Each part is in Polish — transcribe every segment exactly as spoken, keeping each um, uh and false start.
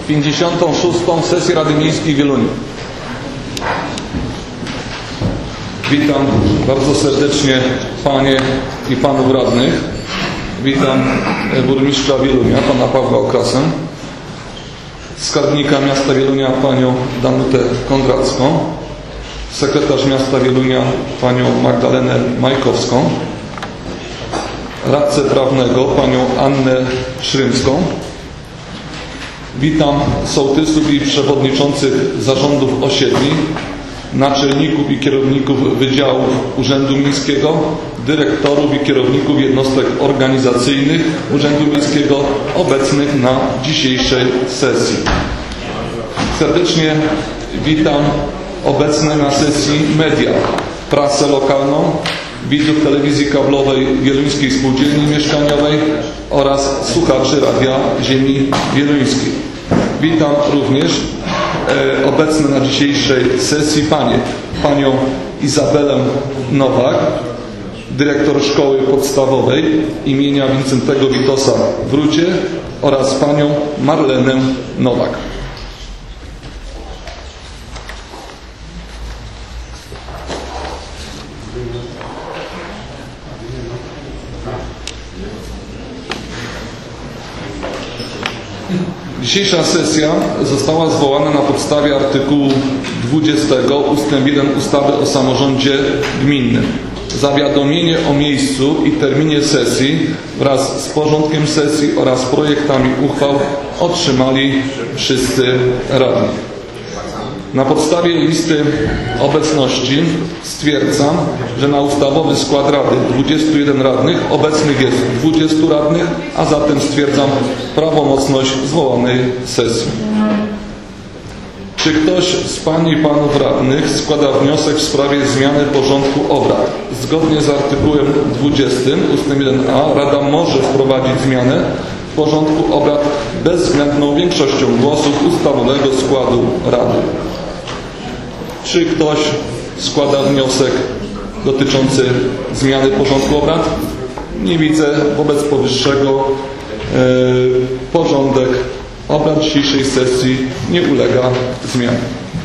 pięćdziesiątą szóstą sesję Rady Miejskiej w Wieluniu. Witam bardzo serdecznie Panie i Panów Radnych. Witam burmistrza Wielunia, Pana Pawła Okrasę, skarbnika miasta Wielunia, Panią Danutę Kondracką, sekretarz miasta Wielunia, Panią Magdalenę Majkowską, radcę prawnego, Panią Annę Szrymską. Witam sołtysów i przewodniczących zarządów osiedli, naczelników i kierowników wydziałów Urzędu Miejskiego, dyrektorów i kierowników jednostek organizacyjnych Urzędu Miejskiego obecnych na dzisiejszej sesji. Serdecznie witam obecne na sesji media, prasę lokalną, widzów telewizji kablowej Wieluńskiej Spółdzielni Mieszkaniowej oraz słuchaczy Radia Ziemi Wieluńskiej. Witam również e, obecne na dzisiejszej sesji panie, panią Izabelę Nowak, dyrektor Szkoły Podstawowej imienia Wincentego Witosa w Rudzie oraz panią Marlenę Nowak. Dzisiejsza sesja została zwołana na podstawie artykułu dwudziestego ustęp jeden ustawy o samorządzie gminnym. Zawiadomienie o miejscu i terminie sesji wraz z porządkiem sesji oraz projektami uchwał otrzymali wszyscy radni. Na podstawie listy obecności stwierdzam, że na ustawowy skład Rady dwudziestu jeden radnych obecnych jest dwudziestu radnych, a zatem stwierdzam prawomocność zwołanej sesji. Czy ktoś z Pań i Panów Radnych składa wniosek w sprawie zmiany porządku obrad? Zgodnie z artykułem dwudziestym ustęp jeden a Rada może wprowadzić zmianę w porządku obrad bezwzględną większością głosów ustawowego składu Rady. Czy ktoś składa wniosek dotyczący zmiany porządku obrad? Nie widzę. Wobec powyższego e, porządek obrad dzisiejszej sesji nie ulega zmianie.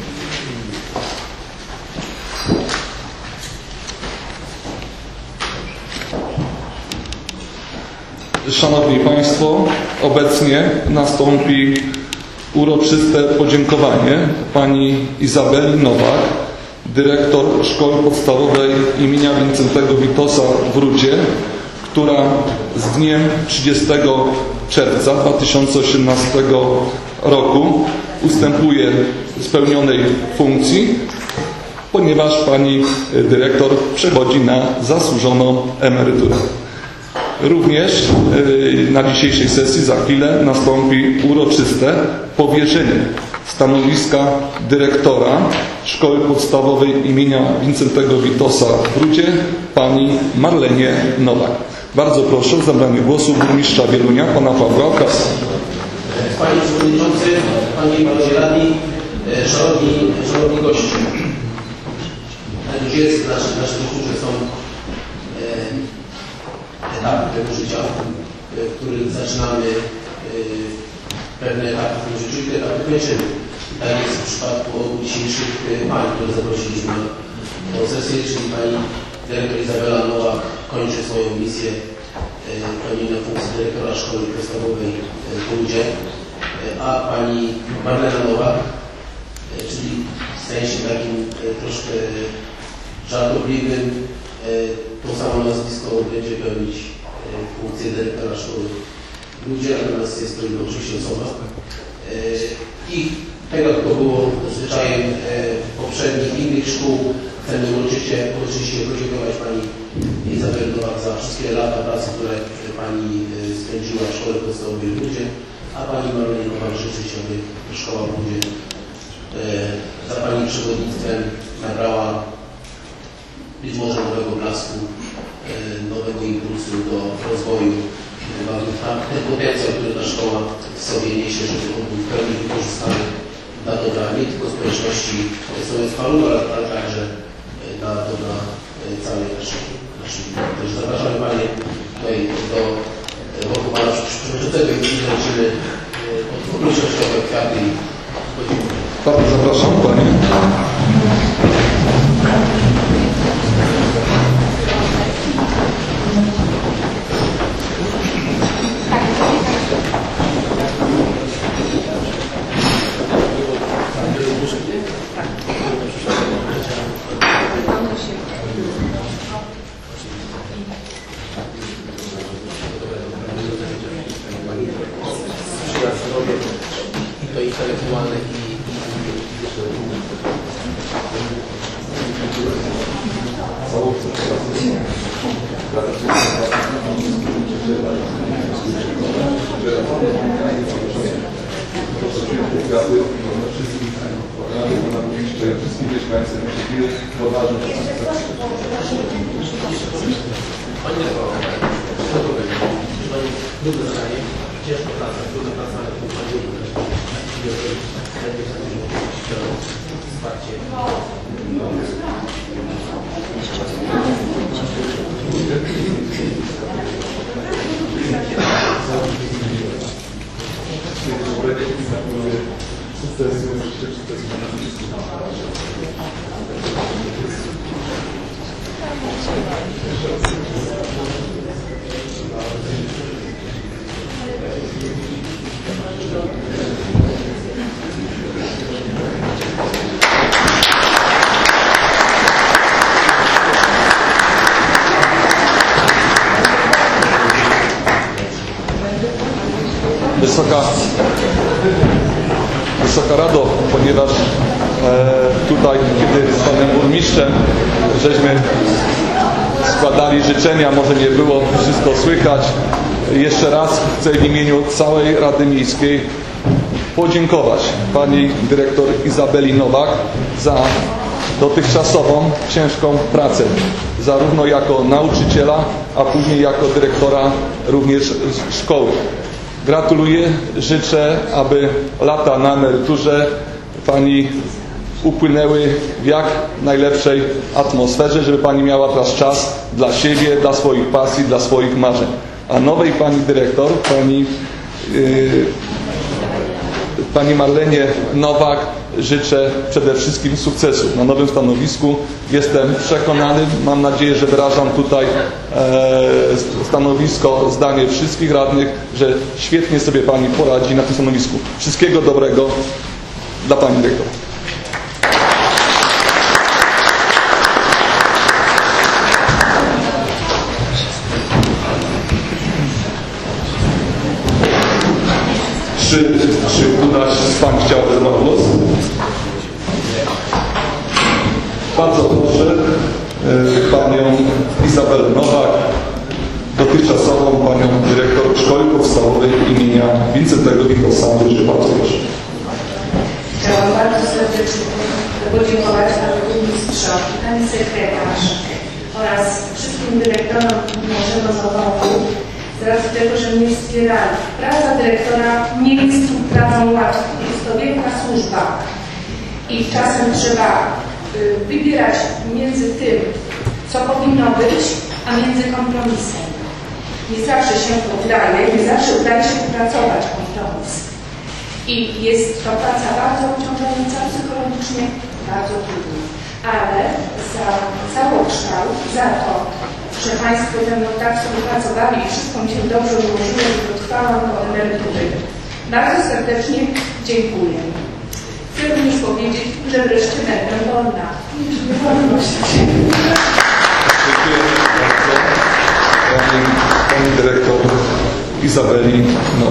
Szanowni Państwo, obecnie nastąpi uroczyste podziękowanie pani Izabeli Nowak, dyrektor Szkoły Podstawowej imienia Wincentego Witosa w Rudzie, która z dniem trzydziestego czerwca dwa tysiące osiemnastego roku ustępuje z pełnionej funkcji, ponieważ pani dyrektor przechodzi na zasłużoną emeryturę. Również na dzisiejszej sesji za chwilę nastąpi uroczyste powierzenie stanowiska dyrektora Szkoły Podstawowej imienia Wincentego Witosa w Rudzie pani Marlenie Nowak. Bardzo proszę o zabranie głosu burmistrza Wielunia, pana Pawła Okrasa. Panie Przewodniczący, Panie i Panowie Radni, Szanowni, szanowni goście. Tak już jest w naszej, naszej kulturze są etapy tego życia, w których zaczynamy pewne etapy w tym życiu i te etapy kończymy. Tak jest w przypadku obu dzisiejszych pań, które zaprosiliśmy na sesję, czyli pani dyrektor Izabela Nowak kończy swoją misję pełnienia funkcji dyrektora Szkoły Podstawowej w Rudzie, a pani Marlena Nowak, czyli w sensie takim troszkę żartobliwym, to samo nazwisko będzie pełnić funkcję dyrektora szkoły w Rudzie, natomiast jest to oczywiście osoba. I tego to było zwyczajem poprzednich innych szkół. Chcemy uroczyście, uroczyście podziękować pani Izabeli Nowak za wszystkie lata pracy, które pani spędziła w szkole podstawowej w Rudzie, a pani Marlenie Nowak życzyć, aby szkoła w Rudzie za pani przewodnictwem nabrała być może nowego blasku, nowego impulsu do rozwoju. Ten potencjał, który ta szkoła w sobie niesie, żeby on był w pełni wykorzystany dla dobra nie tylko społeczności Sołectwa, ale także dla dobra całej naszej gminy. Także zapraszamy Panie tutaj do wokół Pana Przewodniczącego i lecimy od uroczystowe kwiaty Bardzo zapraszam Panie. To intelektualne i wszystkim mieszkańcom poważne. trudne zdanie, ciężko praca, trudna praca, ale to wsparcie. Wysoka, Wysoka Rado, ponieważ e, tutaj, kiedy z Panem Burmistrzem żeśmy składali życzenia, może nie było wszystko słychać, jeszcze raz chcę w imieniu całej Rady Miejskiej podziękować Pani Dyrektor Izabeli Nowak za dotychczasową ciężką pracę, zarówno jako nauczyciela, a później jako dyrektora również szkoły. Gratuluję, życzę, aby lata na emeryturze Pani upłynęły w jak najlepszej atmosferze, żeby Pani miała teraz czas dla siebie, dla swoich pasji, dla swoich marzeń. A nowej Pani dyrektor, Pani, yy, Pani Marlenie Nowak, życzę przede wszystkim sukcesu na nowym stanowisku. Jestem przekonany, mam nadzieję, że wyrażam tutaj e, stanowisko, zdanie wszystkich radnych, że świetnie sobie Pani poradzi na tym stanowisku. Wszystkiego dobrego dla Pani dyrektor. Czy, czy któraś z Pań chciałaby zabrać głos? Bardzo proszę y, Panią Izabelę Nowak, dotychczasową Panią Dyrektor Szkoły Podstawowej imienia Wincentego Witosa. Bardzo proszę. Chciałam bardzo serdecznie podziękować Panu Burmistrzowi, Pani Sekretarz oraz wszystkim dyrektorom naszego zawodu z racji tego, że mnie wspierali. Praca dyrektora nie jest pracą łatwą. Jest to wielka służba i czasem trzeba y, wybierać między tym, co powinno być, a między kompromisem. Nie zawsze się to udaje, nie zawsze udaje się wypracować kompromis. I jest to praca bardzo obciążająca psychologicznie, bardzo trudna. Ale za całokształt, za to, że Państwo ze mną tak współpracowali i wszystko mi się dobrze ułożyło, że dotrwałam do emerytury. Bardzo serdecznie dziękuję. Chcę również powiedzieć, że wreszcie będę wolna. Nie wolność. Dziękuję bardzo Pani, Pani Dyrektor Izabeli. No.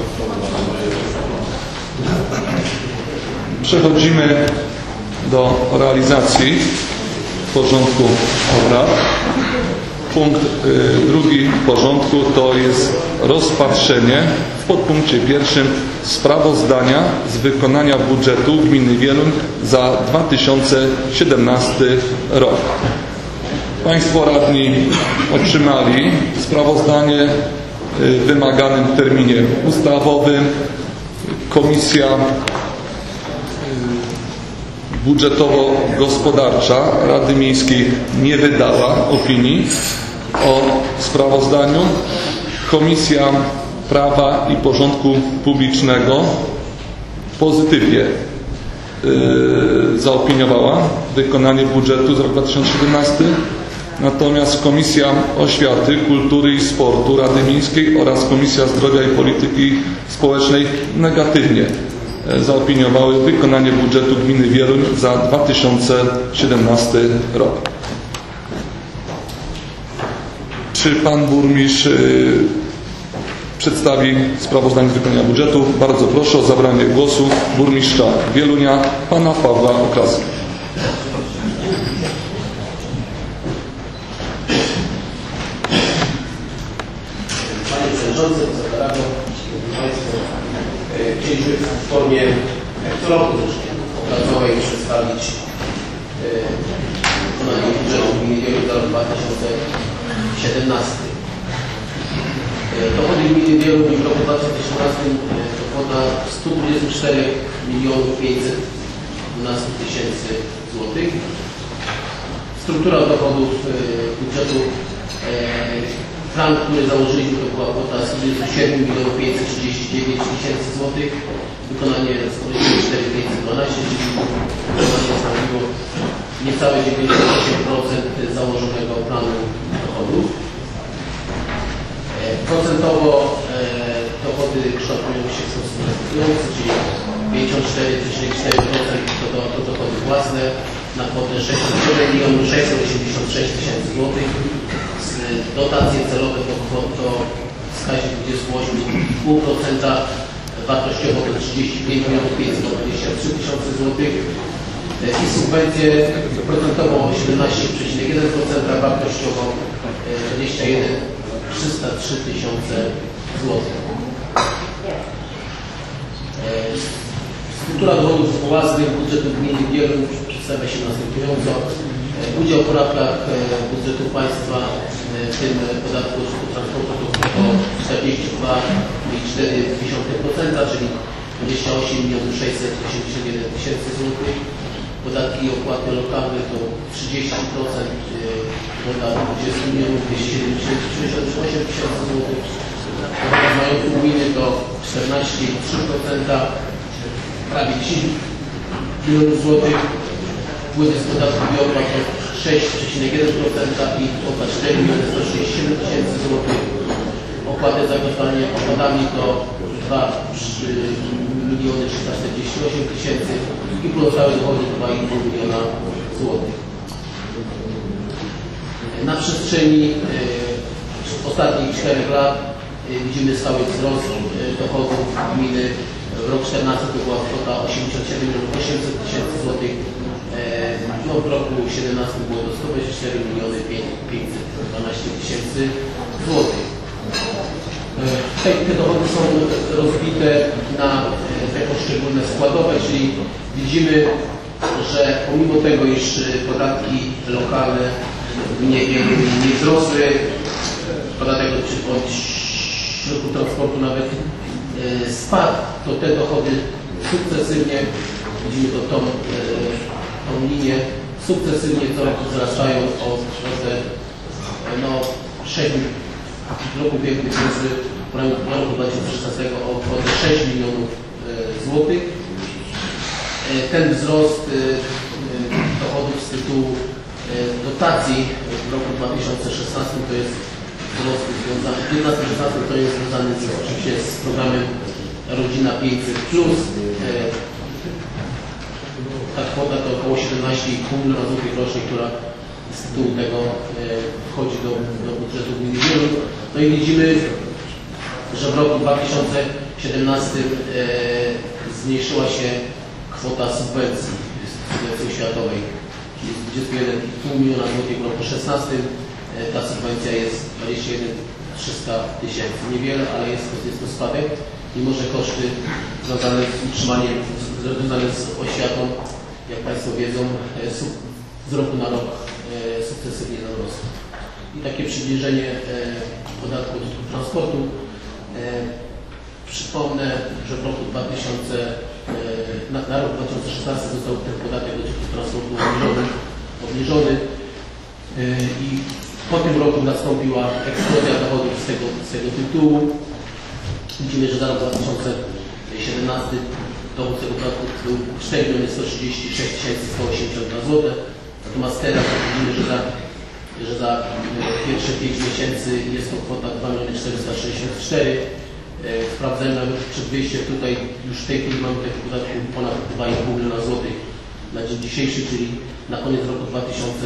Przechodzimy do realizacji porządku obrad. Punkt y, drugi porządku to jest rozpatrzenie w podpunkcie pierwszym sprawozdania z wykonania budżetu gminy Wieluń za dwa tysiące siedemnasty rok. Państwo radni otrzymali sprawozdanie w wymaganym terminie ustawowym. Komisja budżetowo-gospodarcza Rady Miejskiej nie wydała opinii o sprawozdaniu. Komisja Prawa i Porządku Publicznego pozytywnie yy, zaopiniowała wykonanie budżetu za rok dwa tysiące siedemnasty. Natomiast Komisja Oświaty, Kultury i Sportu Rady Miejskiej oraz Komisja Zdrowia i Polityki Społecznej negatywnie zaopiniowały wykonanie budżetu gminy Wieluń za dwa tysiące siedemnasty rok. Czy pan burmistrz yy, przedstawi sprawozdanie z wykonania budżetu? Bardzo proszę o zabranie głosu burmistrza Wielunia, pana Pawła Okrasa. Panie Przewodniczący, Wysoka Rado, Szanowni Państwo, chcieliśmy w formie co roku obrazowej przedstawić wykonanie budżetu gminy Wieluń za rok dwa tysiące siedemnasty. Dochody gminy Wieluń w roku dwa tysiące siedemnastym to kwota sto dwadzieścia cztery miliony pięćset dwanaście tysięcy złotych. Struktura dochodów budżetu, plan, który założyliśmy, to była kwota sto dwadzieścia siedem milionów pięćset trzydzieści dziewięć tysięcy złotych. Wykonanie sto dwadzieścia cztery tysiące pięćset dwanaście, czyli wykonanie stanowiło niecałe dziewięćdziesiąt osiem procent założonego planu dochodów. Procentowo e, dochody kształtują się w sposób następujący, czyli pięćdziesiąt cztery przecinek cztery procent to, do, to dochody własne na kwotę sześćdziesiąt siedem milionów sześćset osiemdziesiąt sześć tysięcy złotych. Dotacje celowe to, to wskaźnik dwadzieścia osiem przecinek pięć procent, wartościowo to trzydzieści pięć milionów pięćset dwadzieścia trzy tysiące złotych i subwencje procentowo siedemnaście przecinek jeden procent, wartościowo dwadzieścia jeden tysięcy trzysta trzy tysiące złotych. Struktura dochodów własnych budżetu gminy Wieluń przedstawia się następująco. Udział w podatkach budżetu państwa, w tym podatku od transportu, to kwota czterdzieści dwa przecinek cztery procent, czyli dwadzieścia osiem milionów sześćset osiemdziesiąt jeden tysięcy złotych. Podatki i opłaty lokalne to trzydzieści procent, kwota dwadzieścia milionów dwieście sześćdziesiąt osiem tysięcy złotych. Podatek majątku gminy to czternaście przecinek trzy procent, prawie dziesięć milionów złotych. Wpływy z podatku i opłat to sześć przecinek jeden procent i kwota cztery miliony sto trzydzieści siedem tysięcy złotych. Opłaty za gospodarowanie odpadami to dwa miliony trzysta czterdzieści osiem tysięcy i pozostałe dochody dwa i pół miliona złotych. Na przestrzeni e, ostatnich czterech lat e, widzimy stały wzrost e, dochodów gminy. W roku czternastym to była kwota osiemdziesiąt siedem milionów osiemset tysięcy złotych. E, no, w roku siedemnastym było to sto dwadzieścia cztery miliony pięćset dwanaście tysięcy złotych. Te, te dochody są rozbite na te poszczególne składowe, czyli widzimy, że pomimo tego, iż podatki lokalne nie, nie, nie wzrosły, podatek od środków transportu nawet e, spadł, to te dochody sukcesywnie, widzimy to tą, e, tą linię, sukcesywnie co roku wzrastają o kwotę no, sześć w roku ubiegłym wzrosły w roku dwa tysiące szesnastego o kwotę sześć milionów złotych. Ten wzrost dochodów z tytułu dotacji w roku dwa tysiące szesnastym to jest wzrost związany, w dwa tysiące szesnastym to jest związany z, oczywiście z programem Rodzina pięćset plus. Ta kwota to około siedemnaście i pół miliona złotych rocznie, która z tytułu tego e, wchodzi do, do budżetu gminy Wieluń. No i widzimy, że w roku dwa tysiące siedemnastym e, zmniejszyła się kwota subwencji, subwencji oświatowej, czyli z dwudziestu jeden i pół miliona złotych w roku szesnastym. E, ta subwencja jest dwadzieścia jeden tysięcy trzysta tysięcy. Niewiele, ale jest to, jest to spadek, mimo że koszty związane z utrzymaniem, związane z oświatą, jak Państwo wiedzą, e, z roku na rok e, sukcesywnie narosło. I takie przybliżenie e, podatku od transportu. E, przypomnę, że w roku dwa tysiące, e, na, na rok dwa tysiące szesnasty został ten podatek od transportu obniżony, obniżony e, i po tym roku nastąpiła eksplozja dochodów z tego, z tego tytułu. Widzimy, że za rok dwa tysiące siedemnasty dochód tego podatku był cztery miliony sto trzydzieści sześć tysięcy sto osiemdziesiąt dwa złote. Natomiast teraz widzimy, że za, że za pierwsze pięć miesięcy jest to kwota dwa miliony czterysta sześćdziesiąt cztery. Sprawdzałem nawet przed wyjściem, tutaj już w tej chwili mamy taki podatku ponad dwa i pół miliona złotych na dzień dzisiejszy, czyli na koniec roku dwa tysiące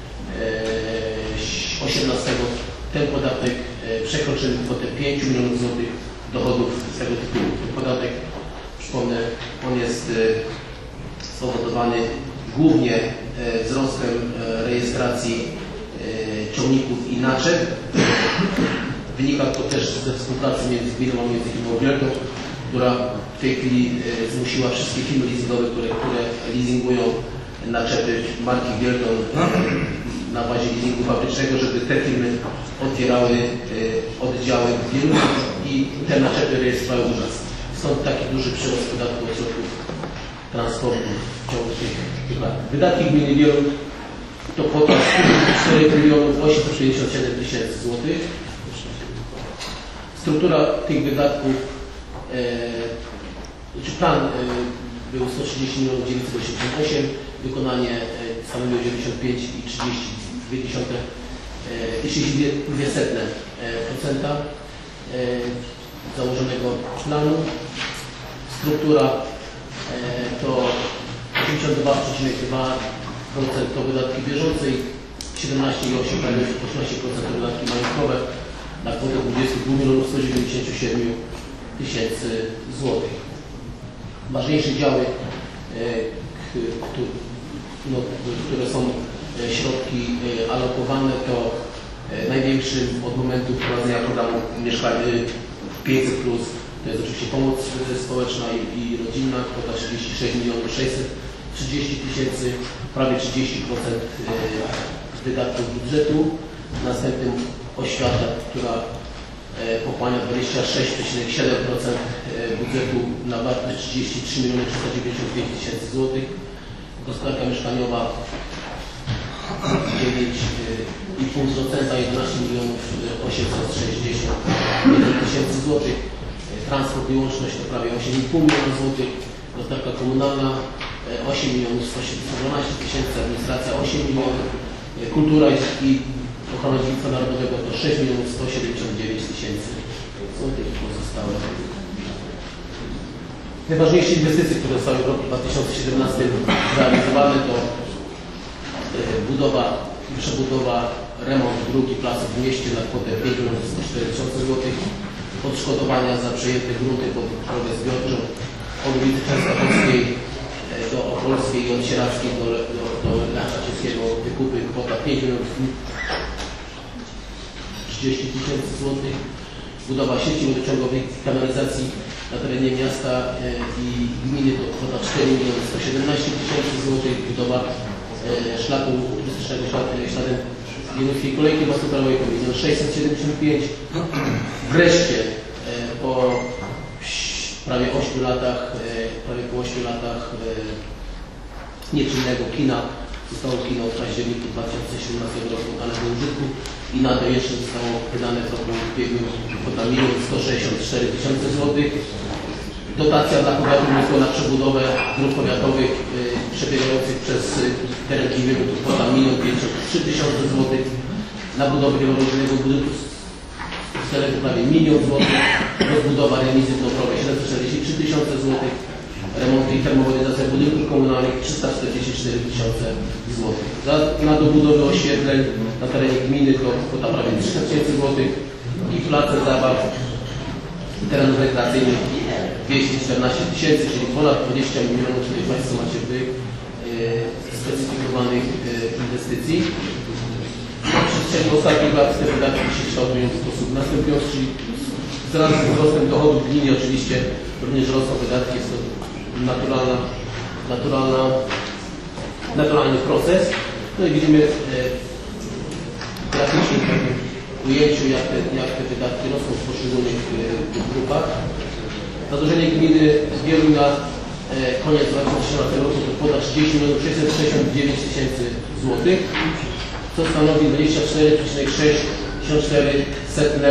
osiemnastego ten podatek przekroczył kwotę pięć milionów złotych dochodów z tego tytułu. Ten podatek, przypomnę, on jest spowodowany głównie wzrostem rejestracji ciągników i naczep. Wynika to też ze współpracy między gminą a między firmą Wielką, która w tej chwili zmusiła wszystkie firmy leasingowe, które, które leasingują naczepy marki Wielton na bazie leasingu fabrycznego, żeby te firmy otwierały oddziały w Wielu i te naczepy rejestrowały u nas. Stąd taki duży przyrost podatku od środków transportu w ciągu tych, tych lat. Wydatki gminy Wielu to kwota cztery miliony osiemset sześćdziesiąt siedem tysięcy złotych. Struktura tych wydatków, e, czy plan e, był sto trzydzieści milionów dziewięćset osiemdziesiąt osiem, wykonanie e, stanowiło dziewięćdziesiąt pięć i trzydzieści dwie dziesiąte procenta e, założonego planu. Struktura e, to osiemdziesiąt dwa przecinek dwa procent to wydatki bieżące i siedemnaście przecinek osiem procent, prawie osiemnaście procent to wydatki majątkowe na kwotę dwadzieścia dwa milionów sto dziewięćdziesiąt siedem tysięcy złotych. Ważniejsze działy, e, no, które są środki alokowane, to największy od momentu wprowadzenia programu Mieszkanie pięćset plus, to jest oczywiście pomoc społeczna i, i rodzinna, kwota trzydzieści sześć milionów sześćset trzydzieści tysięcy, prawie trzydzieści procent wydatków budżetu. Następnym oświata, która pochłania dwadzieścia sześć przecinek siedem procent budżetu na wartość trzydzieści trzy miliony trzysta dziewięćdziesiąt pięć tysięcy złotych. Gospodarka mieszkaniowa dziewięć i pół procent, jedenaście milionów osiemset sześćdziesiąt tysięcy złotych. Transport i łączność to prawie osiem i pół miliona złotych. Gospodarka komunalna osiem milionów sto dwanaście tysięcy, administracja osiem milionów, kultura i ochrona dziedzictwa narodowego to sześć milionów sto siedemdziesiąt dziewięć tysięcy złotych pozostałe. Najważniejsze inwestycje, które zostały w roku dwa tysiące siedemnastym zrealizowane, to budowa i przebudowa, remont dróg i placów w mieście na kwotę pięć milionów sto cztery tysiące złotych, odszkodowania za przejęte grunty pod drogę zbiorczą od ulicy Częstochowskiej do Opolskiej i od Sierawskiej do, do, do Laszaczyckiego, wykupy kwota pięć milionów trzydzieści tysięcy złotych, budowa sieci wodociągowej i kanalizacji na terenie miasta i gminy to kwota cztery miliony sto siedemnaście tysięcy złotych, budowa szlaku turystycznego śladem Wielkiej Kolejki Wąskotorowej to milion sześćset siedemdziesiąt pięć. Wreszcie po prawie ośmiu latach, prawie po ośmiu latach nieczynnego kina zostało kino w październiku dwa tysiące siedemnastego roku oddane do użytku i na to jeszcze zostało wydane w roku ubiegłym kwota milion sto sześćdziesiąt cztery tysiące złotych. Dotacja dla powiatu Górskiego na przebudowę dróg powiatowych y, przebiegających przez y, teren gminy to kwota milion pięćdziesiąt trzy tysiące złotych. Na budowę wielorodzinnego budynku z terenu prawie milion złotych. Rozbudowa remizy wodorowej siedemset czterdzieści trzy tysiące złotych. Remonty i termomodernizacja budynków komunalnych trzysta czterdzieści cztery tysiące złotych. Na dobudowę oświetleń na terenie gminy to kwota prawie trzysta tysięcy złotych i place zabaw terenów rekreacyjnych dwieście czternaście tysięcy, czyli ponad dwadzieścia milionów, tutaj Państwo macie wy e, specyfikowanych e, inwestycji. W przestrzeni ostatnich lat te wydatki się kształtują w sposób następujący, czyli wraz z wzrostem dochodów w gminie oczywiście również rosną wydatki, jest to naturalna, naturalna, naturalny proces. No i widzimy e, w graficznym takim ujęciu, jak te, jak te wydatki rosną w poszczególnych e, grupach. Zadłużenie gminy z Wieluń na e, koniec dwa tysiące osiemnastego roku to kwota trzydzieści milionów sześćset sześćdziesiąt dziewięć tysięcy złotych, co stanowi dwadzieścia cztery przecinek sześćdziesiąt cztery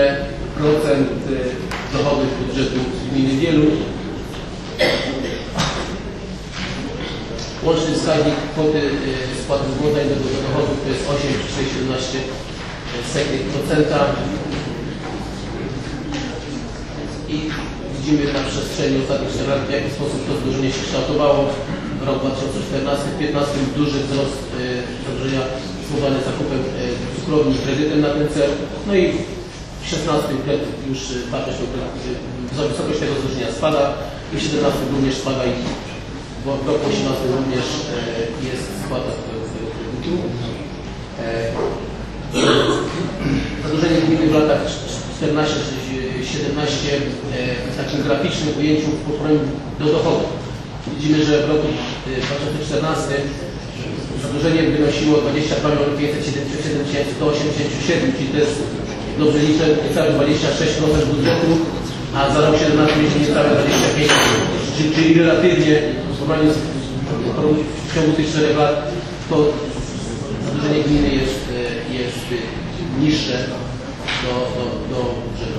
procent dochodów budżetu gminy Wieluń. Łączny wskaźnik kwoty spłaty zobowiązań do dochodów to jest osiem przecinek siedemnaście procent. I widzimy na przestrzeni ostatnich czterech lat, w jaki sposób to zadłużenie się kształtowało. Rok dwa tysiące czternasty dwa tysiące piętnasty duży wzrost zadłużenia spowodowany zakupem cukrowni kredytem na ten cel. No i w dwa tysiące szesnastym już wartość wysokość tego zadłużenia spada i w dwa tysiące siedemnastym również spada i w roku dwa tysiące osiemnastym również jest spłata tego kredytu. Zadłużenie gminy w latach czternaście siedemnaście w takim graficznym ujęciu w porównaniu do dochodu. Widzimy, że w roku dwa tysiące czternastym zadłużenie wynosiło dwadzieścia dwa miliony pięćset siedemdziesiąt siedem tysięcy sto osiemdziesiąt siedem, czyli to jest, dobrze liczę, niecałe dwadzieścia sześć procent budżetu, a za rok siedemnasty mieliśmy niecałe dwadzieścia pięć procent. Czyli, czyli relatywnie w porównaniu z, w ciągu tych czterech lat to zadłużenie gminy jest, jest niższe do, do, do budżetu.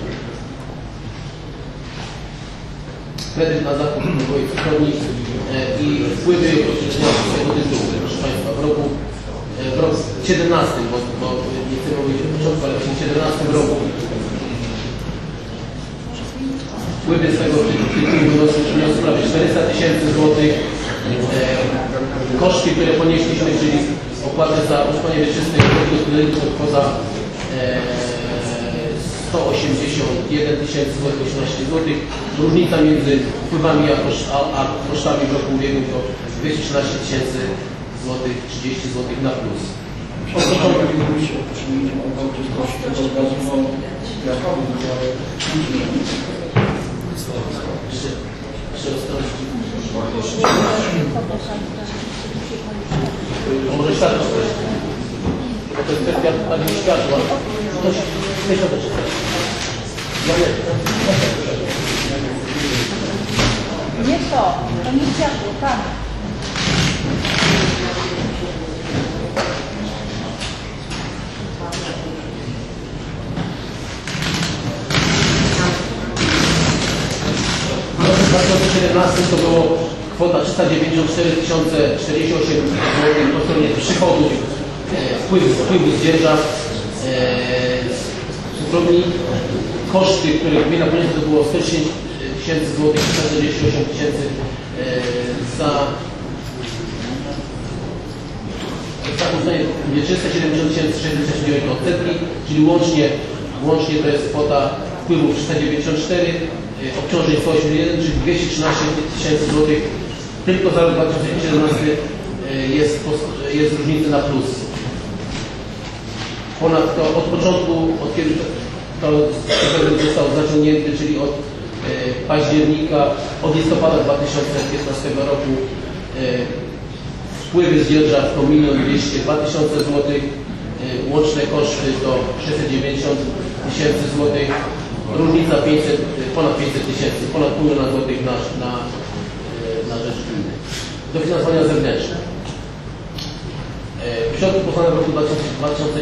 Kredyt na zakup nowej cukrowni i wpływy z tego tytułu, proszę Państwa, w roku, w roku siedemnastym, bo, bo nie chcę mówić o początku, ale w siedemnastym roku wpływy z tego tytułu wyniosły prawie czterysta tysięcy złotych. Koszty, które ponieśliśmy, czyli opłatę za uzupełnienie wieczystej kredytu poza sto osiemdziesiąt jeden tysięcy osiemnaście złotych. Różnica między wpływami a, koszt, a, a kosztami w roku ubiegłym to dwieście trzynaście tysięcy złotych, trzydzieści złotych na plus. Jeszcze, jeszcze ostrożnie. Może światło też. Bo to jest kwestia pani światła. Ktoś, ktoś to też. Nie to, to nie światło, tam. W dwa tysiące siedemnastym to było kwota trzysta dziewięćdziesiąt cztery tysiące czterdzieści osiem złotych po stronie przychodów, wpływu, wpływu z dzierżaw, cukrowni. Koszty, które gmina poniosła, to było sto dziesięć tysięcy złotych, trzysta czterdzieści osiem tysięcy za zakupanie wieczyste, siedemdziesiąt tysięcy sześćdziesiąt dziewięć odsetki, czyli łącznie, łącznie to jest kwota wpływów trzysta dziewięćdziesiąt cztery, obciążeń sto osiemdziesiąt jeden, czyli dwieście trzynaście tysięcy złotych. Tylko za rok dwa tysiące siedemnasty jest, jest różnica na plus. Ponadto od początku, od kiedy to został zaciągnięty, czyli od e, października, od listopada dwa tysiące piętnastego roku e, wpływy z dzierżaw to milion dwieście dwa tysiące złotych, e, łączne koszty to sześćset dziewięćdziesiąt tysięcy złotych, różnica pięćset, ponad pięćset tysięcy, ponad pół miliona złotych na, na, na rzecz gminy. Dofinansowania zewnętrzne. E, środki powstane w roku dwa tysiące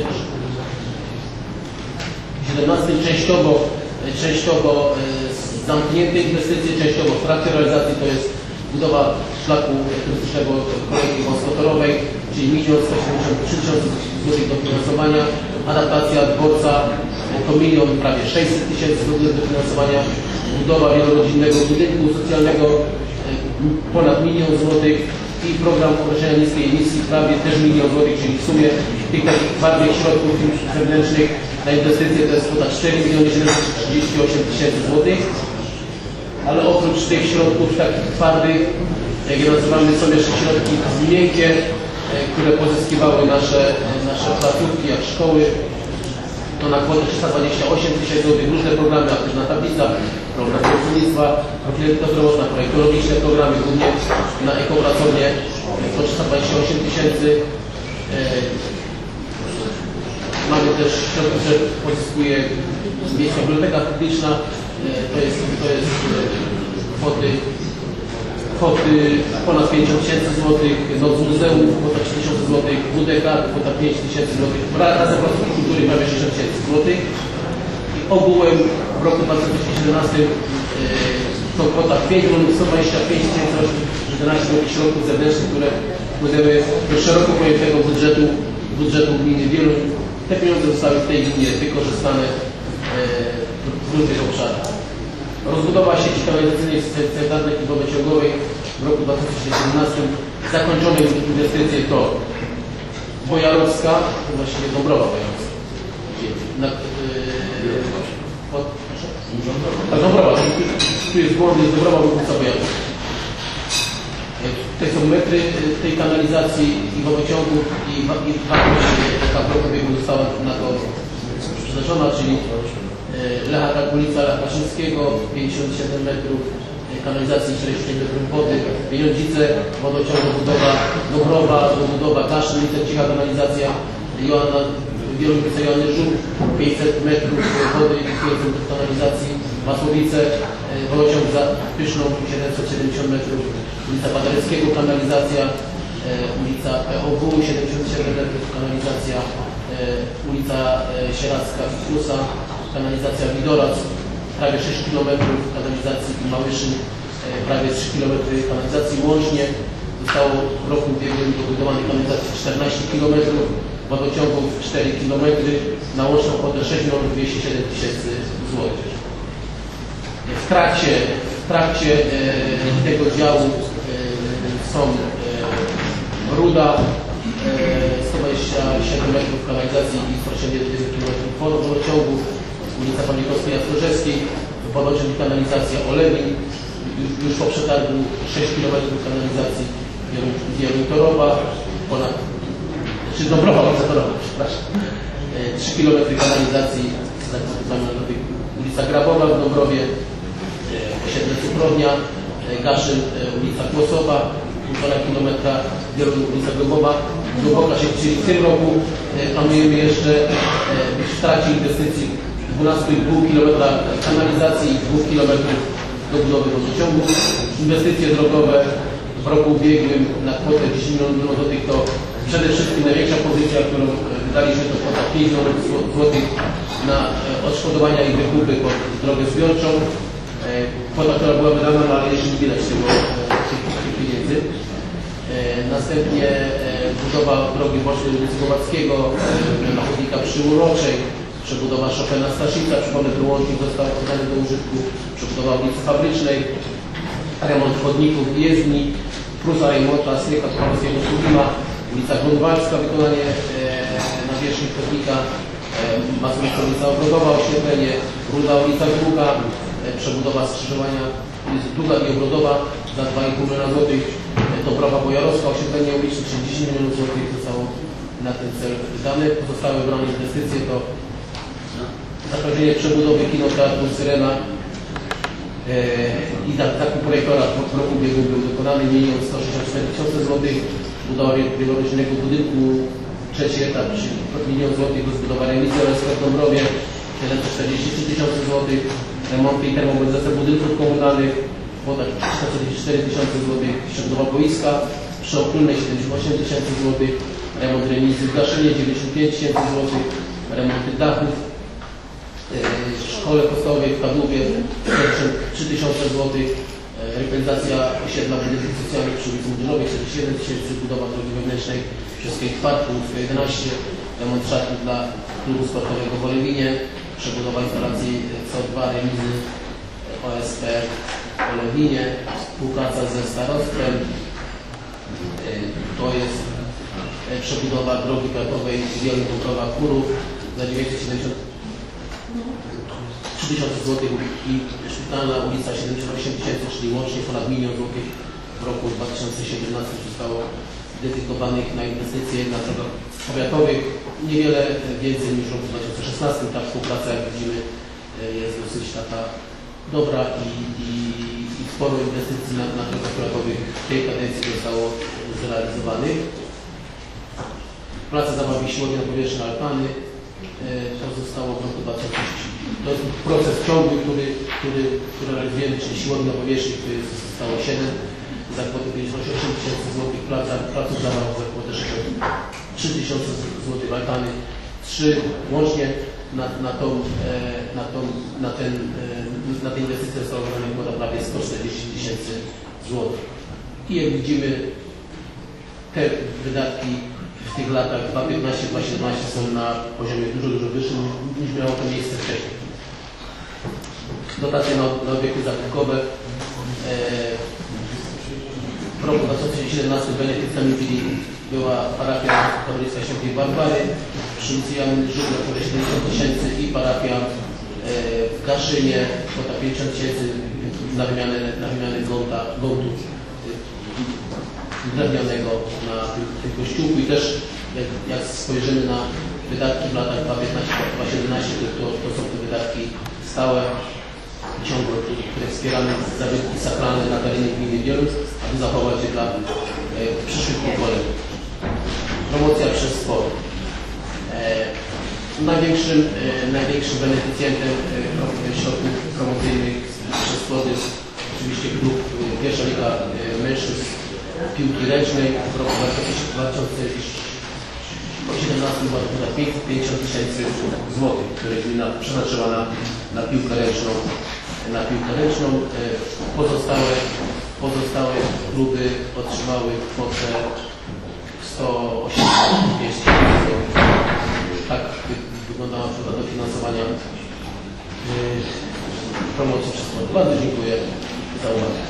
siedemnastym częściowo, częściowo e, zamknięte inwestycje, częściowo w trakcie realizacji to jest budowa szlaku turystycznego kolejki wąskotorowej, czyli milion sto siedemdziesiąt trzy tysiące złotych dofinansowania, adaptacja dworca to milion prawie sześćset tysięcy złotych dofinansowania, budowa wielorodzinnego budynku socjalnego e, ponad milion złotych i program określenia niskiej emisji prawie też milion złotych, czyli w sumie tych takich twardych środków zewnętrznych na inwestycje to jest kwota cztery miliony siedemset trzydzieści osiem tysięcy złotych, ale oprócz tych środków takich twardych, jak je nazywamy, są jeszcze środki miękkie, które pozyskiwały nasze, nasze placówki, jak szkoły, to na kwotę trzysta dwadzieścia osiem tysięcy złotych, różne programy, aktywna tablica, program pracownictwa, profilaktyka zdrowotna, projektologiczne programy, głównie na ekopracownię, to trzysta dwadzieścia osiem tysięcy. Mamy też środki, które pozyskuje Miejska Biblioteka Publiczna, to jest, to jest kwoty, kwoty ponad pięćdziesiąt tysięcy złotych, noc muzeum kwota trzy tysiące złotych, W D K kwota pięć tysięcy złotych, razem placówki kultury prawie sześćdziesiąt tysięcy złotych. I ogółem w roku dwa tysiące siedemnastym to kwota pięć milionów sto dwadzieścia pięć tysięcy jedenaście środków zewnętrznych, które wpłynęły do szeroko pojętego budżetu, budżetu gminy. Wielu, te pieniądze zostały w tej gminie wykorzystane e, w różnych obszarach. Rozbudowa sieci kanalizacyjnej centralnej i wodociągowej w roku dwa tysiące siedemnastym. Zakończone inwestycje to Bojarowska, to właściwie Dąbrowa Bojarowska. Na, yy, pod, tak, Dąbrowa, tu jest błąd, jest Dąbrowa Łukica Bojarowska. Tutaj są metry tej kanalizacji i wodociągów i wartość, jaka w roku biegu została na to przeznaczona, czyli Lecha, ulica Lecha Kaczyńskiego, pięćdziesiąt siedem metrów kanalizacji, czterdzieści pięć metrów wody, Pieniądzice, wodociągu, budowa Dąbrowa, budowa Kaszyn, ulica Cicha, kanalizacja Joanna, Wielubice, Joanny Żuk, pięćset metrów wody i metrów kanalizacji, Masłowice, wodociąg za Pyszną, siedemset siedemdziesiąt metrów, ulica Paderewskiego, kanalizacja, ulica P O W, siedemdziesiąt siedem metrów, kanalizacja, ulica Sieradzka i Klusa, kanalizacja Widorac, prawie sześć kilometrów kanalizacji i Małyszyn, prawie trzy kilometry kanalizacji. Łącznie zostało w roku ubiegłym dobudowanych kanalizacji czternaście kilometrów, wodociągów cztery kilometry, na łączną kwotę sześć milionów dwieście siedem tysięcy złotych. W trakcie, w trakcie e, tego działu e, są e, Ruda, e, sto dwadzieścia siedem metrów kanalizacji i sto osiemdziesiąt jeden kilometrów wodociągów, ulica Pawlikowskiej, Jastrzębskiej, wodociąg i kanalizacja Olewin, już po przetargu sześć kilometrów kanalizacji Wieluńtorowa, ponad, czy Dąbrowa, Dąbrowa, przepraszam, trzy kilometry kanalizacji, ulica Grabowa w Dąbrowie, osiedle Cukrownia, Gaszyn, ulica Kłosowa, półtora kilometra, ulica Globowa, Głęboka się, czyli w tym roku planujemy jeszcze być w trakcie inwestycji dwanaście i pół kilometra kanalizacji i dwa kilometry do budowy wodociągu. Inwestycje drogowe w roku ubiegłym na kwotę dziesięć milionów złotych to przede wszystkim największa pozycja, którą wydaliśmy, to kwota pięć milionów złotych na odszkodowania i wykupy pod drogę zbiorczą. Kwota, która była wydana, no ale jeszcze nie widać tego, tych pieniędzy. Następnie budowa drogi bocznej ulicy Głowackiego, na chodnika przy Uroczej, przebudowa Chopina Staszica, przypomnę, że łącznik został oddany do użytku, przebudowa ulicy Fabrycznej, remont chodników i jezdni, plusa remonta Strycha Polskiego Studima, ulica Grunwaldzka, wykonanie e, nawierzchni chodnika, e, Masłowica ulica Ogrodowa, oświetlenie, Ruda ulica Długa, e, przebudowa skrzyżowania ulicy Długa i Ogrodowa za dwa i pół miliona złotych, e, Dąbrowa Bojarowska, oświetlenie uliczne, czyli dziesięć milionów złotych zostało na ten cel wydane. Pozostałe wybrane inwestycje to zakończenie przebudowy kino teatru Syrena i taki projektorat w roku ubiegłym był dokonany, milion sto sześćdziesiąt cztery tysiące złotych, budowa wielorodzinnego budynku, trzeci etap, czyli milion złotych, rozbudowa remizy oraz w Dąbrowie, siedemset czterdzieści trzy tysiące złotych, remonty i termomodernizacja budynków komunalnych, kwota trzysta czterdzieści cztery tysiące złotych, przebudowa boiska, przy Okrólnej siedemdziesiąt osiem tysięcy złotych, remont remizy w Gaszynie dziewięćdziesiąt pięć tysięcy złotych, remonty dachów, w szkole podstawowej w Kadłuwie trzy tysiące złotych, rywalizacja osiedla budynków socjalnych przy ulicy Młodyniowej czterdzieści jeden tysięcy, budowa drogi wewnętrznej Wszystkich Parków jedenaście, remont szatni dla klubu sportowego w Olewinie, przebudowa instalacji C O dwa remizy O S P w Olewinie, współpraca ze starostwem, to jest przebudowa drogi powiatowej Wieluń-Dąbrowa Kurów za dziewięćset siedemdziesiąt trzy tysiące złotych i szpitalna ulica siedemdziesiąt osiem tysięcy, czyli łącznie ponad milion złotych w roku dwa tysiące siedemnastym zostało dedykowanych na inwestycje na drogach powiatowych. Niewiele więcej niż w roku dwa tysiące szesnastym. Ta współpraca, jak widzimy, jest dosyć taka dobra i, i, i sporo inwestycji na, na drogach powiatowych w tej kadencji zostało zrealizowanych. Praca zabawy siłowni na powierzchni Alpany. To zostało w roku dwa tysiące szóstym. To jest proces ciągły, który, który, który realizujemy, czyli siłowni na powierzchni, który zostało siedem za kwotę pięćdziesiąt osiem tysięcy złotych, placów zabawowych za kwotę sześćdziesiąt trzy tysiące złotych, Alpany trzy, łącznie na, na, tą, na, tą, na, ten, na te inwestycje zostało wydane kwota prawie sto czterdzieści tysięcy złotych. I jak widzimy, te wydatki w tych latach dwa tysiące piętnastym do dwa tysiące siedemnastego są na poziomie dużo, dużo wyższym niż miało to miejsce wcześniej. Dotacje na, na obiekty zabytkowe. E, w roku dwa tysiące siedemnastym beneficjentami byli, była parafia Katolicka Świętej Barbary przy ulicy Jan Żubra, to siedemdziesiąt tysięcy i parafia e, w Gaszynie, kwota pięćdziesiąt tysięcy na wymianę, na wymianę gonta, gontu drewnianego na tym, tym kościółku. I też jak, jak spojrzymy na wydatki w latach dwa tysiące piętnastym do dwa tysiące siedemnastego, to, to są te wydatki stałe, ciągłe, które wspieramy zabytki sakralne na terenie gminy Wieluń, aby zachować je dla e, przyszłych pokoleń. Promocja przez sport. E, największym, e, największym beneficjentem e, środków promocyjnych przez sport jest oczywiście klub e, pierwsza liga e, mężczyzn piłki ręcznej. W roku dwa tysiące siedemnastym była to pięćset pięćdziesiąt tysięcy złotych, które gmina przeznaczyła na, na piłkę ręczną. Na piłkę ręczną. Pozostałe, pozostałe kluby otrzymały kwotę sto osiemdziesiąt dwieście tysięcy. Tak wyglądało kwota dofinansowania promocji przez sport. Bardzo dziękuję za uwagę.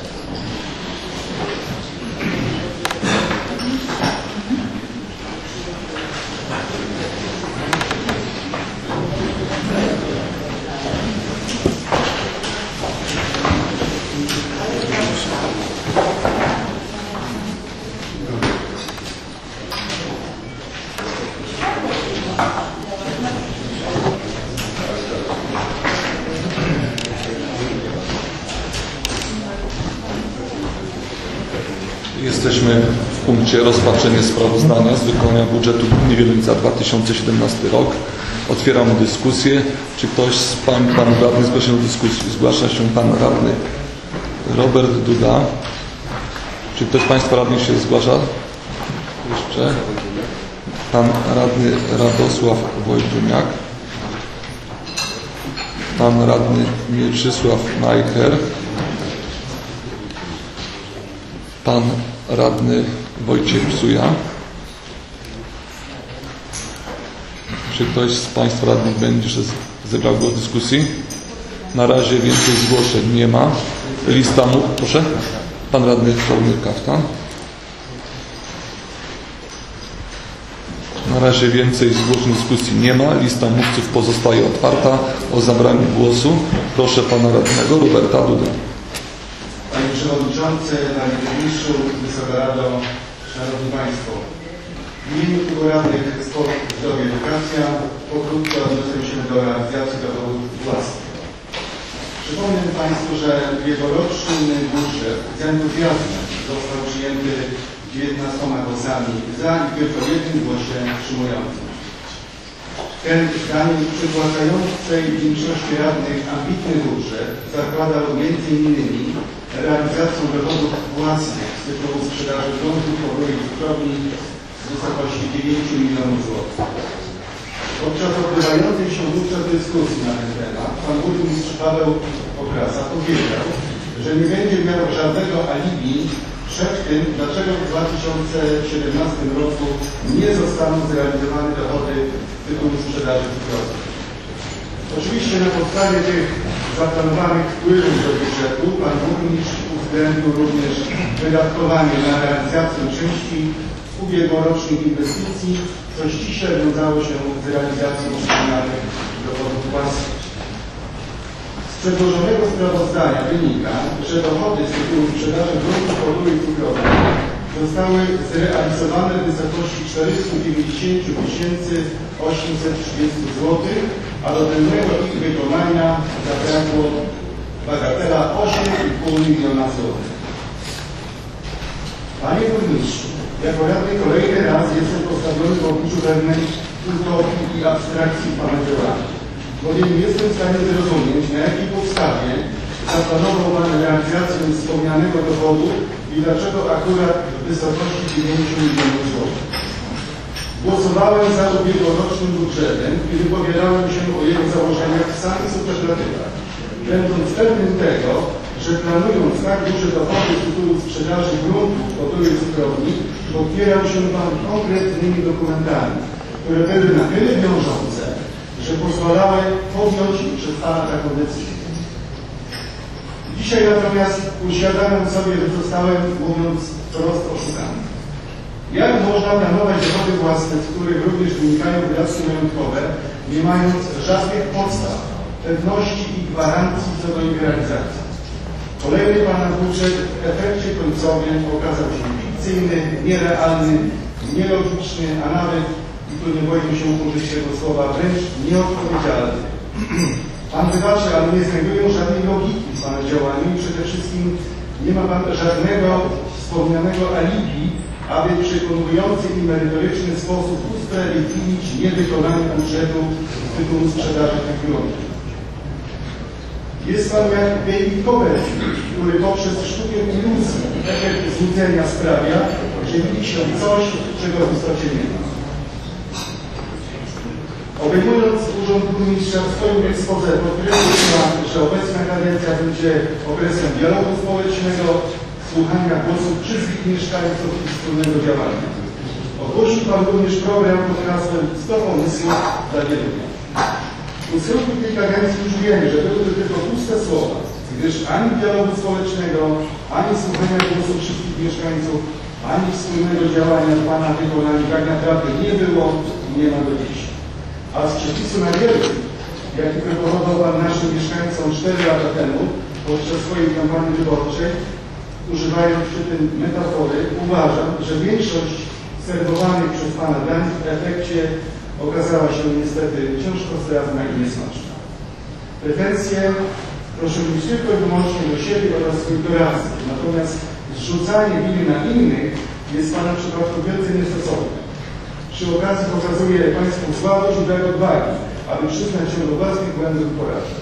Jesteśmy w punkcie rozpatrzenie sprawozdania z wykonania budżetu gminy Wieluń za dwa tysiące siedemnasty rok. Otwieram dyskusję. Czy ktoś z pań i panów radnych zgłasza się do dyskusji? Zgłasza się pan radny Robert Duda. Czy ktoś z państwa radnych się zgłasza? Jeszcze. Pan radny Radosław Wojdumiak. Pan radny Mieczysław Majcher. Pan radny Wojciech Psuja. Czy ktoś z państwa radnych będzie się zebrał do dyskusji? Na razie więcej zgłoszeń nie ma. Lista mu... Proszę. Pan radny Sławomir Kaftan. Na razie więcej zgłoszeń dyskusji nie ma. Lista mówców pozostaje otwarta. O zabranie głosu proszę pana radnego Roberta Dudę. Panie Przewodniczący, Panie Burmistrzu, Wysoka Rado, Szanowni Państwo. W imieniu Klubu Radnych Sport, Zdrowie, Edukacja pokrótce odniosę się do realizacji dochodów własnych. Przypomnę Państwu, że ubiegłoroczny budżet z entuzjazmem został przyjęty dziewiętnastoma głosami za i tylko jednym głosie wstrzymującym. Ten zdaniem przytłaczającej większości radnych ambitny budżet zakładał między innymi realizacją dochodów własnych z tytułu sprzedaży gruntów po byłej cukrowni w wysokości dziewięciu milionów złotych. Podczas odbywającej się wówczas dyskusji na ten temat pan burmistrz Paweł Okrasa powiedział, że nie będzie miał żadnego alibi przed tym, dlaczego w dwa tysiące siedemnastym roku nie zostaną zrealizowane dochody z tytułu sprzedaży cukrowni. Oczywiście na podstawie tych zaplanowanych wpływów do budżetu pan burmistrz uwzględnił również wydatkowanie na realizację części ubiegłorocznych inwestycji, co ściśle wiązało się z realizacją wspomnianych dochodów własnych. Z przedłożonego sprawozdania wynika, że dochody z tytułu sprzedaży gruntów po byłej cukrowni zostały zrealizowane w wysokości czterysta dziewięćdziesiąt tysięcy osiemset trzydzieści złotych, a do pełnego ich wykonania zabrakło bagatela osiem i pół miliona złotych. Panie Burmistrzu, jako radny kolejny raz jestem postawiony w obliczu pewnej utopii i abstrakcji Pana działania, bowiem nie jestem w stanie zrozumieć, na jakiej podstawie zaplanował Pan realizację wspomnianego dochodu i dlaczego akurat w wysokości dziewięciu milionów złotych. Głosowałem za ubiegłorocznym budżetem i wypowiadałem się o jego założeniach w samych superlatywach, będąc pewnym tego, że planując tak duże dochody z tytułu sprzedaży gruntów po byłej cukrowni, opierał się Pan konkretnymi dokumentami, które były na tyle wiążące, że pozwalały podjąć przez Pana taką decyzję. Dzisiaj natomiast uświadamiam sobie, że zostałem, mówiąc wprost, oszukany. Jak można planować dochody własne, z których również wynikają wydatki majątkowe, nie mając żadnych podstaw, pewności i gwarancji co do ich realizacji? Kolejny Pana budżet w efekcie końcowym okazał się fikcyjny, nierealny, nielogiczny, a nawet, i tu nie boję się użyć tego słowa, wręcz nieodpowiedzialny. Pan wybaczy, ale nie znajdują żadnej logiki w Pana działaniu i przede wszystkim nie ma Pan żadnego wspomnianego alibi, aby w przekonujący i merytoryczny sposób usprawiedliwić niewykonanie budżetu z tytułu sprzedaży tych gruntów. Jest Pan jak David Copperfield, który poprzez sztukę iluzji, efekt złudzenia sprawia, że widzi się coś, czego w istocie nie ma. Obejmując urząd burmistrza w swoim ekspoze, podkreślam, że obecna kadencja będzie okresem dialogu społecznego, słuchania głosów wszystkich mieszkańców i wspólnego działania. Ogłosił Pan również program pod hasłem sto pomysłów dla wielu. U schyłku tej kadencji już wiemy, że były to tylko puste słowa, gdyż ani dialogu społecznego, ani słuchania głosów wszystkich mieszkańców, ani wspólnego działania w Pana wykonaniu tak naprawdę nie było i nie ma do dziś. A z przepisu na wielki, jaki proponował Pan naszym mieszkańcom cztery lata temu podczas swojej kampanii wyborczej, używając przy tym metafory, uważam, że większość serwowanych przez Pana dań w efekcie okazała się niestety ciężkostrawna i niesmaczna. Pretensje proszę mieć tylko i wyłącznie do siebie oraz swój doradcy, natomiast zrzucanie winy na innych jest w Pana przypadku wielce niestosowne. Przy okazji pokazuje Państwu słabość i brak odwagi, aby przyznać się do własnych błędów i porażek.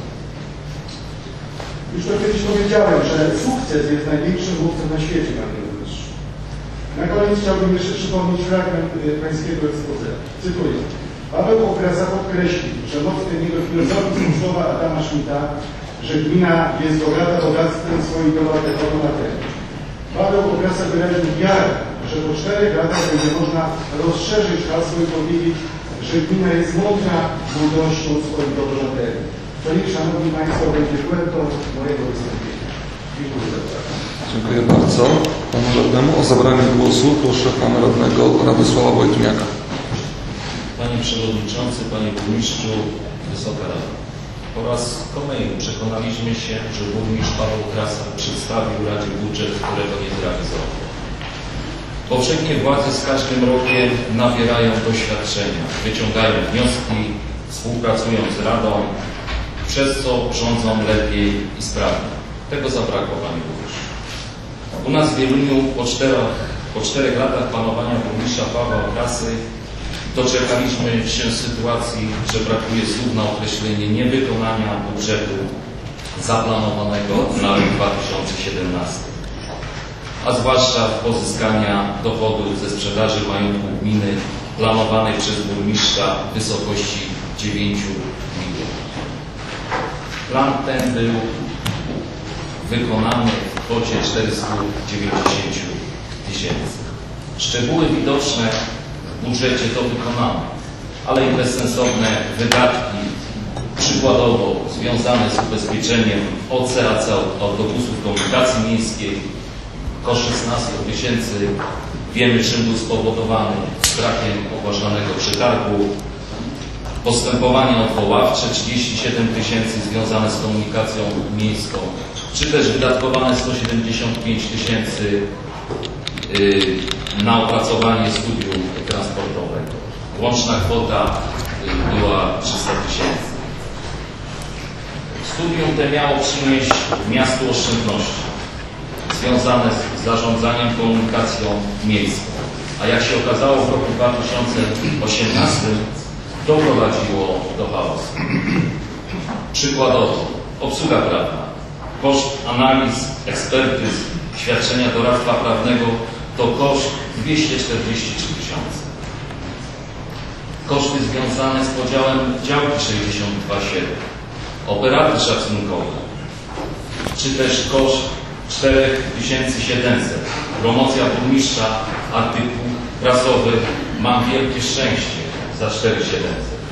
Już to kiedyś powiedziałem, że sukces jest największym mówcą na świecie, Panie Burmistrzu. Na koniec chciałbym jeszcze przypomnieć fragment Pańskiego exposé. Cytuję. Paweł Okrasa podkreślił, że mocny nie do filozofii słowa Adama Schmidta, że gmina jest bogata bogactwem swoich obywateli. Paweł Okrasa wyraził wiarę, że po czterech latach będzie można rozszerzyć hasło i powiedzieć, że gmina jest mądra mądrością swoich obywateli. To niech, Szanowni Państwo, będzie puentą mojego wystąpienia. Dziękuję za uwagę. Dziękuję bardzo. Panu radnemu o zabranie głosu proszę Pana radnego Radosława Wojtniaka. Panie Przewodniczący, Panie Burmistrzu, Wysoka Rado. Po raz kolejny przekonaliśmy się, że burmistrz Paweł Krasa przedstawił Radzie budżet, którego nie zrealizował. Powszechnie władze z każdym rokiem nabierają doświadczenia, wyciągają wnioski, współpracują z Radą, przez co rządzą lepiej i sprawniej. Tego zabrakło, Panie Burmistrzu. U nas w Wieluniu po czterech, po czterech latach panowania burmistrza Pawła Krasy doczekaliśmy się sytuacji, że brakuje słów na określenie niewykonania budżetu zaplanowanego na rok dwa tysiące siedemnasty, a zwłaszcza pozyskania dochodów ze sprzedaży majątku gminy planowanej przez burmistrza w wysokości dziewięciu milionów. Plan ten był wykonany w kwocie czterystu dziewięćdziesięciu tysięcy. Szczegóły widoczne w budżecie to wykonane, ale i bezsensowne wydatki, przykładowo związane z ubezpieczeniem O C A C autobusów komunikacji miejskiej, koszt szesnaście tysięcy, wiemy czym był spowodowany, brakiem ogłaszanego przetargu, postępowania odwoławcze trzydzieści siedem tysięcy związane z komunikacją miejską, czy też wydatkowane sto siedemdziesiąt pięć tysięcy na opracowanie studium transportowego. Łączna kwota była trzysta tysięcy. Studium te miało przynieść miastu oszczędności związane z zarządzaniem komunikacją miejską, a jak się okazało w roku dwa tysiące osiemnastym doprowadziło do chaosu. Przykładowo obsługa prawna, koszt analiz, ekspertyz, świadczenia doradztwa prawnego to koszt dwieście czterdzieści trzy tysiące. Koszty związane z podziałem działki sześćdziesiąt dwa siedem. Operator szacunkowy czy też koszt cztery tysiące siedemset. Promocja burmistrza, artykuł prasowy Mam wielkie szczęście za cztery tysiące siedemset.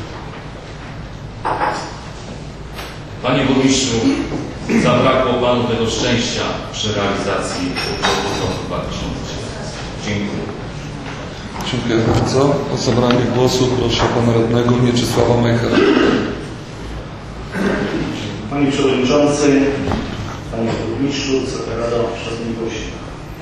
Panie burmistrzu, zabrakło Panu tego szczęścia przy realizacji budżetu roku dwa tysiące siedemset. Dziękuję. Dziękuję bardzo. O zabranie głosu proszę Pana Radnego Mieczysława Majchera. Panie Przewodniczący, Panie Burmistrzu, Wysoka Rado, Szanowni Goście.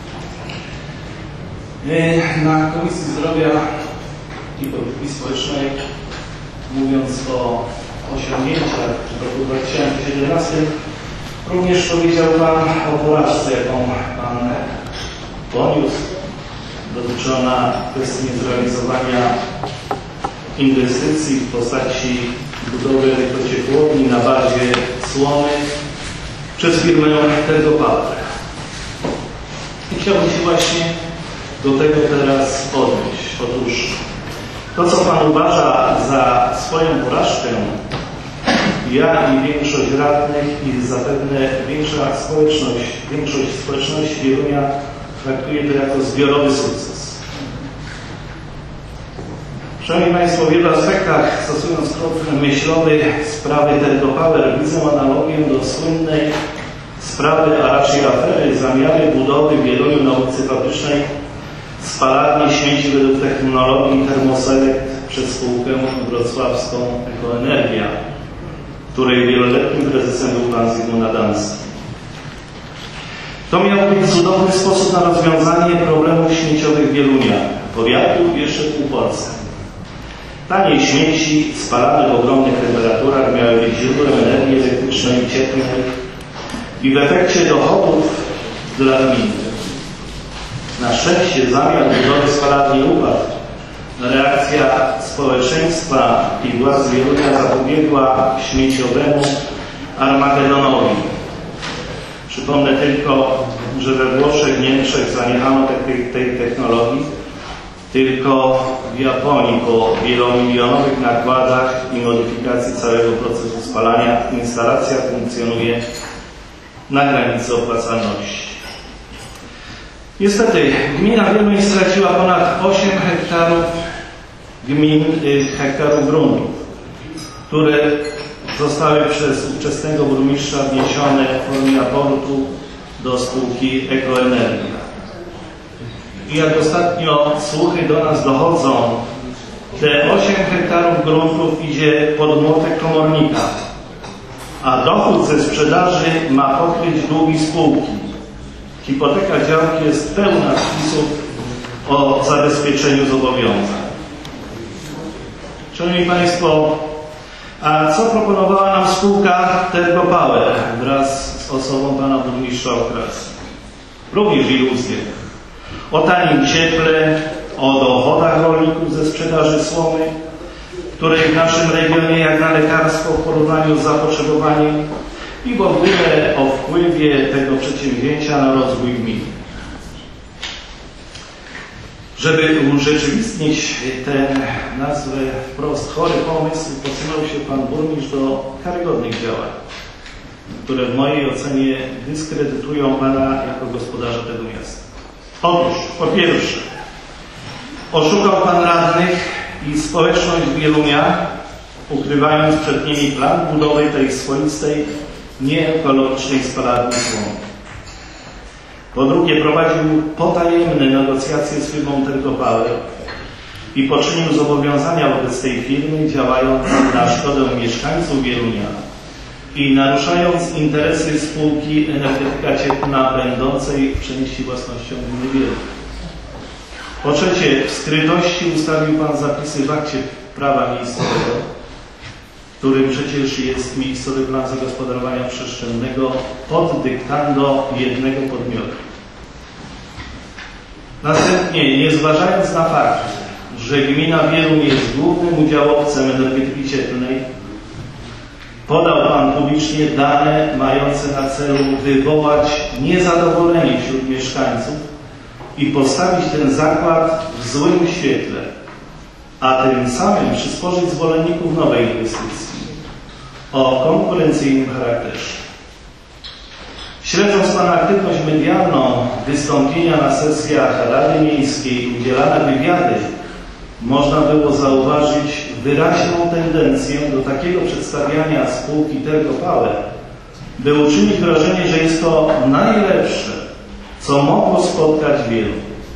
Na Komisji Zdrowia i Polityki Społecznej, mówiąc o osiągnięciach w roku dwa tysiące siedemnastym, również powiedział Pan o porażce, jaką Pan poniósł. Dotyczy ona kwestii niezrealizowania inwestycji w postaci budowy elektrociepłowni na bazie słomy przez firmę Tergopower. I chciałbym się właśnie do tego teraz odnieść. Otóż to, co Pan uważa za swoją porażkę, ja i większość radnych i zapewne większa społeczność, większość społeczności Wielunia traktuje to jako zbiorowy sukces. Szanowni Państwo, w wielu aspektach, stosując krok myślowy sprawy Tergopower, widzę analogię do słynnej sprawy, a raczej afery, zamiary budowy w Wieluniu na ulicy Fabrycznej spalarni śmieci według technologii Termoselect przez spółkę wrocławską Ekoenergia, której wieloletnim prezesem był pan Zygmunt Adamski. To miał być cudowny sposób na rozwiązanie problemów śmieciowych Wielunia, powiatu i jeszcze pół Polsce. Tanie śmieci spalane w ogromnych temperaturach miały być źródłem energii elektrycznej i cieplnej i w efekcie dochodów dla gminy. Na szczęście zamiar budowy spalarni upadł. Reakcja społeczeństwa i władz Wielunia zapobiegła śmieciowemu Armagedonowi. Przypomnę tylko, że we Włoszech, Niemczech zaniechano tej, tej technologii, tylko w Japonii po wielomilionowych nakładach i modyfikacji całego procesu spalania instalacja funkcjonuje na granicy opłacalności. Niestety, gmina Wieluń straciła ponad osiem hektarów gmin, hektarów gruntów, które zostały przez ówczesnego burmistrza wniesione w formie aportu do spółki Ekoenergia. I jak ostatnio słuchy do nas dochodzą, te osiem hektarów gruntów idzie pod młotek komornika, a dochód ze sprzedaży ma pokryć długi spółki. Hipoteka działki jest pełna wpisów o zabezpieczeniu zobowiązań. Szanowni Państwo, a co proponowała nam spółka Tergopower wraz z osobą pana burmistrza Okrasa? Również iluzje. O tanim cieple, o dochodach rolników ze sprzedaży słomy, której w naszym regionie jak na lekarstwo w porównaniu z zapotrzebowaniem, i w ogóle o wpływie tego przedsięwzięcia na rozwój gminy. Żeby urzeczywistnić tę nazwę wprost chory pomysł, posunął się pan burmistrz do karygodnych działań, które w mojej ocenie dyskredytują pana jako gospodarza tego miasta. Otóż, po pierwsze, oszukał pan radnych i społeczność Wielunia, ukrywając przed nimi plan budowy tej swoistej, nieekologicznej spalarni słomy. Po drugie, prowadził potajemne negocjacje z firmą Tergopower i poczynił zobowiązania wobec tej firmy, działając na szkodę mieszkańców Wielunia i naruszając interesy spółki Energetyka Cieplna będącej w części własnością gminy Wieluń. Po trzecie, w skrytości ustawił pan zapisy w akcie prawa miejscowego, którym przecież jest miejscowy plan zagospodarowania przestrzennego pod dyktando jednego podmiotu. Następnie, nie zważając na fakt, że gmina Wieluń jest głównym udziałowcem energetyki cieplnej, podał pan publicznie dane mające na celu wywołać niezadowolenie wśród mieszkańców i postawić ten zakład w złym świetle, a tym samym przysporzyć zwolenników nowej inwestycji o konkurencyjnym charakterze. Śledząc Pana aktywność medialną, wystąpienia na sesjach Rady Miejskiej, udzielane wywiady, można było zauważyć wyraźną tendencję do takiego przedstawiania spółki Tergo Power, by uczynić wrażenie, że jest to najlepsze, co mogło spotkać wielu.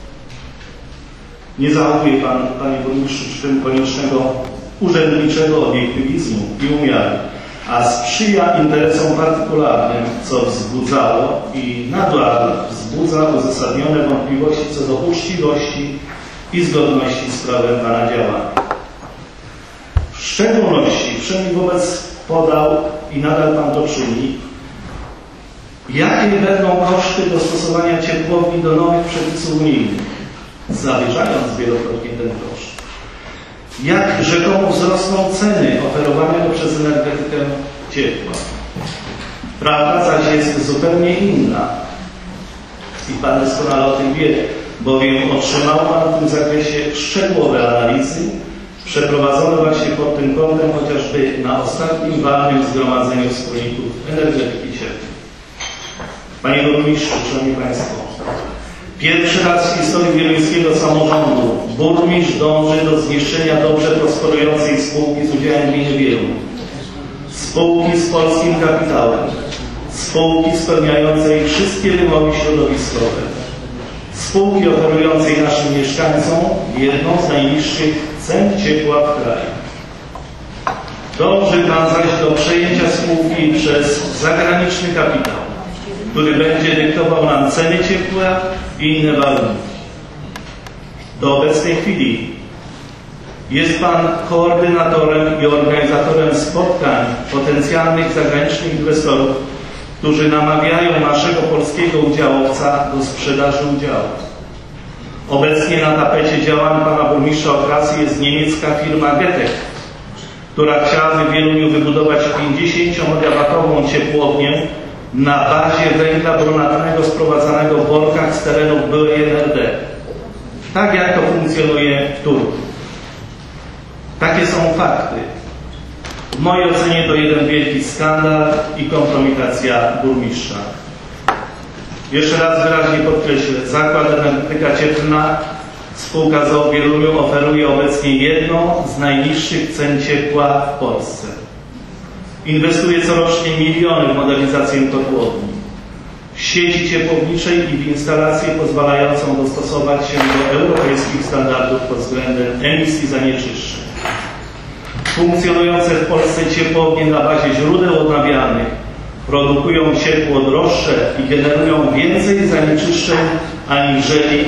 Nie zachowuje Pan, Panie Burmistrzu, przy tym koniecznego urzędniczego obiektywizmu i umiaru, a sprzyja interesom partykularnym, co wzbudzało i nadal wzbudza uzasadnione wątpliwości co do uczciwości i zgodności z prawem Pana działania. W szczególności przynajmniej wobec podał i nadal Pan to czyni, jakie będą koszty dostosowania ciepłowni do nowych przepisów unijnych, zawyżając wielokrotnie ten koszt. Jak rzekomo wzrosną ceny oferowanego przez energetykę ciepła. Prawda zaś jest zupełnie inna. I Pan doskonale o tym wie, bowiem otrzymał Pan w tym zakresie szczegółowe analizy, przeprowadzone właśnie pod tym kątem chociażby na ostatnim walnym zgromadzeniu wspólników energetyki cieplnej. Panie Burmistrzu, Szanowni Państwo, pierwszy raz w historii wieluńskiego samorządu burmistrz dąży do zniszczenia dobrze prosperującej spółki z udziałem gminy Wieluń. Spółki z polskim kapitałem. Spółki spełniającej wszystkie wymogi środowiskowe. Spółki oferującej naszym mieszkańcom jedną z najniższych cen ciepła w kraju. Dąży Pan zaś do przejęcia spółki przez zagraniczny kapitał, który będzie dyktował nam ceny ciepła i inne warunki. Do obecnej chwili jest Pan koordynatorem i organizatorem spotkań potencjalnych zagranicznych inwestorów, którzy namawiają naszego polskiego udziałowca do sprzedaży udziałów. Obecnie na tapecie działań Pana Burmistrza Okrasy jest niemiecka firma Getek, która chciałaby w Wieluniu wybudować pięćdziesięciomegawatową ciepłownię na bazie węgla brunatnego sprowadzanego w workach z terenów byłej N R D. Tak jak to funkcjonuje w Turku. Takie są fakty. W mojej ocenie to jeden wielki skandal i kompromitacja burmistrza. Jeszcze raz wyraźnie podkreślę, Zakład Energetyka Cieplna, spółka z o o w Wieluniu oferuje obecnie jedną z najniższych cen ciepła w Polsce. Inwestuje corocznie miliony w modernizację kotłowni, w sieci ciepłowniczej i w instalację pozwalającą dostosować się do europejskich standardów pod względem emisji zanieczyszczeń. Funkcjonujące w Polsce ciepłownie na bazie źródeł odnawialnych produkują ciepło droższe i generują więcej zanieczyszczeń aniżeli,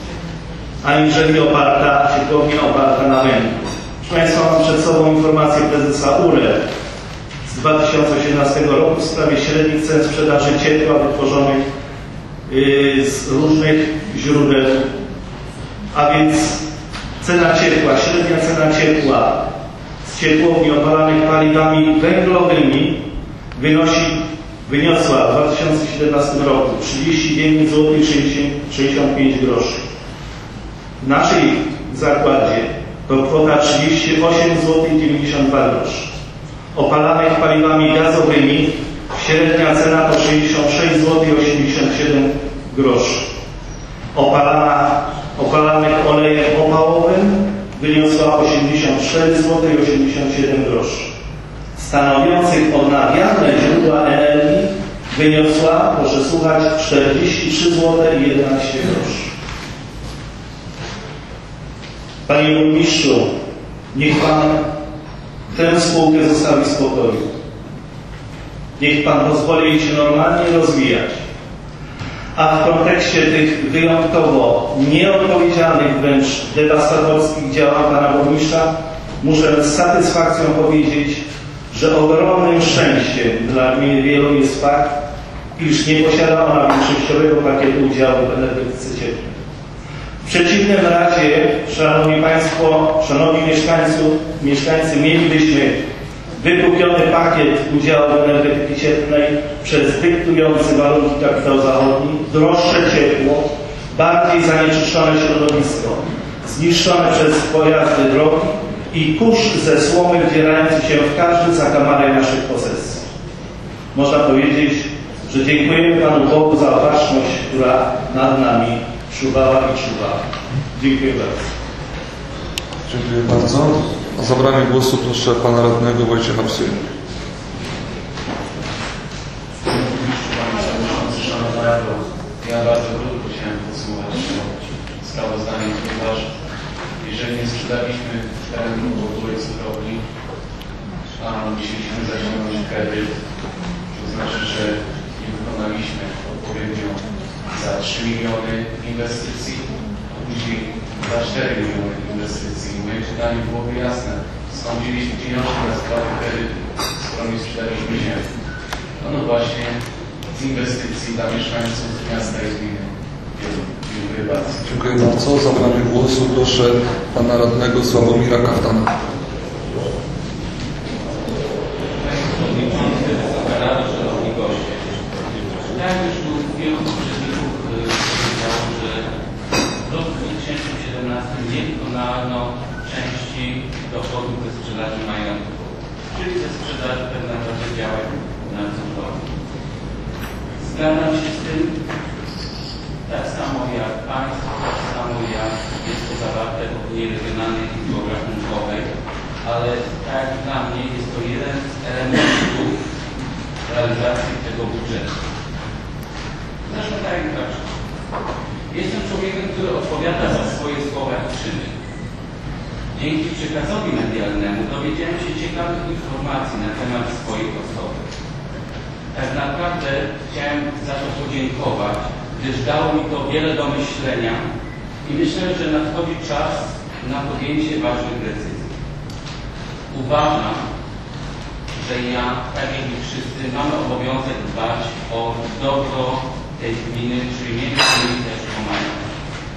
aniżeli oparta, ciepłownia oparta na węglu. Proszę Państwa, mam przed sobą informację prezesa U R E z dwa tysiące osiemnastego roku w sprawie średnich cen sprzedaży ciepła wytworzonych yy, z różnych źródeł, a więc cena ciepła, średnia cena ciepła z ciepłowni opalanych paliwami węglowymi wynosi, wyniosła w dwa tysiące siedemnastym roku trzydzieści dziewięć złotych sześćdziesiąt pięć groszy. W naszej zakładzie to kwota trzydzieści osiem złotych dziewięćdziesiąt dwa groszy. Opalanych paliwami gazowymi średnia cena to sześćdziesiąt sześć złotych osiemdziesiąt siedem groszy. Opalana, opalanych olejem opałowym wyniosła osiemdziesiąt cztery złotych osiemdziesiąt siedem groszy. Stanowiących odnawialne źródła energii wyniosła, proszę słuchać, czterdzieści trzy złote jedenaście groszy. Panie Burmistrzu, niech Pan tę spółkę zostawi w spokoju. Niech Pan pozwoli jej się normalnie rozwijać. A w kontekście tych wyjątkowo nieodpowiedzialnych, wręcz dewastatorskich działań Pana Burmistrza muszę z satysfakcją powiedzieć, że ogromnym szczęściem dla gminy Wieluń jest fakt, iż nie posiada ona większościowego pakietu udziałów w energetyce cieplnej. W przeciwnym razie, Szanowni Państwo, Szanowni mieszkańcy, mieszkańcy mielibyśmy wykupiony pakiet udziałów energetyki cieplnej przez dyktujący warunki kapitał zachodni, droższe ciepło, bardziej zanieczyszczone środowisko, zniszczone przez pojazdy drogi i kurz ze słomy wdzierający się w każdy zakamarek naszych posesji. Można powiedzieć, że dziękujemy Panu Bogu za opatrzność, która nad nami czuwała i czuwała. Dziękuję bardzo. Dziękuję bardzo. O zabranie głosu proszę pana radnego Wojciecha Psyla. Ja bardzo krótko chciałem podsumować to sprawozdanie, ponieważ jeżeli nie sprzedaliśmy terenu kultury cukrowi, a musieliśmy zaciągnąć kredyt, to znaczy, że nie wykonaliśmy odpowiednio za trzy miliony inwestycji, a później za cztery miliony inwestycji. Moje pytanie byłoby jasne. Skąd wzięliśmy pieniądze na sprawę kredytu, skoro nie sprzedaliśmy ziemi? No, no właśnie z inwestycji dla mieszkańców miasta i gminy. Dziękuję bardzo. Dziękuję bardzo. O zabranie głosu proszę pana radnego Sławomira Kaftana. Tak już tu wielu poprzedników powiedziało, że w roku dwa tysiące siedemnastym nie wykonano części dochodów ze sprzedaży majątku, czyli ze sprzedaży tak naprawdę działań nadzorczych. Zgadzam się z tym, tak samo jak Państwo, tak samo jak jest to zawarte w opinii regionalnej i rachunkowej, ale tak dla mnie jest to jeden z elementów realizacji tego budżetu. Zresztą tak jak każdy. Jestem człowiekiem, który odpowiada za swoje słowa i czyny. Dzięki przekazowi medialnemu dowiedziałem się ciekawych informacji na temat swojej osoby. Tak naprawdę chciałem za to podziękować, gdyż dało mi to wiele do myślenia i myślę, że nadchodzi czas na podjęcie ważnych decyzji. Uważam, że ja, tak jak i wszyscy, mamy obowiązek dbać o dobro tej gminy, czyli między innymi też o majątek.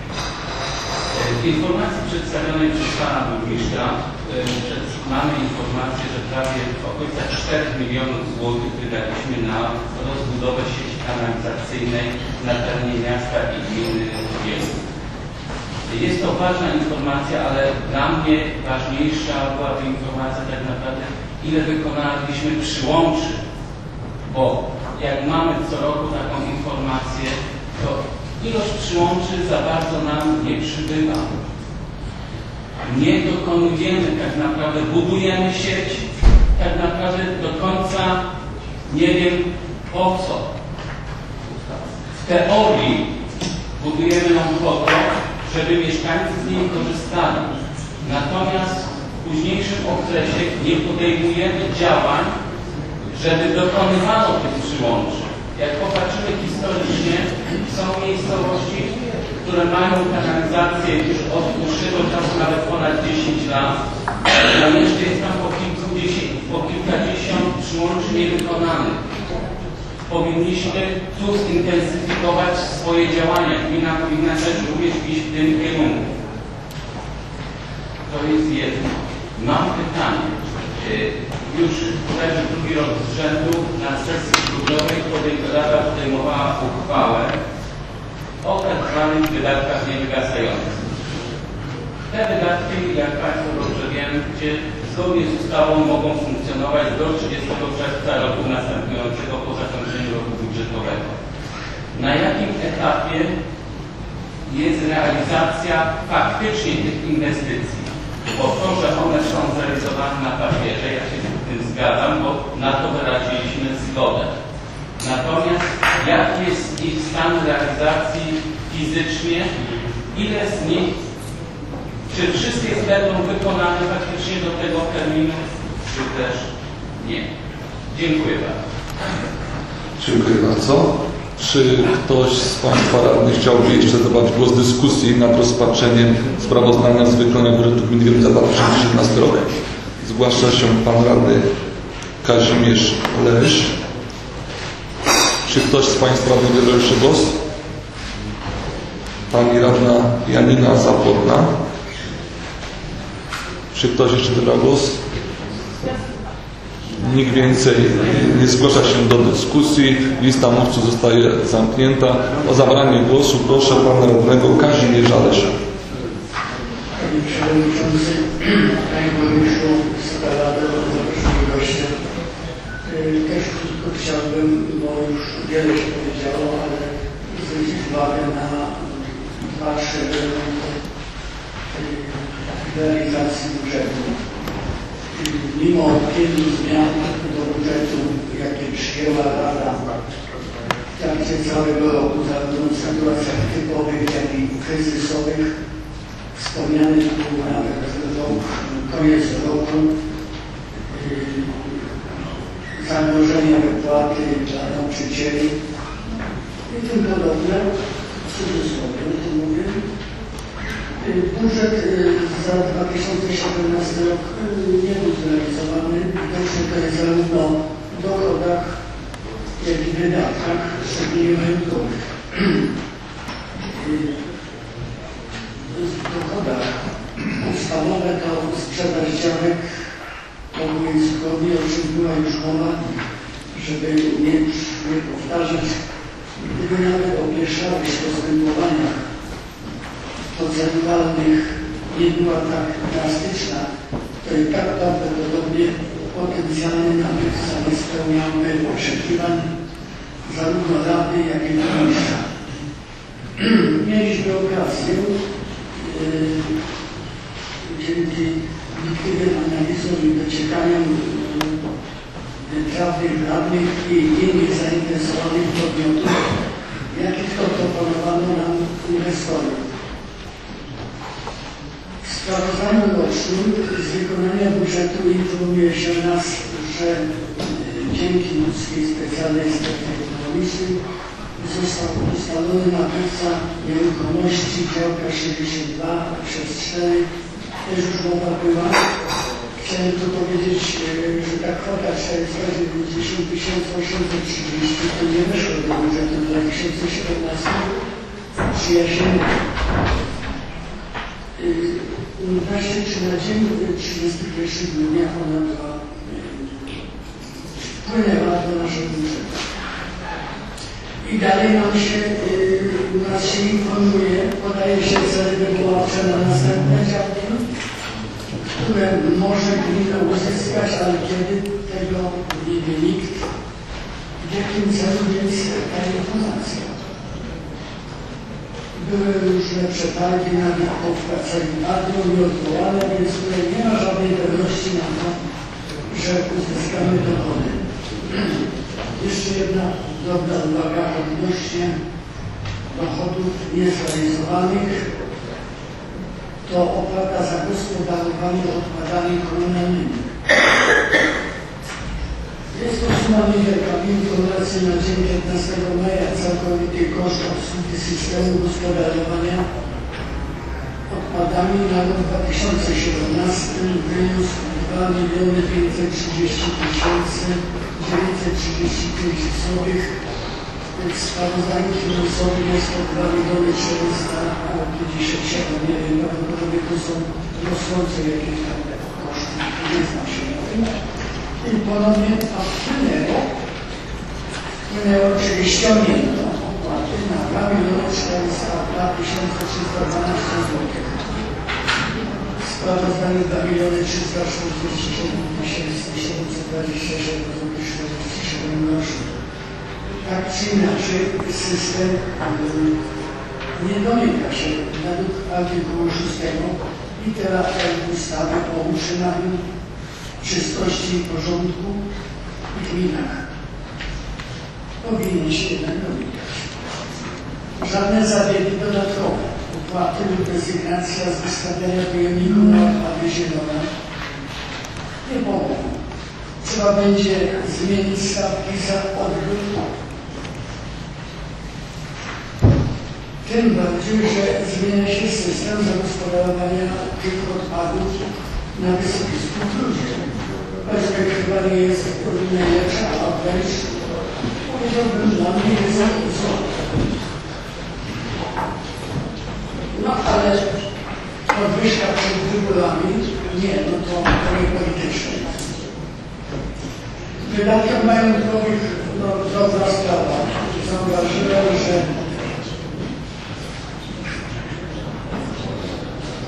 W informacji przedstawionej przez pana burmistrza mamy informację, że prawie w okolicach czterech milionów złotych wydaliśmy na rozbudowę sieci kanalizacyjnej na terenie miasta i gminy Bielsk. Jest to ważna informacja, ale dla mnie ważniejsza była ta informacja tak naprawdę, ile wykonaliśmy przyłączy, bo jak mamy co roku taką informację, to ilość przyłączy za bardzo nam nie przybywa. Nie dokonujemy tak naprawdę, budujemy sieć, tak naprawdę do końca nie wiem po co. W teorii budujemy ją po to, żeby mieszkańcy z niej korzystali. Natomiast w późniejszym okresie nie podejmujemy działań, żeby dokonywano tych przyłączy. Jak popatrzymy historycznie, są miejscowości, które mają kanalizację już od dłuższego czasu, nawet ponad dziesięć lat, a jeszcze jest tam po, po kilkadziesiąt przyłączy niewykonanych. Powinniśmy tu zintensyfikować swoje działania. Gmina powinna też również iść w tym kierunku. To jest jedno. Mam pytanie. Już bodajże drugi rok z rzędu na sesji grudniowej Rada podejmowała uchwałę o tak zwanych wydatkach niewygasających. Te wydatki, jak Państwo dobrze wiecie, zgodnie z ustawą mogą funkcjonować do trzydziestego czerwca roku następującego po zakończeniu roku budżetowego. Na jakim etapie jest realizacja faktycznie tych inwestycji? Bo to, że one są zrealizowane na papierze, ja się z tym zgadzam, bo na to wyraziliśmy zgodę. Natomiast jaki jest ich stan realizacji fizycznie, ile z nich, czy wszystkie będą wykonane faktycznie do tego terminu, czy też nie. Dziękuję bardzo. Dziękuję bardzo. Czy ktoś z Państwa radnych chciałby jeszcze zabrać głos w dyskusji nad rozpatrzeniem sprawozdania z wykonania budżetu gminy za dwa tysiące siedemnasty rok? Zgłasza się Pan Radny Kazimierz Lesz. Czy ktoś z Państwa będzie jeszcze głos? Pani Radna Janina Zapłodna. Czy ktoś jeszcze wybrał głos? Nikt więcej nie zgłasza się do dyskusji. Lista mówców zostaje zamknięta. O zabranie głosu proszę Pana Radnego Kazimierza Lesza. Panie Przewodniczący, Panie Burmistrzu, Wysoka Rado, zaproszeni goście. Też krótko chciałbym, bo już wiele się powiedziało, ale zwrócić uwagę na dwa, trzy elementy realizacji budżetu. Mimo wielu zmian do budżetu, jakie przyjęła Rada w trakcie całego roku, zarówno w sytuacjach typowych, jak i kryzysowych, wspomniany był nawet rok, koniec roku, zagrożenia wypłaty dla nauczycieli i tym podobne, w cudzysłowie to mówię. Budżet za dwa tysiące siedemnasty rok nie był zrealizowany. Widocznie to jest zarówno w dochodach, jak i wydatkach, szczególnie majątkowych. W dochodach ustawowe to sprzedaż działek ogólnie zgodnie, o czym była już mowa, żeby nie, nie powtarzać, gdyby nawet opieszałość postępowania procentualnych nie była tak drastyczna, to i tak prawdopodobnie potencjalny nabywca nie spełniałby oczekiwań zarówno Rady, jak i Burmistrza. Mieliśmy okazję yy, dzięki wnikliwym analizom i dociekaniom prawnych radnych i innych zainteresowanych podmiotów, jakich to proponowano nam inwestorów. W sprawozdaniu rocznym z wykonania budżetu informuje się nas, że dzięki ludzkiej specjalnej strefie ekonomicznej został ustalony nabywca nieruchomości działka sześćdziesiąt dwa przez cztery. Też już mowa była. Chciałem tu powiedzieć, że ta kwota czterysta dziewięćdziesiąt tysięcy osiemset trzydzieści to nie weszło do budżetu dwa tysiące siedemnastego. Przyjaźnienie. Właśnie czy na dzień trzydziestego pierwszego grudnia ona była wpłynęła do naszego budżetu. I dalej nam się, yy, nas się informuje, podaje się cele wywoławcze na następne działki, które może gmina uzyskać, ale kiedy tego nie wie nikt, w jakim celu jest ta informacja. Były różne przetargi na współpracę bardzo nieodwołane, więc tutaj nie ma żadnej pewności na to, że uzyskamy dochody. Jeszcze jedna dobra uwaga odnośnie dochodów niezrealizowanych. To opłata za gospodarowanie odpadami komunalnymi. Jest to suma niewielka. Informacja na dzień piętnastego maja całkowity koszt obsługi systemu gospodarowania odpadami na rok dwa tysiące siedemnasty wyniósł dwa miliony pięćset trzydzieści tysięcy dziewięćset trzydzieści pięć złotych. W sprawozdaniu finansowym jest to dwa miliony czterysta pięćdziesiąt siedem. Nie wiem, prawdopodobnie to są rosnące jakieś tam koszty. Nie znam się na tym. I ponownie wpłynęło, wpłynęło, czyli ściągnięto opłaty na dwa miliony czterysta dwa tysiące trzysta dwanaście złotych. W sprawozdaniu dwa miliony trzysta czterdzieści siedem tysięcy siedemset dwadzieścia siedem złotych czterdzieści siedem groszy. Tak czy inaczej system nie domyka się według artykułu szóstego literatura ustawy o utrzymaniu czystości i porządku w gminach. Powinien się jednak domykać. Żadne zabiegi dodatkowe, opłaty lub rezygnacja z wystawiania pojemniku na odpady zielone nie pomogą. Trzeba będzie zmienić stawki za odbiór. Tym bardziej, że zmienia się system zagospodarowania tych odpadów na wysypisku w Grudzie. Perspektywa nie jest najlepsza, a wręcz powiedziałbym dla mnie jest zła. No ale podwyżka przed wyborami nie, no to, to nie polityczne. Wydatków majątkowych, no dobra sprawa. Zauważyłem, że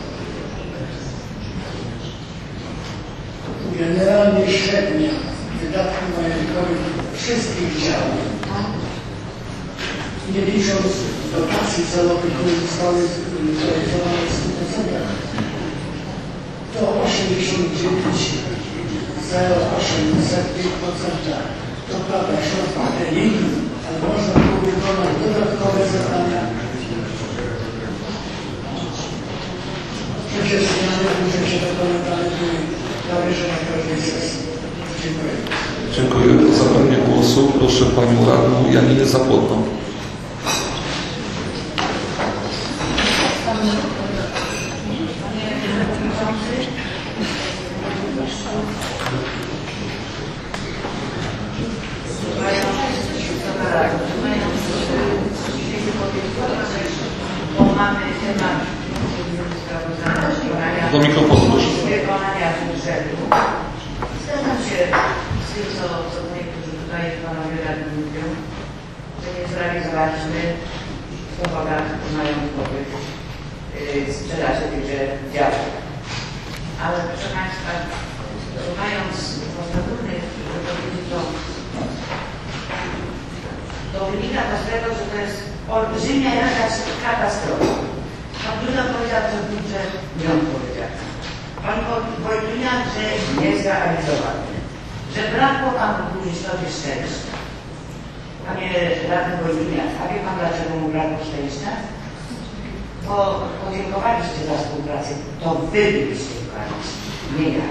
generalnie średnia wydatków majątkowych wszystkich działów, nie licząc dotacji celowych, które zostały zrealizowane w stu procentach, to osiemdziesiąt dziewięć przecinek zero osiem procent. To prawda, środki te linii, ale można było wykonać dodatkowe zadania. Przecież zmiany w budżecie dokonywane były prawie że na każdej sesji. Dziękuję. Dziękuję. O zabranie głosu proszę Panią Radną Janinę Zapłodną. Mamy temat Do mikrofonu proszę. wykonania budżetu. Zgadzam się z tym, co, co niektórzy tutaj panowie radni mówią, że nie zrealizowaliśmy sto podatków majątkowych yy, sprzedaży tychże działów. Ale proszę Państwa, słuchając poszczególnych wypowiedzi, to, to wynika to z tego, że to jest olbrzymia jakaś katastrofa. Pan Duda powiedział, że budżet nie odpowiedzialny. Pan Wojtuniak, że niezrealizowany. Że brakło Panu Burmistrzowi szczęścia. Panie radny Wojtuniak, a wie Pan, dlaczego mu brakło szczęścia? Bo podziękowaliście za współpracę. To Wy byliście w koalicji, nie ja.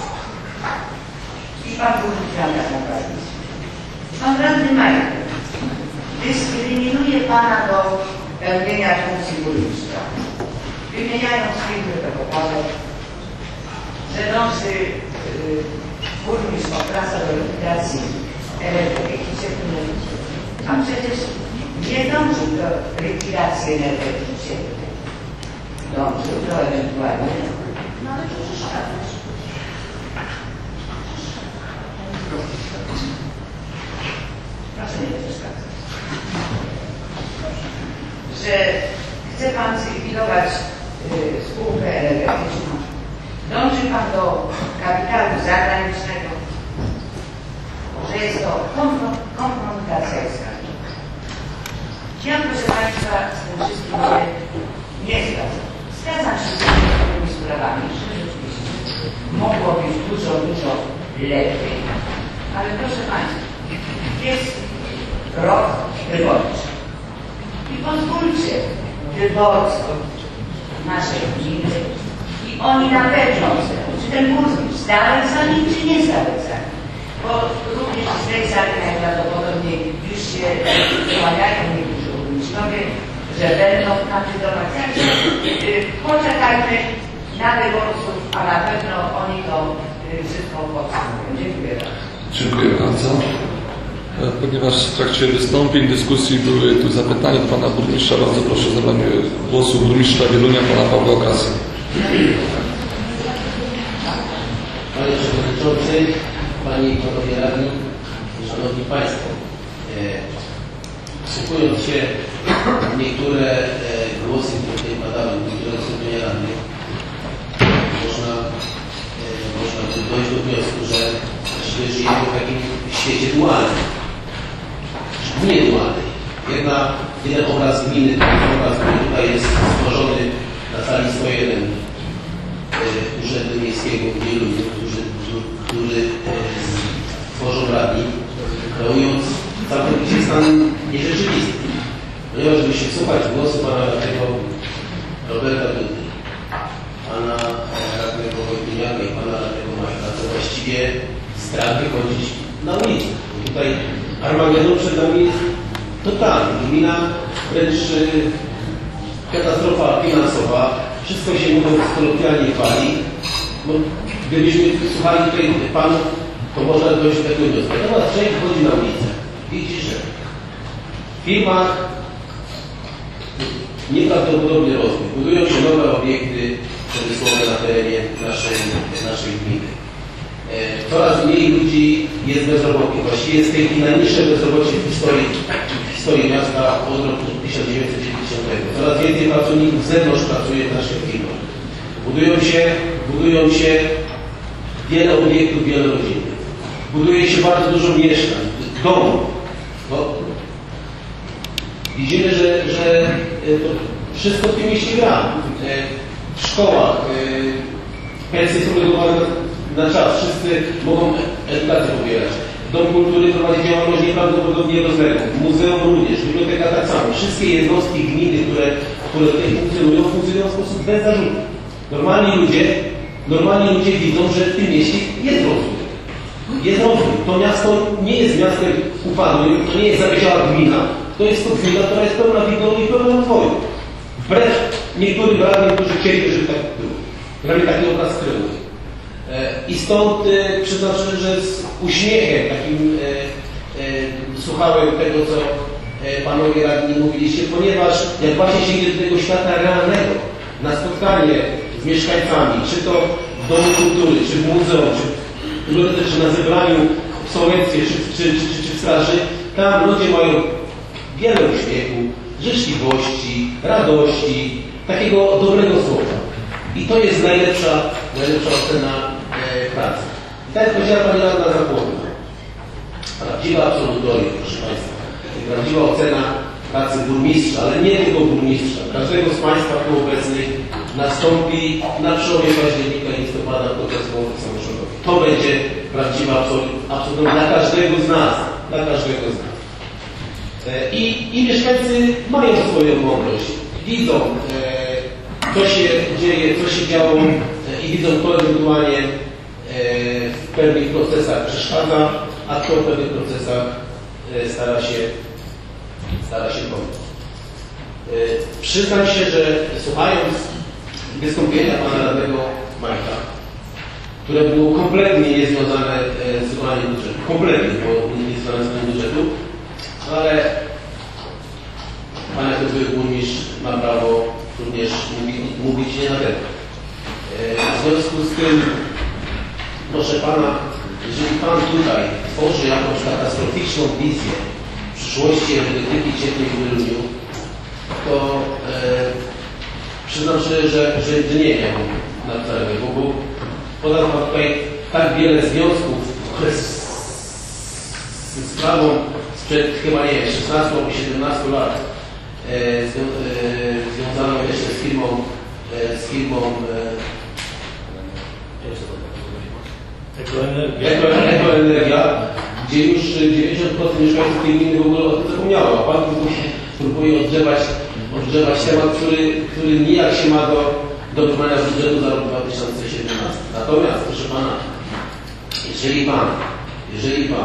I Pan Burmistrzowi tak naprawdę. Pan radny Majker dyskryminuje Pana do pełnienia funkcji burmistrza. Wymieniając firmy P K P, że dąży yy, burmistrz opraca do likwidacji energetyki cieplnej, a przecież nie dążył do likwidacji energetyki cieplnej. Dążył do ewentualnie. No ale to przeszkadza. Proszę nie przeszkadzać. Że chce Pan zlikwidować y, spółkę energetyczną, dąży Pan do kapitału zagranicznego, że jest to konfrontacja z każdym. Ja, proszę Państwa, z tym wszystkim się nie zgadzam. Zgadzam się z tymi sprawami, że rzeczywiście mogło być dużo, dużo lepiej, ale proszę Państwa, jest rok wyborczy. I pozwólcie wyborcom naszej gminy i oni na pewno chcą, czy ten burmistrz zdał egzamin, czy nie zdał egzamin. Bo również z tej sali najprawdopodobniej już się wyłaniają niektórzy burmistrzowie, że będą kandydować. Także yy, poczekajmy na wyborców, a na pewno oni to yy, wszystko podsumują. Dziękuję bardzo. Dziękuję bardzo. Ponieważ w trakcie wystąpień, dyskusji były tu zapytania do Pana Burmistrza, bardzo proszę o zabranie głosu Burmistrza Wielunia, Pana Pawła Krasy. Panie Przewodniczący, Panie i Panowie Radni, Szanowni Państwo, e, wsłuchując się w niektóre e, głosy, które tutaj padały, niektóre wystąpienia radnych, można, e, można dojść do wniosku, że właściwie żyjemy w takim świecie dualnym. Nie dualnej. Jedna, jeden obraz gminy, taki obraz, który tutaj jest stworzony na sali sto jeden e, Urzędu Miejskiego w Wieluniu, którzy, którzy e, tworzą radni, kreując całkowicie stan nierzeczywisty. Ponieważ żeby się wsłuchać w głosy Pana radnego Roberta Dudy, Pana radnego Wojtuniaka i Pana radnego Majka, to właściwie strach wychodzić na ulicę. Tutaj Armagedon przed nami jest totalny. Gmina wręcz katastrofa finansowa. Wszystko się mówiąc kolokwialnie chwali. Bo gdybyśmy słuchali tutaj panów, to można dojść do tego wniosku. Natomiast człowiek wychodzi na ulicę. Widzi, że w firmach nieprawdopodobny rozwój. Budują się nowe obiekty przemysłowe na terenie naszej, naszej gminy. Coraz mniej ludzi jest bezrobotnych. Właściwie jest w tej chwili najniższe bezrobocie w historii, w historii miasta od roku tysiąc dziewięćset dziewięćdziesiątego. Coraz więcej pracowników z zewnątrz pracuje w naszych firmach. Budują się, budują się wiele obiektów wielorodzinnych. buduje się bardzo dużo mieszkań, domów. No, widzimy, że, że to wszystko w tym mieście gra. W szkołach pensje są regulowane na czas, wszyscy mogą edukację pobierać. Dom Kultury prowadzi działalność nieprawdopodobnie rozległą. Muzeum również, biblioteka tak samo. Wszystkie jednostki gminy, które, które tutaj funkcjonują, funkcjonują w sposób bez zarzutu. Normalni ludzie, normalni ludzie widzą, że w tym mieście jest rozwój. Jest rozwój. To miasto nie jest miastem upadłym, to nie jest zawiedziała gmina, to jest to gmina, która jest pełna wigoru i pełna rozwoju. Wbrew niektórym radnym, którzy chcieli, żeby tak było. Prawie taki obraz kreuje. I stąd e, przyznam szczerze, że z uśmiechem takim e, e, słuchałem tego, co e, panowie radni mówiliście, ponieważ jak właśnie się idzie do tego świata realnego, na spotkanie z mieszkańcami, czy to w Domu Kultury, czy w muzeum, czy, czy na zebraniu w sołectwie, czy, czy, czy, czy, czy w straży, tam ludzie mają wiele uśmiechu, życzliwości, radości, takiego dobrego słowa. I to jest najlepsza, najlepsza ocena e, pracy. I tak jak powiedziała Pani Radna Zapłodna, prawdziwa absolutorium, proszę Państwa, prawdziwa ocena pracy burmistrza, ale nie tylko burmistrza, każdego z Państwa tu obecnych nastąpi na przełomie października i listopada podczas wyborów samorządowych. To będzie prawdziwa absolutorium dla każdego z nas, dla każdego z nas. E, i, I mieszkańcy mają swoją mądrość, widzą e, co się dzieje, co się działo i widzą, kto ewentualnie w pewnych procesach przeszkadza, a kto w pewnych procesach stara się, stara się pomóc. Przyznam się, że słuchając wystąpienia pana radnego Majka, które było kompletnie niezwiązane z wykonaniem budżetu, kompletnie było niezwiązane z wykonaniem budżetu, ale pan jako były burmistrz ma prawo również mówić, mówić nie na temat. W związku z tym, proszę Pana, jeżeli Pan tutaj tworzy jakąś katastroficzną wizję przyszłości energetyki cieplnej w Wieluniu, to e, przyznam szczerze, że, że nie wiem na całego, bo, bo podał Pan tutaj tak wiele związków z sprawą sprzed chyba nie wiem, szesnastu albo siedemnastu lat. Związaną jeszcze z firmą, z firmą Ekoenergia, gdzie już dziewięćdziesiąt procent mieszkańców tej gminy w ogóle o tym zapomniało, a Pan próbuje, próbuje odgrzewać, odgrzewać temat, który, który nijak się ma do, do wykonania budżetu za rok dwa tysiące siedemnasty. Natomiast, proszę Pana, jeżeli Pan, jeżeli Pan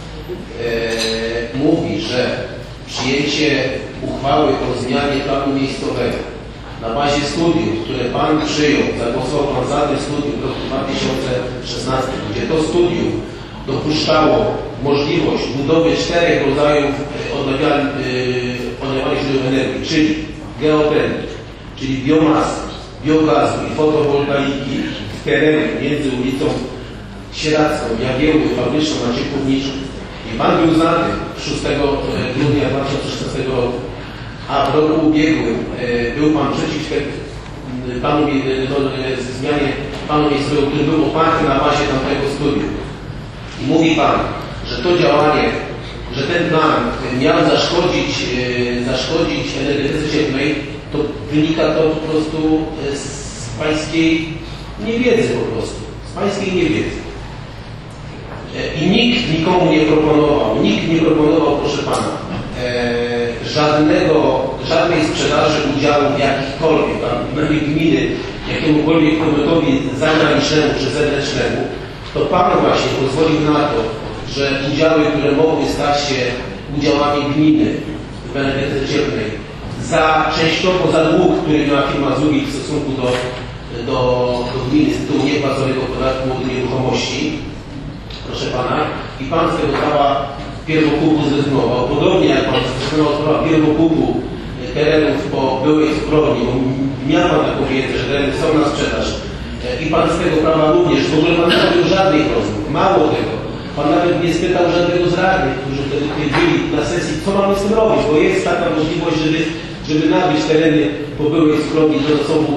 e, mówi, że przyjęcie uchwały o zmianie planu miejscowego na bazie studiów, które Pan przyjął, zagłosował Pan za tym studium w roku dwa tysiące szesnastym, gdzie to studium dopuszczało możliwość budowy czterech rodzajów odnawialnych źródeł energii, czyli geotermii, czyli biomasy, biogazu i fotowoltaiki w terenie między ulicą Sieradzką, Jagiełły, Fabryczną a Ciepłowniczą. I Pan był za tym szóstego grudnia dwa tysiące szesnastego roku, a w roku ubiegłym e, był Pan przeciw te, panu, e, zmianie planu miejscowego, który był oparty na bazie tamtego studium. I mówi Pan, że to działanie, że ten plan miał zaszkodzić, e, zaszkodzić energetyce cieplnej, to wynika to po prostu z Pańskiej niewiedzy po prostu, z Pańskiej niewiedzy. I nikt nikomu nie proponował, nikt nie proponował, proszę Pana, e, żadnego, żadnej sprzedaży udziałów jakichkolwiek, tam, gminy, jakiemukolwiek podmiotowi zagranicznemu czy zewnętrznemu, to Pan właśnie pozwolił na to, że udziały, które mogły stać się udziałami gminy w energetyce cieplnej, za częściowo za dług, który miała firma Zubik w stosunku do, do, do gminy z tytułu niepłaconego podatku od nieruchomości, proszę Pana, i Pan z tego prawa pierwokupu zrezygnował. Podobnie jak Pan zrezygnował z prawa pierwokupu terenów po byłej cukrowni, bo miał Pan taką wiedzę, że tereny są na sprzedaż i Pan z tego prawa również, w ogóle Pan nie robił żadnych rozmów. Mało tego, Pan nawet nie spytał żadnego z radnych, którzy wtedy byli na sesji, co mamy z tym robić, bo jest taka możliwość, żeby, żeby nabyć tereny po byłej cukrowni do zasobu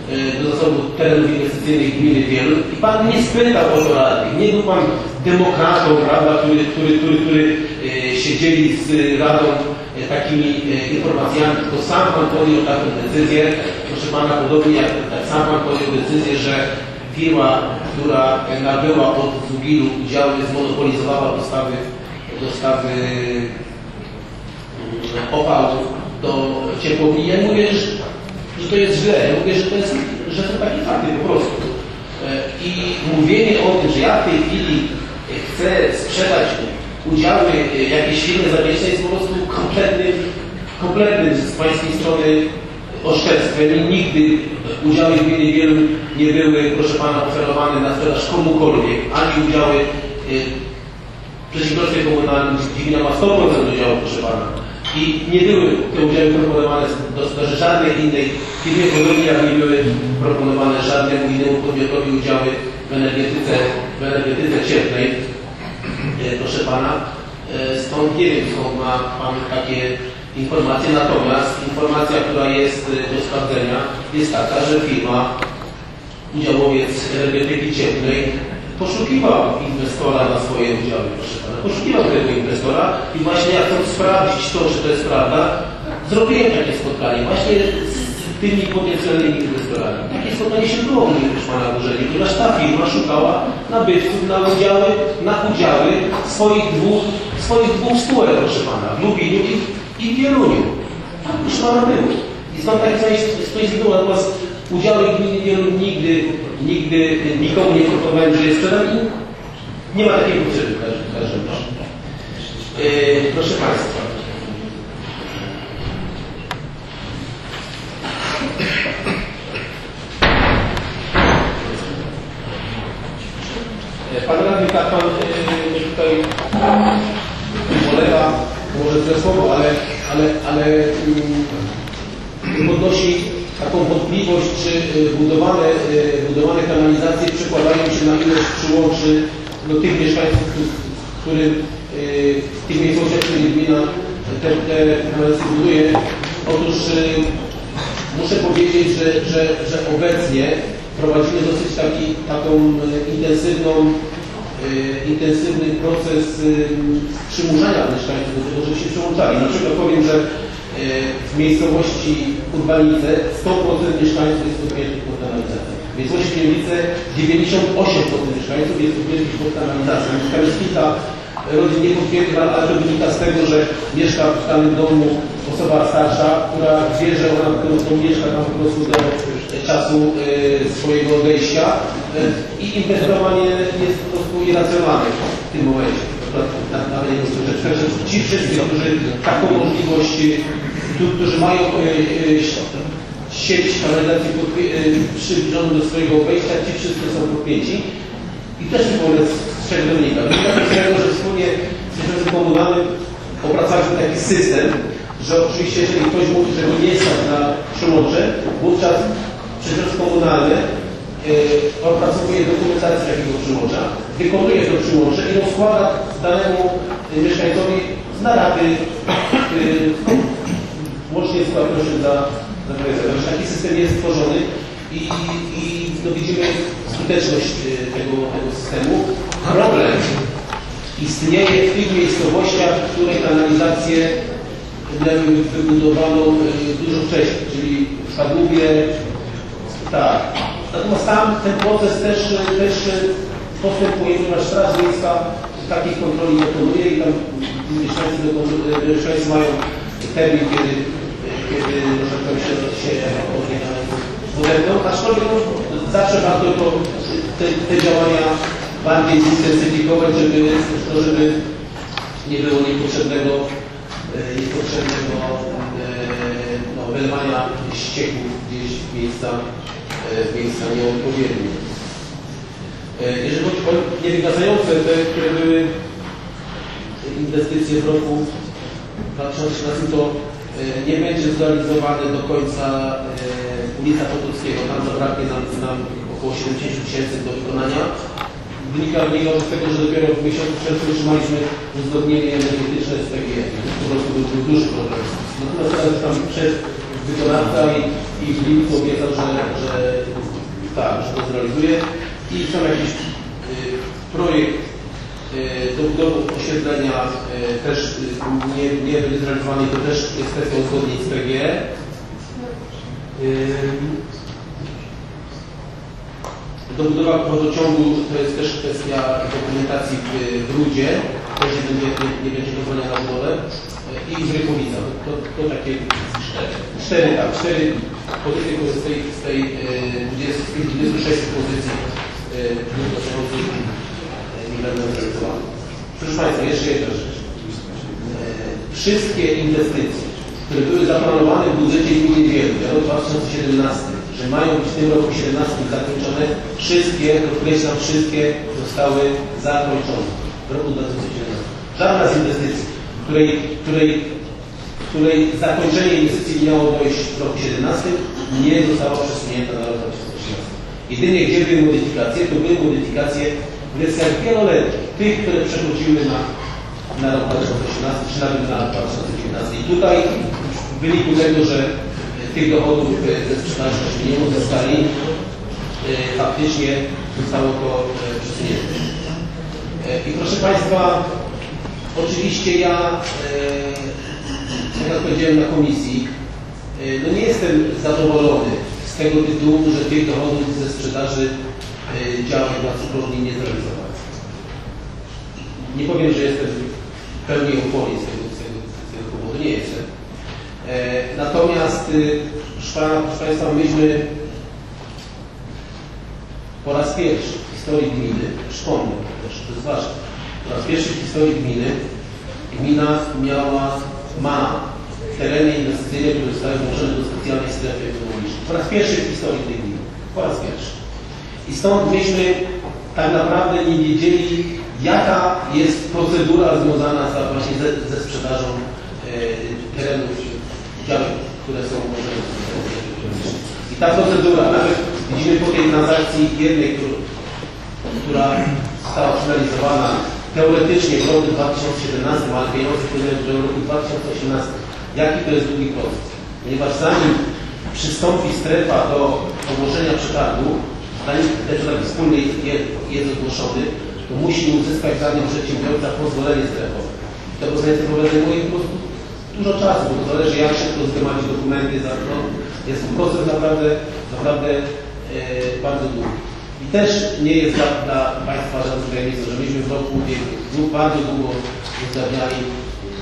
do zasobu terenów inwestycyjnych gminy Wieluń i Pan nie spytał o to radnych. Nie był Pan demokratą, prawda, który, który, który, który się dzieli z Radą takimi informacjami, tylko sam Pan podjął taką decyzję, proszę Pana, podobnie jak tak sam Pan podjął decyzję, że firma, która nabyła od Zugilu udziały, zmonopolizowała dostawy, dostawy opałów do ciepłowni. Ja mówię, że, że to jest źle, ja mówię, że to jest, że to takie fakty po prostu. I mówienie o tym, że ja w tej chwili chcę sprzedać udziały jakiejś firmy zagranicznej jest po prostu kompletnym, kompletnym z Pańskiej strony oszczerstwem i nigdy udziały w gminie Wieluń nie były, proszę Pana, oferowane na sprzedaż komukolwiek, ani udziały w przedsiębiorstwie komunalnym, gdzie gmina ma sto procent udziału, proszę Pana. I nie były te udziały proponowane do sprzedaży żadnej innej firmie, podobnie jak nie były proponowane żadnemu innemu podmiotowi udziały w energetyce, w energetyce cieplnej. Proszę Pana, stąd nie wiem, skąd ma Pan takie informacje, natomiast informacja, która jest do sprawdzenia, jest taka, że firma, udziałowiec energetyki cieplnej poszukiwał inwestora na swoje udziały, proszę Pana. Poszukiwał tego inwestora i właśnie ja chcę sprawdzić to, czy to jest prawda, zrobiłem takie spotkanie właśnie z tymi potencjalnymi inwestorami. Takie spotkanie się było u mnie, proszę Pana, w urzędzie, ponieważ ta firma szukała nabywców na udziały, na udziały swoich dwóch, swoich dwóch spółek, proszę Pana, w Lubliniu i, i w Wieluniu. Tak, proszę Pana, było. I stąd takie coś było, natomiast udziały gminy Wieluń nigdy, nigdy nikomu nie proponowałem, że jest sprzedam i nie ma takiej potrzeby w każdym razie. Yy, proszę Państwa. Pan radny Kapłan yy, tutaj polega, może złe słowo, ale, ale, ale yy, podnosi taką wątpliwość, czy budowane, budowane kanalizacje przekładają się na ilość przyłączy do tych mieszkańców, którym w tych miejscowościach, w których gmina te, te kanalizacje buduje. Otóż muszę powiedzieć, że, że, że obecnie prowadzimy dosyć taki, taką intensywną, intensywny proces przymuszania mieszkańców do tego, żeby się przyłączali. Na przykład powiem, że w miejscowości Urbanice sto procent mieszkańców jest objętych pod kanalizacją. W miejscowości Kielnice dziewięćdziesiąt osiem procent mieszkańców jest objętych pod kanalizacją. Mieszka już kilka rodzin niepodpiętych, ale to wynika z tego, że mieszka w danym domu osoba starsza, która wie, że ona to mieszka tam po prostu do czasu e, swojego odejścia e, i inwestowanie jest po prostu irracjonalne w tym momencie. Ci wszyscy, którzy taką możliwość, którzy mają sieć kanalizacji przybliżoną do swojego wejścia, ci wszyscy są podpięci. I też wypowiedz z czego wynika. Wynika z tego, że wspólnie z Ministerstwem Komunalnym opracowaliśmy taki system, że oczywiście jeżeli ktoś mówi, że go nie stać na przyłącze, wówczas Ministerstwo Komunalne Yy, opracowuje dokumentację takiego przyłącza, wykonuje to przyłącze i rozkłada danemu yy, mieszkańcowi na raty yy, łącznie z płatnością za za taki system jest stworzony i, i no, widzimy skuteczność yy, tego, tego systemu. Problem istnieje w tych miejscowościach, w których kanalizację wybudowano yy, dużo wcześniej, czyli w Szadłubie, tak. Natomiast tam ten proces też, też postępuje, ponieważ Straż Miejska takich kontroli dokonuje i tam mieszkańcy, mieszkańcy mają termin, kiedy, kiedy może się, się odniechają. Aczkolwiek no, zawsze warto to, te, te działania bardziej zintensyfikować, żeby, żeby nie było niepotrzebnego, niepotrzebnego no, wylewania ścieków gdzieś w miejsca w miejsca nieodpowiednie. Jeżeli chodzi o niewygasające, te, które były inwestycje w roku dwa tysiące trzynastym, to nie będzie zrealizowane do końca ulica Potockiego. Tam zabraknie nam, nam około siedemdziesiąt tysięcy do wykonania. Wynika z tego, że dopiero w miesiącu czerwcu otrzymaliśmy uzgodnienie energetyczne z P G F. Po prostu był, był duży problem. Natomiast teraz tam przed wykonawca i, i w lipcu obiecał, że, że tak, że to zrealizuje. I są jakiś y, projekt y, do budowy osiedlenia y, też y, nie, nie będzie zrealizowany, to też jest kwestia uzgodnień z P G E. Y, Dobudowa wodociągu to jest też kwestia dokumentacji w, w Rudzie, też nie będzie, nie, nie będzie pozwolenia na budowę. I z Rykowica. To, to takie cztery. Cztery, tak. Cztery pozycje z tej, z tej dwudziestu sześciu pozycji nie będą zrealizowane. Proszę Państwa, jeszcze jedna rzecz. Wszystkie inwestycje, które były zaplanowane w budżecie gminy Wieluń w roku dwa tysiące siedemnastym, że mają być w tym roku siedemnastym zakończone, wszystkie, podkreślam, wszystkie zostały zakończone w roku dwa tysiące siedemnastym. Żadna z inwestycji, której, której, której zakończenie inwestycji miało dojść w roku siedemnastym, nie została przesunięta na rok dwa tysiące osiemnasty. Jedynie gdzie były modyfikacje, to były modyfikacje w wersjach wieloletnich, tych, które przechodziły na, na rok dwa tysiące osiemnasty, czy nawet na rok dwa tysiące dziewiętnasty. I tutaj w wyniku tego, że tych dochodów ze sprzedaży nie uzyskali, faktycznie zostało to przesunięte. I proszę Państwa, oczywiście ja, jak powiedziałem na komisji, no nie jestem zadowolony z tego tytułu, że tych dochodów ze sprzedaży działań na cukrowni nie zrealizowano. Nie powiem, że jestem w pełni euforii z tego, z tego, z tego powodu, nie jestem. Natomiast, proszę Państwa, myśmy po raz pierwszy w historii gminy, przypomnę, to jest ważne, po raz pierwszy w historii gminy gmina miała, ma tereny inwestycyjne, które zostały włączone do specjalnej strefy ekonomicznej. Po raz pierwszy w historii tej gminy. Po raz pierwszy. I stąd myśmy tak naprawdę nie wiedzieli, jaka jest procedura związana z, właśnie ze, ze sprzedażą e, terenów, działek, które są włączone do strefy ekonomicznej. I ta procedura, nawet widzimy po tej transakcji jednej, która, która została finalizowana teoretycznie w roku dwa tysiące siedemnastym, ale pieniądze wpłynęły w roku dwa tysiące osiemnastym. Jaki to jest długi proces? Ponieważ zanim przystąpi strefa do ogłoszenia przetargu, zanim ten przetarg wspólny jest, jest ogłoszony, to musi uzyskać danym przedsiębiorca pozwolenie strefowe. To pozwolenie strefowe zajmuje po prostu dużo czasu, bo to zależy, jak szybko zgromadzić dokumenty. No, jest to proces naprawdę, naprawdę e, bardzo długi. I też nie jest dla, dla Państwa żadną tajemnicą, że myśmy w roku ubiegłym bardzo długo uzgadniali e,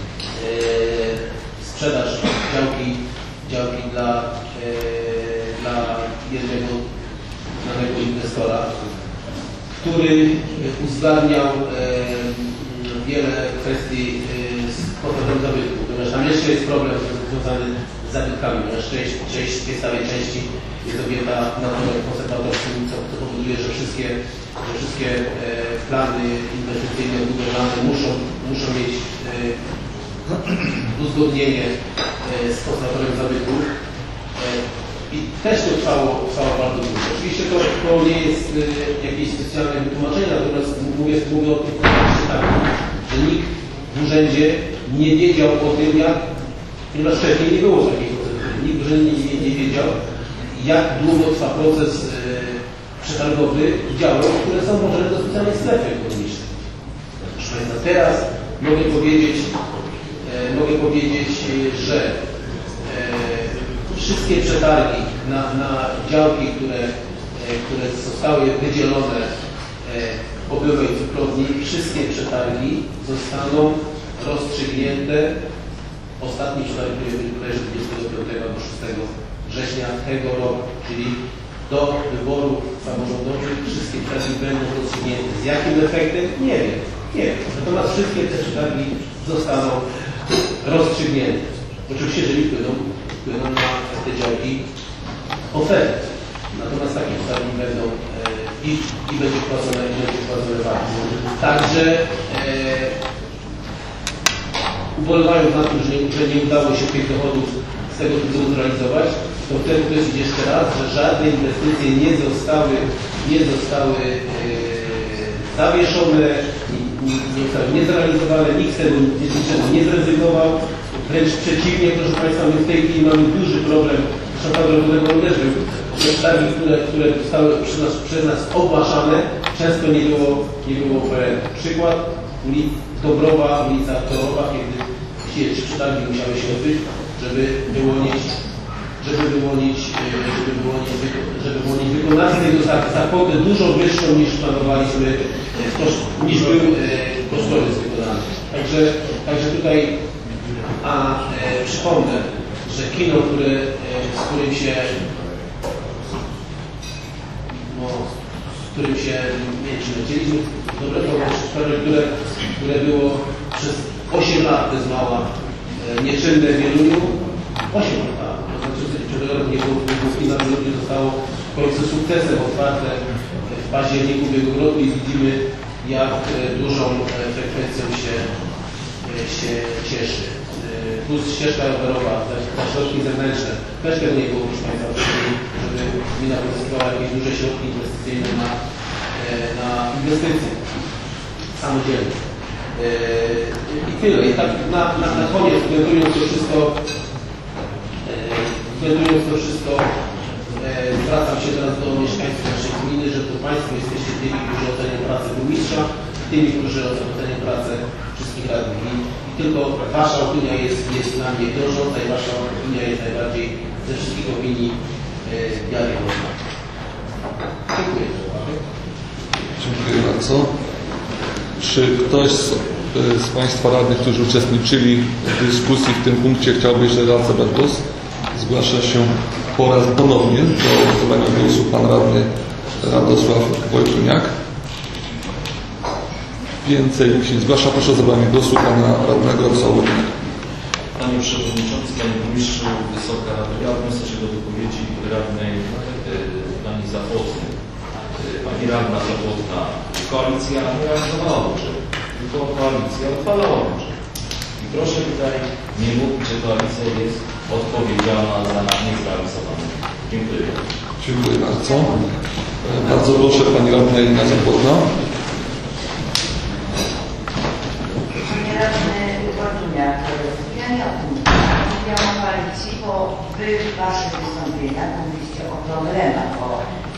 sprzedaż działki, działki dla, e, dla jednego znanego inwestora, który uzgadniał e, wiele kwestii e, z powrotem zabytku, ponieważ tam jeszcze jest problem związany z zabytkami, ponieważ część, część tej stałej części jest objęta nadzorem konserwatorskim, co, co powoduje, że wszystkie, że wszystkie e, plany inwestycyjne, budowlane muszą, muszą mieć e, uzgodnienie e, z konserwatorem zabytków. E, I też to trwało, trwało bardzo długo. Oczywiście to, to nie jest e, jakieś specjalne wytłumaczenie, natomiast mówię, mówię o tym tak, że nikt w urzędzie nie wiedział o tym, jak, ponieważ wcześniej nie było takiej procedury, nikt w urzędzie nie, nie wiedział, jak długo trwa proces e, przetargowy działań, które są włożone do specjalnej strefy ekonomicznej. Proszę Państwa, teraz mogę powiedzieć, e, mogę powiedzieć, że e, wszystkie przetargi na, na działki, które, e, które zostały wydzielone e, po byłej cukrowni, wszystkie przetargi zostaną rozstrzygnięte. Ostatni przetarg, który leży dwudziestego piątego do szóstego września tego roku, czyli do wyborów samorządowych wszystkie przetargi będą rozstrzygnięte. Z jakim efektem? Nie wiem. Nie wiem. Natomiast wszystkie te przetargi zostaną rozstrzygnięte. Oczywiście, jeżeli wpłyną, wpłyną na te działki oferty. Natomiast takie przetargi będą e, i, i będzie wprowadzone, i będzie wprowadzone warto. Także e, ubolewając na tym, że nie, że nie udało się tych dochodów z tego tytułu zrealizować, to chcę powiedzieć jeszcze raz, że żadne inwestycje nie zostały, nie zostały e, zawieszone, nie, nie, nie zostały niezrealizowane, nikt z tego niczego nie zrezygnował. Wręcz przeciwnie, proszę Państwa, my w tej chwili mamy duży problem, zresztą Pan Robotnego też był. Przetargi, które, które zostały przez nas, przez nas ogłaszane, często nie było, nie było oferenty. Przykład ulic Dobrowa, ulica Torowa, kiedy dzisiaj trzy przetargi musiały się odbyć, żeby wyłonić, żeby wyłonić, żeby wyłonić, żeby wyłonić wykonawcę za, za kwotę dużo wyższą niż planowaliśmy, niż był kosztorys wykonany. Także, także tutaj, a e, przypomnę, że kino, które, e, z którym się no, z którym się nie wiem, czy lecieliśmy, dobre sprawy, które, które było przez osiem lat bez mała e, nieczynne w Wieluniu. osiem lat, to znaczy nie było kina w Wieluniu, zostało w końcu sukcesem otwarte w październiku ubiegłego roku i widzimy, jak e, dużą e, frekwencją się, e, się cieszy. E, plus ścieżka rowerowa, za środki zewnętrzne. Też tego nie było, proszę Państwa, żeby gmina pozyskiwała jakieś duże środki inwestycyjne na, e, na inwestycje samodzielne. E, I tyle. I tak na, na, na koniec, względując to wszystko, e, względując to wszystko, e, zwracam się teraz do mieszkańców naszej gminy, że to Państwo jesteście tymi, którzy ocenią pracę burmistrza, tymi, którzy ocenią pracę wszystkich radnych. I, i tylko Wasza opinia jest, jest dla mnie grożąca i Wasza opinia jest najbardziej ze wszystkich opinii e, wiarygodna. Dziękuję. Dziękuję bardzo. Czy ktoś z, z Państwa radnych, którzy uczestniczyli w dyskusji w tym punkcie, chciałby jeszcze raz zabrać głos? Zgłasza się po raz ponownie do zabrania głosu pan radny Radosław Wojtuniak. Więcej nikt się nie zgłasza. Proszę o zabranie głosu pana radnego Radosława Wojtuniaka. Panie Przewodniczący, Panie Burmistrzu, Wysoka Rado, ja odniosę się do wypowiedzi radnej e, Pani Zapłotnej. E, Pani radna Zapłotna, koalicja nie realizowała budżetu, tylko koalicja uchwalała budżet. I proszę tutaj nie mówić, że koalicja jest odpowiedzialna za niezrealizowane. Dziękuję. Dziękuję bardzo. E, bardzo proszę Pani radnej Ina Zapłotna. Panie radny Wojtuniak, ja nie o tym mówiłam o koalicji, bo Wy w Waszych wystąpieniach mówiliście o problemach, o,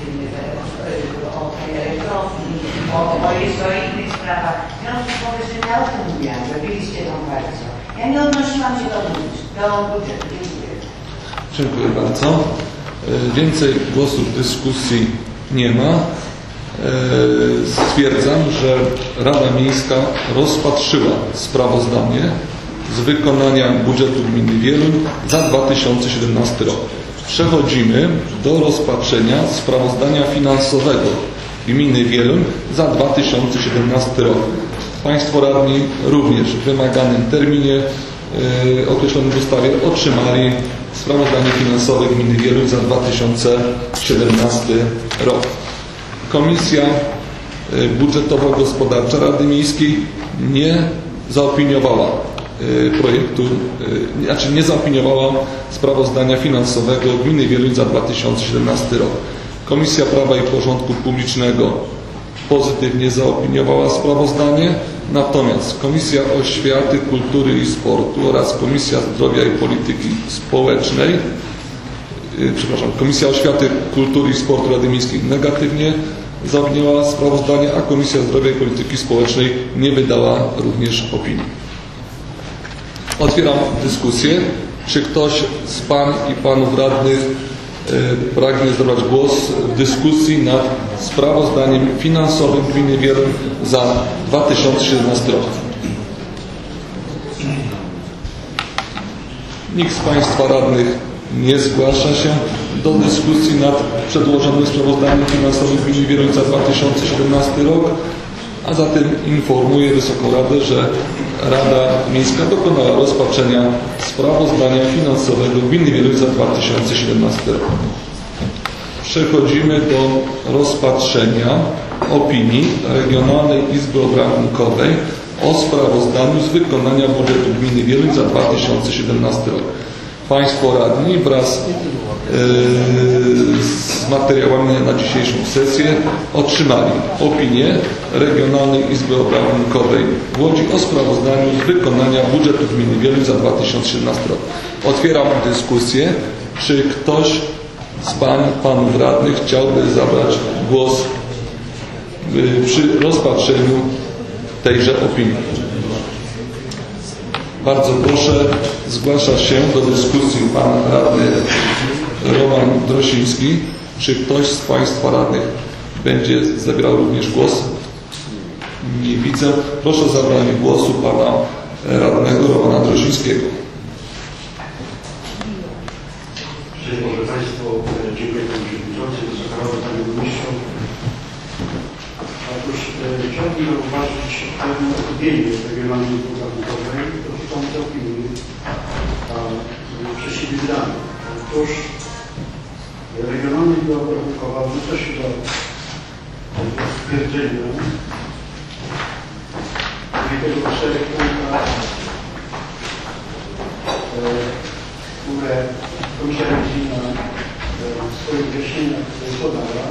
o tej elektrowni, o, o jeszcze o innych sprawach. W związku z powyższym ja o tym mówiłam, że byliście tą koalicją. Ja nie odnosiłam się do, do budżetu. Dziękuję. Dziękuję bardzo. Więcej głosów w dyskusji nie ma. Stwierdzam, że Rada Miejska rozpatrzyła sprawozdanie z wykonania budżetu gminy Wieluń za dwa tysiące siedemnasty rok. Przechodzimy do rozpatrzenia sprawozdania finansowego gminy Wieluń za dwa tysiące siedemnasty rok. Państwo radni również w wymaganym terminie yy, określonym w ustawie otrzymali sprawozdanie finansowe gminy Wieluń za dwa tysiące siedemnasty rok. Komisja budżetowo-gospodarcza Rady Miejskiej nie zaopiniowała projektu, znaczy nie zaopiniowała sprawozdania finansowego gminy Wieluń za dwa tysiące siedemnasty rok. Komisja Prawa i Porządku Publicznego pozytywnie zaopiniowała sprawozdanie, natomiast Komisja Oświaty, Kultury i Sportu oraz Komisja Zdrowia i Polityki Społecznej, przepraszam, Komisja Oświaty, Kultury i Sportu Rady Miejskiej negatywnie zaopiniowała sprawozdanie, a Komisja Zdrowia i Polityki Społecznej nie wydała również opinii. Otwieram dyskusję. Czy ktoś z Pań i Panów Radnych e, pragnie zabrać głos w dyskusji nad sprawozdaniem finansowym gminy Wieluń za dwa tysiące siedemnasty rok? Nikt z Państwa radnych nie zgłasza się do dyskusji nad przedłożonym sprawozdaniem finansowym gminy Wieluń za dwa tysiące siedemnasty rok, a zatem informuję Wysoką Radę, że Rada Miejska dokonała rozpatrzenia sprawozdania finansowego gminy Wieluń za dwa tysiące siedemnasty rok. Przechodzimy do rozpatrzenia opinii Regionalnej Izby Obrachunkowej o sprawozdaniu z wykonania budżetu gminy Wieluń za dwa tysiące siedemnasty rok. Państwo radni wraz z materiałami na dzisiejszą sesję otrzymali opinię Regionalnej Izby Obrachunkowej w Łodzi o sprawozdaniu z wykonania budżetu gminy Wieluń za dwa tysiące siedemnasty rok. Otwieram dyskusję. Czy ktoś z pań, panów radnych chciałby zabrać głos przy rozpatrzeniu tejże opinii? Bardzo proszę, zgłasza się do dyskusji pan radny Roman Drosiński. Czy ktoś z państwa radnych będzie zabierał również głos? Nie widzę. Proszę o zabranie głosu pana radnego Romana Drosińskiego. Szczęść Boże Państwu, dziękuję Panie Przewodniczący, Wysoka Rado, Panie Burmistrzu. Otóż chciałbym zauważyć pewne odbienie Regionalnej Izby Obrachunkowej dotyczące opinii przez siebie wydanej. Otóż Regionalna Izba Obrachunkowa odrzuca się do stwierdzenia jednego z czterech punktów, które Komisja Rewizyjna w swoich wyjaśnieniach podała,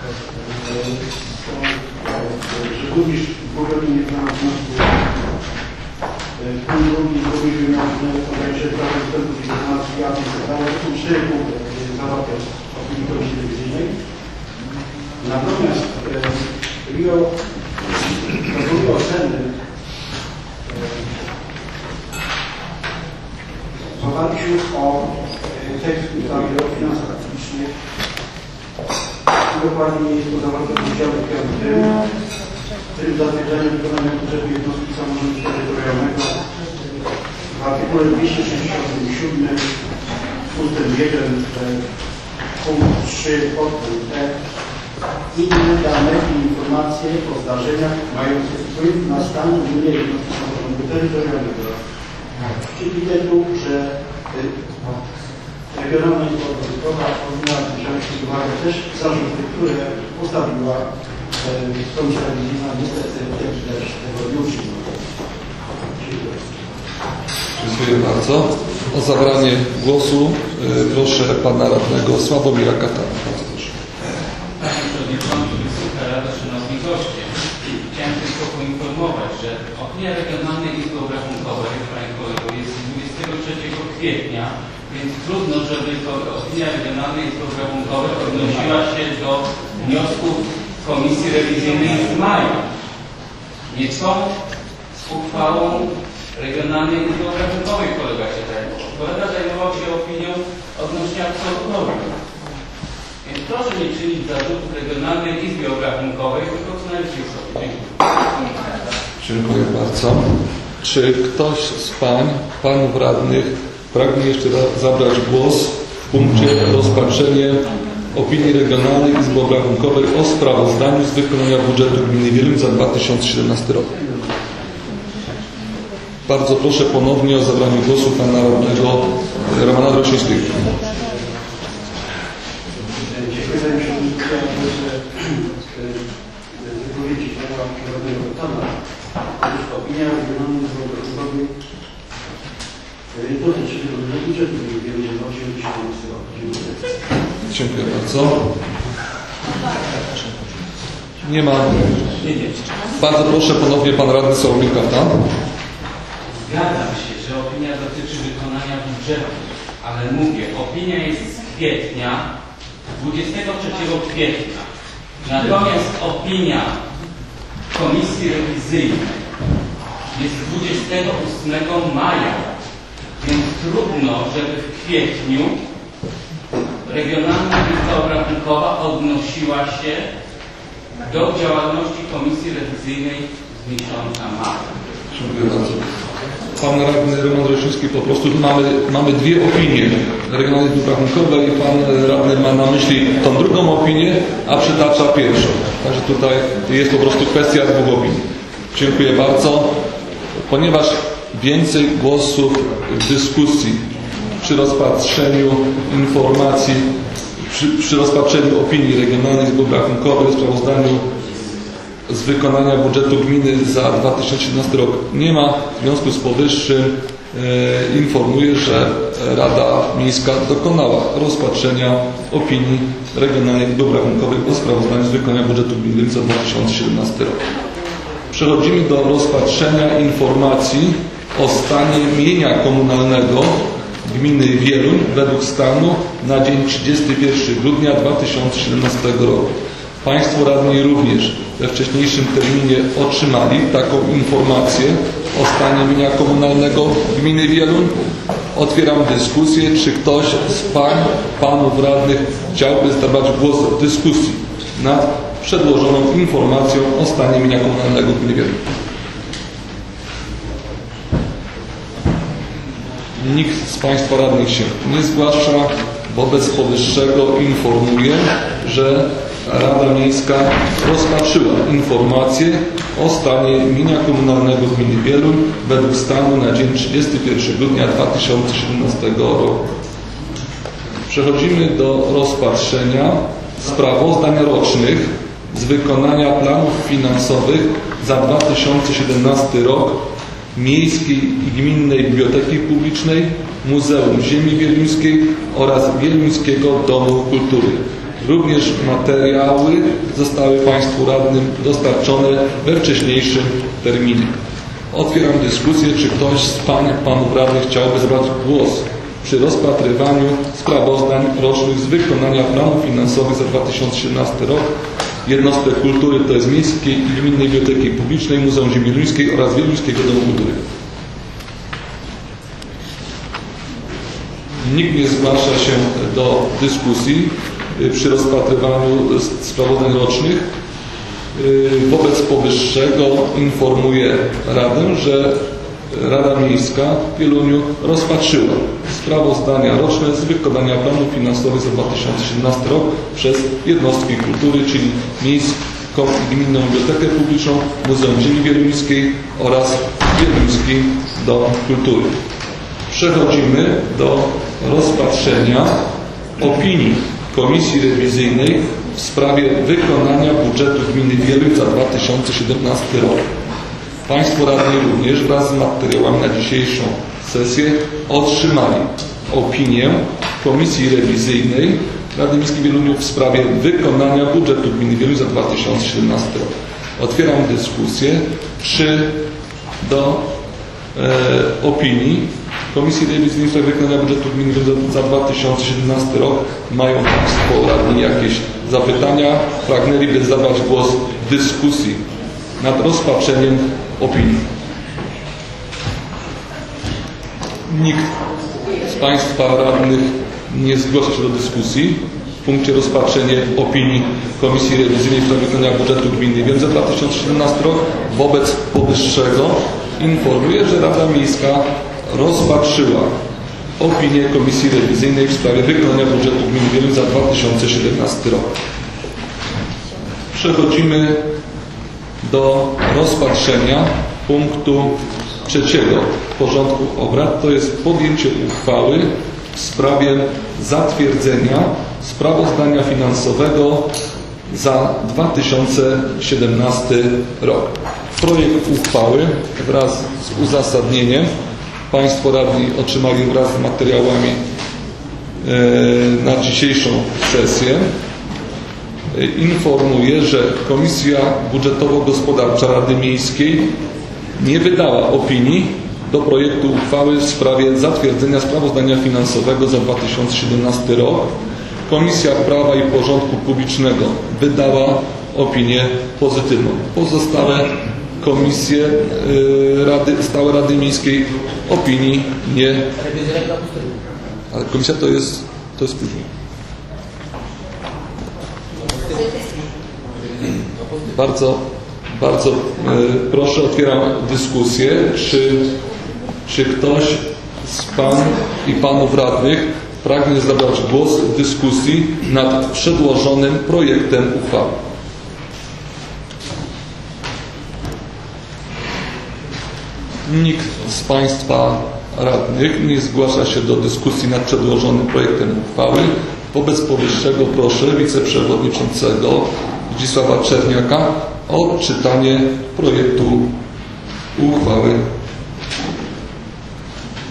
że również w ogóle nie ma wniosku punkt drugi, drugi wymiar podajże prawa wstępu do informacji jawnych zadało, to są cztery punkty, które zawarte w opinii Komisji Rewizyjnej. Natomiast Rio dokonuje oceny w oparciu o tekst ustawy o finansach publicznych. Dokładnie jest to zawarte w rozdziale piątym, w którym zatwierdzenie wykonania budżetu jednostki samorządu terytorialnego w artykule dwieście sześćdziesiątym siódmym ustęp jeden punkt trzy podpunkt E inne dane i informacje o zdarzeniach mających wpływ na stan gminy jednostki samorządu terytorialnego. Czyli widzę tu, że Regionalna Izba Obrachunkowa powinna wziąć pod uwagę też zarzuty, które postawiła Komisja Rewizyjna, niestety też tego nie uczyniła. Dziękuję. Dziękuję bardzo. O zabranie głosu proszę pana radnego Sławomira Katana. Bardzo proszę. Panie Przewodniczący, Wysoka Rada, Szanowni Goście. Chciałem tylko poinformować, że opinia Regionalnej Izby Obrachunkowej, Panie Kolego, jest z dwudziestego trzeciego kwietnia, więc trudno, żeby to opinia Regionalnej Izby Obrachunkowej odnosiła się do wniosków Komisji Rewizyjnej z maja. Nie są z uchwałą Regionalnej Izby Obrachunkowej kolega się zajmował. Kolega zajmował się opinią odnośnie absolutorium. Więc proszę nie czynić zarzutów Regionalnej Izbie Obrachunkowej, tylko co najwyżej sobie. Dziękuję. Dziękuję bardzo. Czy ktoś z pań, panów radnych pragnie jeszcze raz zabrać głos w punkcie rozpatrzenie opinii Regionalnej Izby Obrachunkowej o sprawozdaniu z wykonania budżetu gminy Wieluń za dwa tysiące siedemnasty rok? Bardzo proszę ponownie o zabranie głosu pana radnego Romana Drosińskiego. Dziękuję Panie Przewodniczący za wypowiedzi pana radnego Katana. Opinia Regionalnej Izby Obrachunkowej dotyczy tego budżetu gminy Wieluń za dwa tysiące siedemnasty rok. Dziękuję. Dziękuję bardzo. Nie ma. Bardzo proszę ponownie pan radny Sławomir Katan. Zgadzam się, że opinia dotyczy wykonania budżetu, ale mówię, opinia jest z kwietnia, dwudziestego trzeciego kwietnia. Natomiast opinia Komisji Rewizyjnej jest dwudziestego ósmego maja, więc trudno, żeby w kwietniu Regionalna Izba Obrachunkowa odnosiła się do działalności Komisji Rewizyjnej z miesiąca maja. Dziękuję bardzo. Pan radny Roman Drosiński, po prostu mamy, mamy dwie opinie Regionalnej Izby Obrachunkowej i pan radny ma na myśli tą drugą opinię, a przytacza pierwszą. Także tutaj jest po prostu kwestia dwóch opinii. Dziękuję bardzo. Ponieważ więcej głosów w dyskusji przy rozpatrzeniu informacji, przy, przy rozpatrzeniu opinii Regionalnej Izby Obrachunkowej w sprawozdaniu z wykonania budżetu gminy za dwa tysiące siedemnasty rok nie ma. W związku z powyższym Informuję, że Rada Miejska dokonała rozpatrzenia opinii Regionalnej Izby Obrachunkowej o sprawozdaniu z wykonania budżetu gminy za dwa tysiące siedemnasty rok. Przechodzimy do rozpatrzenia informacji o stanie mienia komunalnego gminy Wieluń według stanu na dzień trzydziestego pierwszego grudnia dwa tysiące siedemnastego roku. Państwo radni również we wcześniejszym terminie otrzymali taką informację o stanie mienia komunalnego gminy Wieluń. Otwieram dyskusję. Czy ktoś z pań, panów radnych chciałby zabrać głos w dyskusji nad przedłożoną informacją o stanie mienia komunalnego gminy Wieluń? Nikt z Państwa radnych się nie zgłasza. Wobec powyższego informuję, że Rada Miejska rozpatrzyła informację o stanie mienia komunalnego gminy Wieluń według stanu na dzień trzydziestego pierwszego grudnia dwa tysiące siedemnastego roku. Przechodzimy do rozpatrzenia sprawozdań rocznych z wykonania planów finansowych za dwa tysiące siedemnasty rok Miejskiej i Gminnej Biblioteki Publicznej, Muzeum Ziemi Wieluńskiej oraz Wieluńskiego Domu Kultury. Również materiały zostały Państwu radnym dostarczone we wcześniejszym terminie. Otwieram dyskusję. Czy ktoś z Pań, Panów radnych chciałby zabrać głos przy rozpatrywaniu sprawozdań rocznych z wykonania planów finansowych za dwa tysiące siedemnasty rok jednostek kultury, to jest Miejskiej i Gminnej Biblioteki Publicznej, Muzeum Ziemi Wieluńskiej oraz Wieluńskiego Domu Kultury? Nikt nie zgłasza się do dyskusji przy rozpatrywaniu sprawozdań rocznych. Wobec powyższego informuję Radę, że Rada Miejska w Wieluniu rozpatrzyła sprawozdania roczne z wykonania planów finansowych za dwa tysiące siedemnasty rok przez jednostki kultury, czyli Miejską i Gminną Bibliotekę Publiczną, Muzeum Ziemi Wieluńskiej oraz Wieluński Dom Kultury. Przechodzimy do rozpatrzenia opinii Komisji Rewizyjnej w sprawie wykonania budżetu gminy Wieluń za dwa tysiące siedemnasty rok. Państwo radni również wraz z materiałami na dzisiejszą sesję otrzymali opinię Komisji Rewizyjnej Rady Miejskiej Wieluniu w sprawie wykonania budżetu gminy Wieluń za dwa tysiące siedemnasty rok. Otwieram dyskusję. Czy do e, opinii Komisji Rewizyjnej w sprawie wykonania budżetu gminy Wieluń za dwa tysiące siedemnasty rok mają Państwo radni jakieś zapytania? Pragnęliby zabrać głos w dyskusji nad rozpatrzeniem opinii? Nikt z Państwa radnych nie zgłasza się do dyskusji w punkcie rozpatrzenie opinii Komisji Rewizyjnej w sprawie wykonania budżetu gminy Wieluń za dwa tysiące siedemnasty rok. Wobec powyższego informuję, że Rada Miejska rozpatrzyła opinię Komisji Rewizyjnej w sprawie wykonania budżetu gminy Wieluń za dwa tysiące siedemnasty rok. Przechodzimy do rozpatrzenia punktu trzeciego porządku obrad, to jest podjęcie uchwały w sprawie zatwierdzenia sprawozdania finansowego za dwa tysiące siedemnasty rok. Projekt uchwały wraz z uzasadnieniem Państwo radni otrzymali wraz z materiałami na dzisiejszą sesję. Informuję, że Komisja Budżetowo-Gospodarcza Rady Miejskiej nie wydała opinii do projektu uchwały w sprawie zatwierdzenia sprawozdania finansowego za dwa tysiące siedemnasty rok. Komisja Prawa i Porządku Publicznego wydała opinię pozytywną. Pozostałe komisje yy, Rady, Stałe Rady Miejskiej opinii nie. Ale komisja to jest, to jest później. Bardzo, bardzo yy, proszę, otwieram dyskusję. Czy, czy ktoś z Pań i Panów Radnych pragnie zabrać głos w dyskusji nad przedłożonym projektem uchwały? Nikt z Państwa radnych nie zgłasza się do dyskusji nad przedłożonym projektem uchwały. Wobec powyższego proszę wiceprzewodniczącego Zdzisława Czerniaka o odczytanie projektu uchwały.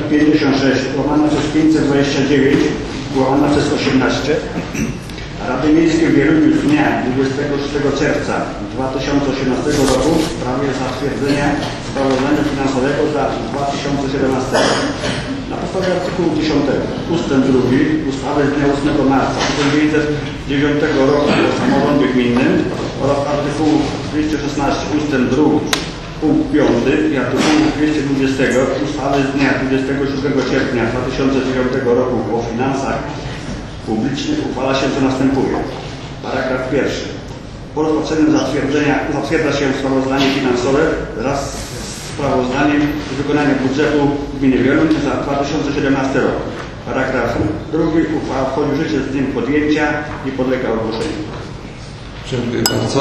pięćdziesiąt sześć łamane przez pięćset dwadzieścia dziewięć łamane przez osiemnaście Rady Miejskiej w Wieluniu z dnia dwudziestego szóstego czerwca dwa tysiące osiemnastego roku w sprawie zatwierdzenia sprawozdania finansowego za dwa tysiące siedemnasty rok. Na podstawie artykułu dziesiątego ustęp drugi ustawy z dnia ósmego marca tysiąc dziewięćset dziewiątego roku o samorządzie gminnym oraz artykułu dwieście szesnaście ustęp drugi punkt piąty i artykułu dwieście dwadzieścia ustawy z dnia dwudziestego siódmego sierpnia dwa tysiące dziewiątego roku o finansach publicznych uchwala się co następuje. Paragraf pierwszy. Po rozpatrzeniu zatwierdzenia zatwierdza się sprawozdanie finansowe wraz z sprawozdaniem z wykonania budżetu gminy Wieluń za dwa tysiące siedemnasty rok. Paragraf drugi. Uchwała wchodzi w życie z dniem podjęcia i podlega ogłoszeniu. Dziękuję bardzo.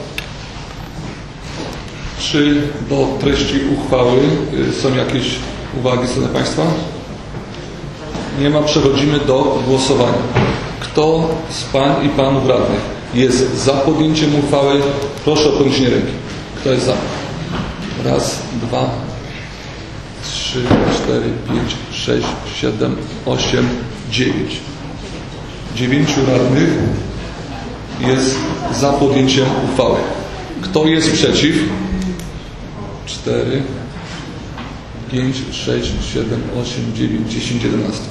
Czy do treści uchwały są jakieś uwagi, szanowni Państwa? Nie ma. Przechodzimy do głosowania. Kto z Pań i Panów Radnych jest za podjęciem uchwały? Proszę o podniesienie ręki. Kto jest za? Raz, dwa, trzy, cztery, pięć, sześć, siedem, osiem, dziewięć. Dziewięciu radnych jest za podjęciem uchwały. Kto jest przeciw? Cztery, pięć, sześć, siedem, osiem, dziewięć, dziesięć, jedenaście.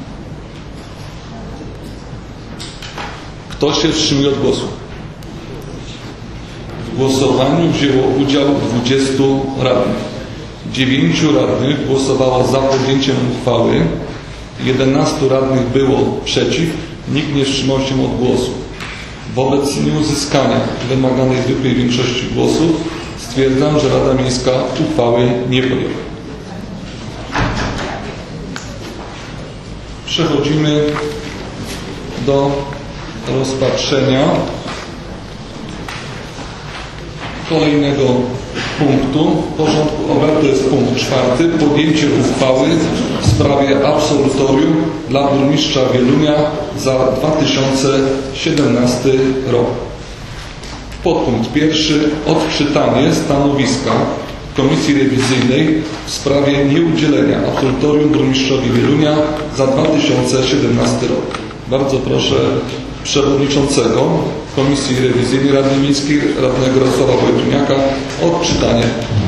Kto się wstrzymuje od głosu? W głosowaniu wzięło udział dwudziestu radnych. dziewięciu radnych głosowało za podjęciem uchwały, jedenastu radnych było przeciw, nikt nie wstrzymał się od głosu. Wobec nieuzyskania wymaganej zwykłej większości głosów stwierdzam, że Rada Miejska uchwały nie podjęła. Przechodzimy do rozpatrzenia kolejnego punktu porządku obrad, to jest punkt czwarty. Podjęcie uchwały w sprawie absolutorium dla burmistrza Wielunia za dwa tysiące siedemnasty rok. Podpunkt pierwszy. Odczytanie stanowiska Komisji Rewizyjnej w sprawie nieudzielenia absolutorium burmistrzowi Wielunia za dwa tysiące siedemnasty rok. Bardzo proszę przewodniczącego Komisji Rewizyjnej Rady Miejskiej, radnego Radosława Wojtuniaka, o odczytanie.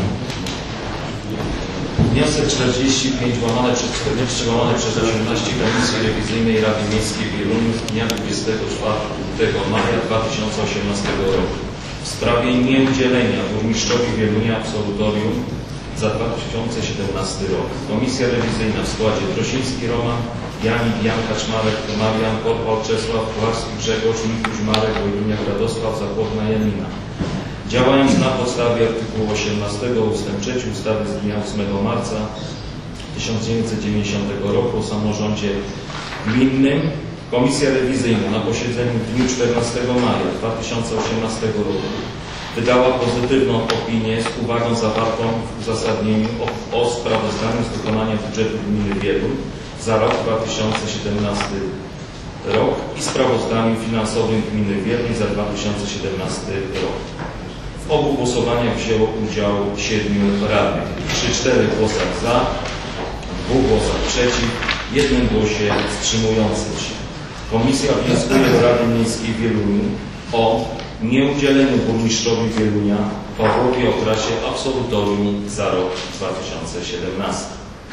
Wniosek czterdzieści pięć łamane przez czterdzieści łamane przez osiemnaście Komisji Rewizyjnej Rady Miejskiej w Wieluniu z dnia dwudziestego czwartego maja dwa tysiące osiemnastego roku w sprawie nieudzielenia burmistrzowi Wielunia absolutorium za dwa tysiące siedemnasty rok. Komisja rewizyjna w składzie Drosiński Roman, Janik, Jan Kaczmarek, Marian, Korpal, Czesław, Kowarski, Grzegorz, Mikuś, Marek, Wojtunia, Radosław, Zapłodna, Janina. Działając na podstawie artykułu osiemnastego ustęp trzeci ustawy z dnia ósmego marca tysiąc dziewięćset dziewięćdziesiątego roku o samorządzie gminnym, Komisja rewizyjna na posiedzeniu w dniu czternastego maja dwa tysiące osiemnastego roku wydała pozytywną opinię z uwagą zawartą w uzasadnieniu o, o sprawozdaniu z wykonania budżetu gminy Wieluń za rok dwa tysiące siedemnasty rok i sprawozdaniu finansowym gminy Wieluń za dwa tysiące siedemnasty rok. W obu głosowaniach wzięło udział siedmiu radnych. Przy czterech głosach za, dwóch głosach przeciw, jednym głosie wstrzymującym się. Komisja wnioskuje do Rady Miejskiej w Wieluniu o nieudzieleniu burmistrzowi Wielunia Pawłowi Okrasie absolutorium za rok dwa tysiące siedemnasty.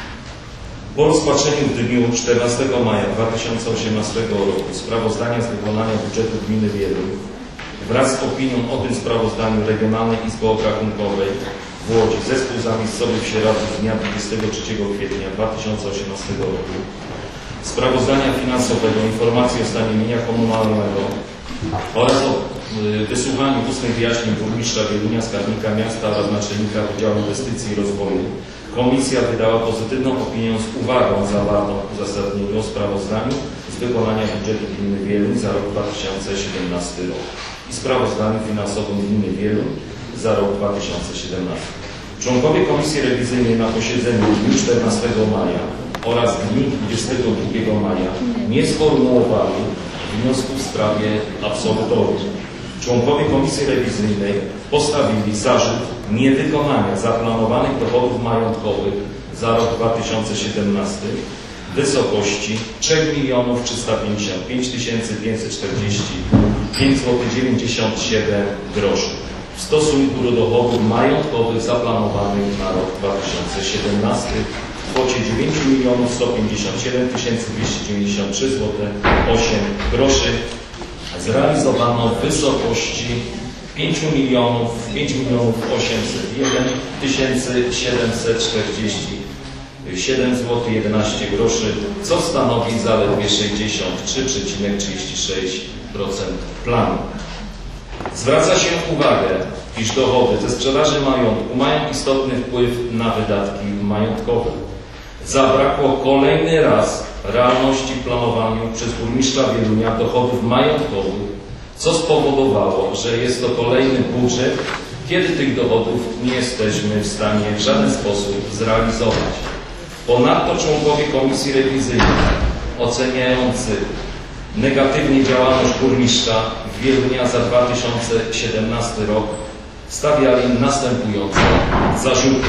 Po rozpatrzeniu w dniu czternastego maja dwa tysiące osiemnastego roku sprawozdania z wykonania budżetu gminy Wieluń wraz z opinią o tym sprawozdaniu Regionalnej Izby Obrachunkowej w Łodzi Zespół Zamiejscowy w Sieradzu z dnia dwudziestego trzeciego kwietnia dwa tysiące osiemnastego roku, sprawozdania finansowego, informacji o stanie mienia komunalnego oraz o wysłuchaniu ustnych wyjaśnień burmistrza Wielunia, skarbnika miasta oraz naczelnika Wydziału Inwestycji i Rozwoju, Komisja wydała pozytywną opinię z uwagą zawartą w uzasadnieniu o sprawozdaniu z wykonania budżetu gminy Wieluń za rok dwa tysiące siedemnasty rok i sprawozdaniu finansowym gminy Wieluń za rok dwa tysiące siedemnasty. Członkowie Komisji Rewizyjnej na posiedzeniu w dniu czternastego maja oraz w dniu dwudziestego drugiego maja nie sformułowali wniosku w sprawie absolutorium. Członkowie Komisji Rewizyjnej postawili zarzut niewykonania zaplanowanych dochodów majątkowych za rok dwa tysiące siedemnasty w wysokości trzy miliony trzysta pięćdziesiąt pięć tysięcy pięćset czterdzieści pięć złotych dziewięćdziesiąt siedem groszy w stosunku do dochodów majątkowych zaplanowanych na rok dwa tysiące siedemnasty w kwocie dziewięć milionów sto pięćdziesiąt siedem tysięcy dwieście dziewięćdziesiąt trzy złote osiem groszy. Zrealizowano w wysokości pięć milionów osiemset jeden tysięcy siedemset czterdzieści siedem złotych jedenaście groszy, co stanowi zaledwie sześćdziesiąt trzy przecinek trzydzieści sześć procent planu. Zwraca się uwagę, iż dochody ze sprzedaży majątku mają istotny wpływ na wydatki majątkowe. Zabrakło kolejny raz realności w planowaniu przez burmistrza Wielunia dochodów majątkowych, co spowodowało, że jest to kolejny budżet, kiedy tych dochodów nie jesteśmy w stanie w żaden sposób zrealizować. Ponadto członkowie Komisji Rewizyjnej oceniający negatywnie działalność burmistrza Wielunia za dwa tysiące siedemnasty rok stawiali następujące zarzuty.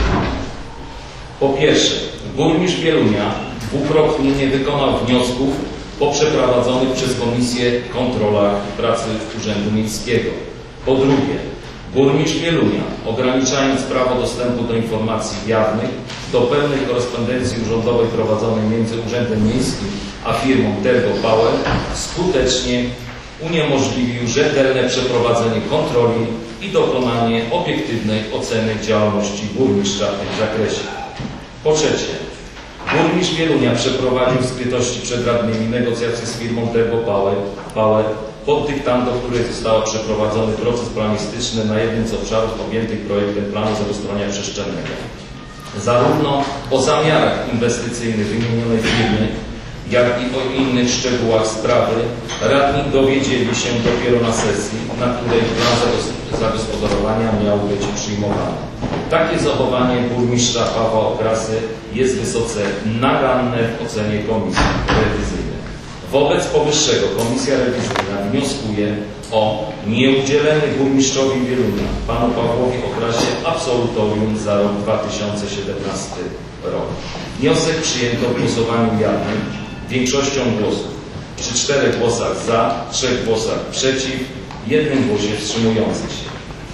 Po pierwsze, burmistrz Wielunia dwukrotnie nie wykonał wniosków po przeprowadzonych przez Komisję kontrolach pracy Urzędu Miejskiego. Po drugie, burmistrz Wielunia, ograniczając prawo dostępu do informacji jawnych, do pełnej korespondencji urzędowej prowadzonej między Urzędem Miejskim a firmą Tergo Power, skutecznie uniemożliwił rzetelne przeprowadzenie kontroli i dokonanie obiektywnej oceny działalności burmistrza w tym zakresie. Po trzecie, burmistrz Wielunia przeprowadził w skrytości przed radnymi negocjacje z firmą Tergo Power, Power pod dyktando której został przeprowadzony proces planistyczny na jednym z obszarów objętych projektem planu zagospodarowania przestrzennego. Zarówno o zamiarach inwestycyjnych wymienionej firmy, jak i o innych szczegółach sprawy radni dowiedzieli się dopiero na sesji, na której plan zagospodarowania miał być przyjmowany. Takie zachowanie burmistrza Pawła Okrasy jest wysoce naganne w ocenie Komisji Rewizyjnej. Wobec powyższego Komisja Rewizyjna wnioskuje o nieudzielenie burmistrzowi Wielunia, panu Pawłowi Okrasie, absolutorium za rok dwa tysiące siedemnasty rok. Wniosek przyjęto w głosowaniu jawnym większością głosów. Przy czterech głosach za, trzech głosach przeciw, jednym głosie wstrzymujących się.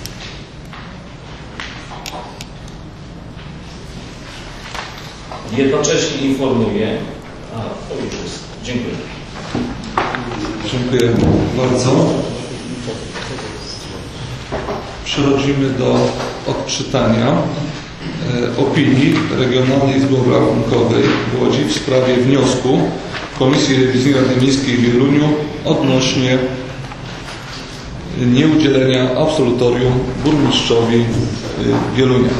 Jednocześnie informuję, a to już jest. Dziękuję. Dziękuję bardzo. Przechodzimy do odczytania e, opinii Regionalnej Izby Obrachunkowej w Łodzi w sprawie wniosku Komisji Rewizyjnej Rady Miejskiej w Wieluniu odnośnie nieudzielenia absolutorium burmistrzowi e, Wielunia.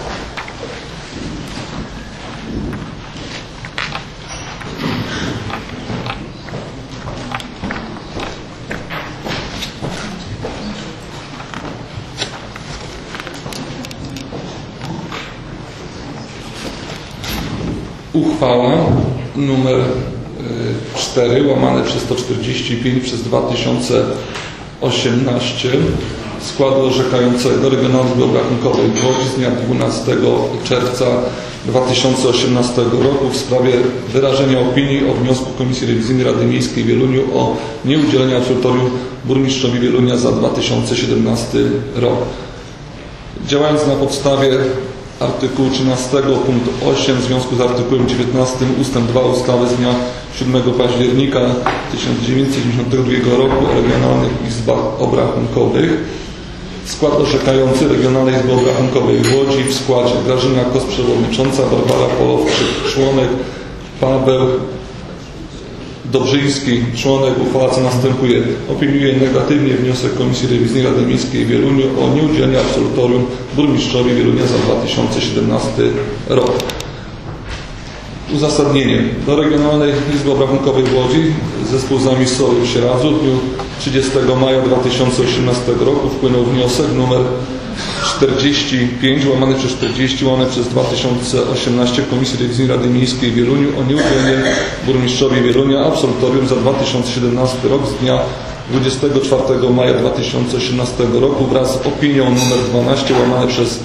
Uchwała numer cztery łamane przez sto czterdzieści pięć przez dwa tysiące osiemnaście składu orzekającego Regionalnej Izby Obrachunkowej w Łodzi z dnia dwunastego czerwca dwa tysiące osiemnastego roku w sprawie wyrażenia opinii o wniosku Komisji Rewizyjnej Rady Miejskiej w Wieluniu o nieudzielenie absolutorium burmistrzowi Wielunia za dwa tysiące siedemnasty rok. Działając na podstawie artykułu trzynastego punkt osiem w związku z artykułem dziewiętnastym ustęp dwa ustawy z dnia siódmego października tysiąc dziewięćset dziewięćdziesiątego drugiego roku o Regionalnych Izbach Obrachunkowych skład orzekający Regionalnej Izby Obrachunkowej w Łodzi w składzie Grażyna Kos, przewodnicząca, Barbara Polowczyk, członek, Paweł Dobrzyński, członek. Uchwała co następuje. Opiniuje negatywnie wniosek Komisji Rewizyjnej Rady Miejskiej w Wieluniu o nieudzielenie absolutorium burmistrzowi Wielunia za dwa tysiące siedemnasty rok. Uzasadnienie. Do Regionalnej Izby Obrachunkowej w Łodzi zespół zamiejscowy w Sieradzu w dniu trzydziestego maja dwa tysiące osiemnastego roku wpłynął wniosek numer czterdzieści pięć łamane przez czterdzieści łamane przez dwa tysiące osiemnaście Komisji Rewizyjnej Rady Miejskiej w Wieluniu o nieudzielenie burmistrzowi Wielunia absolutorium za dwa tysiące siedemnasty rok z dnia dwudziestego czwartego maja dwa tysiące osiemnastego roku wraz z opinią numer dwanaście łamane przez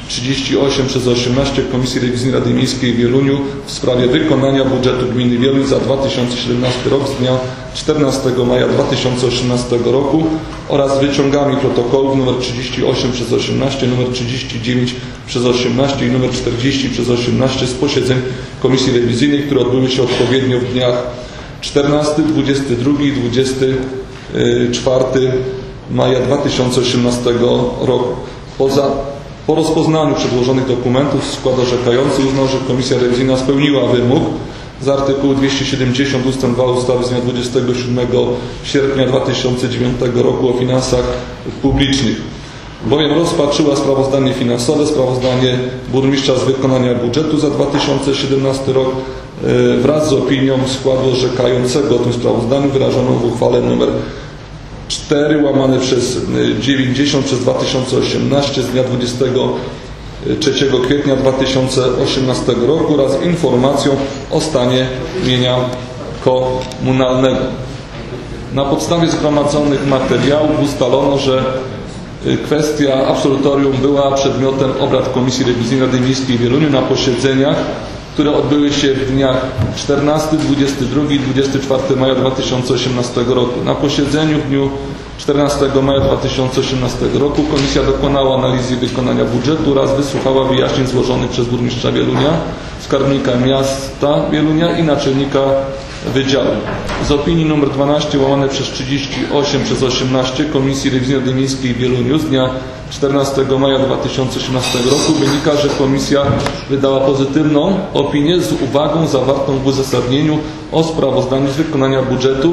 trzydzieści osiem przez osiemnaście Komisji Rewizyjnej Rady Miejskiej w Wieluniu w sprawie wykonania budżetu gminy Wieluń za dwa tysiące siedemnasty rok z dnia czternastego maja dwa tysiące osiemnastego roku oraz wyciągami protokołów nr trzydzieści osiem przez osiemnaście, nr trzydzieści dziewięć przez osiemnaście i nr czterdzieści przez osiemnaście z posiedzeń Komisji Rewizyjnej, które odbyły się odpowiednio w dniach czternastego, dwudziestego drugiego i dwudziestego czwartego maja dwa tysiące osiemnastego roku. Poza Po rozpoznaniu przedłożonych dokumentów skład orzekający uznał, że Komisja Rewizyjna spełniła wymóg z artykułu dwieście siedemdziesiąt ust. dwa ustawy z dnia dwudziestego siódmego sierpnia dwa tysiące dziewiątego roku o finansach publicznych, bowiem rozpatrzyła sprawozdanie finansowe, sprawozdanie burmistrza z wykonania budżetu za dwa tysiące siedemnasty rok wraz z opinią składu orzekającego o tym sprawozdaniu wyrażoną w uchwale nr cztery łamane przez dziewięćdziesiąt przez dwa tysiące osiemnaście z dnia dwudziestego trzeciego kwietnia dwa tysiące osiemnastego roku oraz informacją o stanie mienia komunalnego. Na podstawie zgromadzonych materiałów ustalono, że kwestia absolutorium była przedmiotem obrad Komisji Rewizyjnej Rady Miejskiej w Wieluniu na posiedzeniach, które odbyły się w dniach czternastego, dwudziestego drugiego i dwudziestego czwartego maja dwa tysiące osiemnastego roku. Na posiedzeniu w dniu czternastego maja dwa tysiące osiemnastego roku Komisja dokonała analizy wykonania budżetu oraz wysłuchała wyjaśnień złożonych przez burmistrza Wielunia, skarbnika miasta Wielunia i naczelnika wydziału. Z opinii nr dwanaście łamane przez trzydzieści osiem przez osiemnaście Komisji Rewizyjnej Rady Miejskiej w Wieluniu z dnia czternastego maja dwa tysiące osiemnastego roku wynika, że Komisja wydała pozytywną opinię z uwagą zawartą w uzasadnieniu o sprawozdaniu z wykonania budżetu.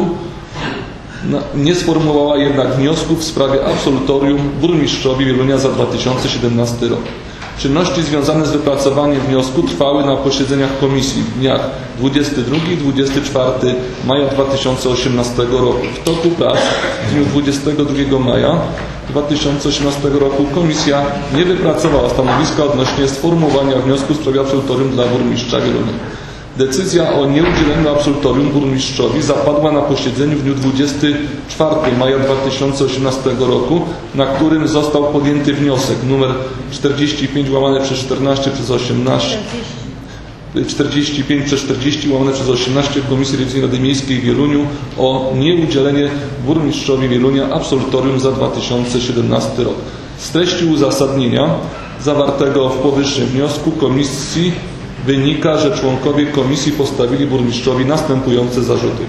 Nie sformułowała jednak wniosków w sprawie absolutorium burmistrzowi Wielunia za dwa tysiące siedemnasty rok. Czynności związane z wypracowaniem wniosku trwały na posiedzeniach komisji w dniach dwudziestego drugiego i dwudziestego czwartego maja dwa tysiące osiemnastego roku. W toku prac w dniu dwudziestego drugiego maja dwa tysiące osiemnastego roku Komisja nie wypracowała stanowiska odnośnie sformułowania wniosku w sprawie absolutorium dla burmistrza Wielunia. Decyzja o nieudzieleniu absolutorium burmistrzowi zapadła na posiedzeniu w dniu dwudziestego czwartego maja dwa tysiące osiemnastego roku, na którym został podjęty wniosek nr czterdzieści pięć łamane przez czternaście przez osiemnaście czterdzieści pięć przez czterdzieści łamane przez osiemnaście Komisji Rewizyjnej Rady Miejskiej w Wieluniu o nieudzielenie burmistrzowi Wielunia absolutorium za dwa tysiące siedemnasty rok. Z treści uzasadnienia zawartego w powyższym wniosku komisji wynika, że członkowie komisji postawili burmistrzowi następujące zarzuty: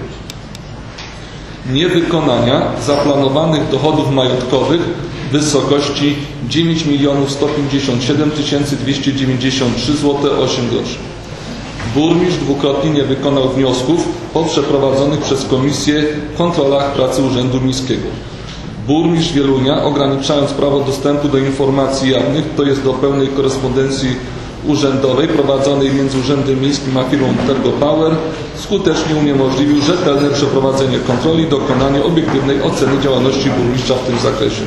niewykonania zaplanowanych dochodów majątkowych w wysokości dziewięć milionów sto pięćdziesiąt siedem tysięcy dwieście dziewięćdziesiąt trzy złote osiem groszy. Burmistrz dwukrotnie nie wykonał wniosków po przeprowadzonych przez komisję kontrolach pracy Urzędu Miejskiego. Burmistrz Wielunia, ograniczając prawo dostępu do informacji jawnych, to jest do pełnej korespondencji urzędowej prowadzonej między Urzędem Miejskim a firmą Tergopower, skutecznie uniemożliwił rzetelne przeprowadzenie kontroli i dokonanie obiektywnej oceny działalności burmistrza w tym zakresie.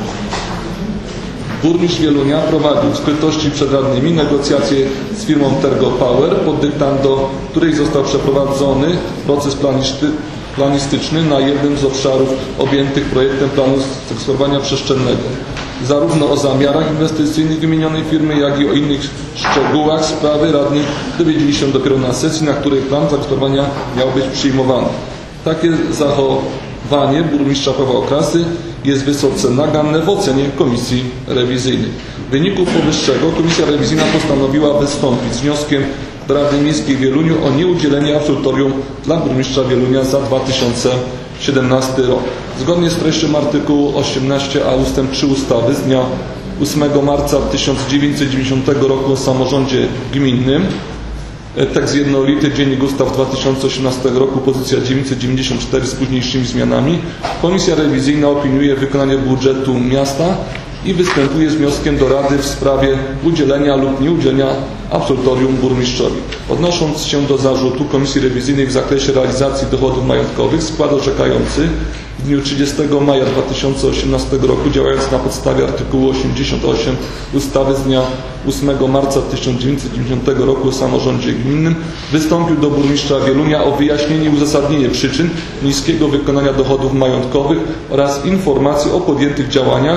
Burmistrz Wielunia prowadził w skrytości przed radnymi negocjacje z firmą Tergopower, pod dyktando której został przeprowadzony proces planistyczny na jednym z obszarów objętych projektem planu zagospodarowania przestrzennego. Zarówno o zamiarach inwestycyjnych wymienionej firmy, jak i o innych szczegółach sprawy radni dowiedzieli się dopiero na sesji, na której plan zagospodarowania miał być przyjmowany. Takie zachowanie burmistrza Pawła Okrasy jest wysoce naganne w ocenie Komisji Rewizyjnej. W wyniku powyższego Komisja Rewizyjna postanowiła wystąpić z wnioskiem do Rady Miejskiej w Wieluniu o nieudzielenie absolutorium dla burmistrza Wielunia za dwa tysiące siedemnasty rok. Zgodnie z treścią artykułu osiemnaście a ustęp trzy ustawy z dnia ósmego marca tysiąc dziewięćset dziewięćdziesiątego roku o samorządzie gminnym, tekst jednolity, Dziennik Ustaw dwa tysiące osiemnastego roku, pozycja dziewięćset dziewięćdziesiąt cztery z późniejszymi zmianami, Komisja Rewizyjna opiniuje wykonanie budżetu miasta i występuje z wnioskiem do Rady w sprawie udzielenia lub nieudzielenia absolutorium burmistrzowi. Odnosząc się do zarzutu Komisji Rewizyjnej w zakresie realizacji dochodów majątkowych, skład orzekający w dniu trzydziestego maja dwa tysiące osiemnastego roku, działając na podstawie artykułu osiemdziesiąt osiem ustawy z dnia ósmego marca tysiąc dziewięćset dziewięćdziesiątego roku o samorządzie gminnym, wystąpił do burmistrza Wielunia o wyjaśnienie i uzasadnienie przyczyn niskiego wykonania dochodów majątkowych oraz informacje o podjętych działaniach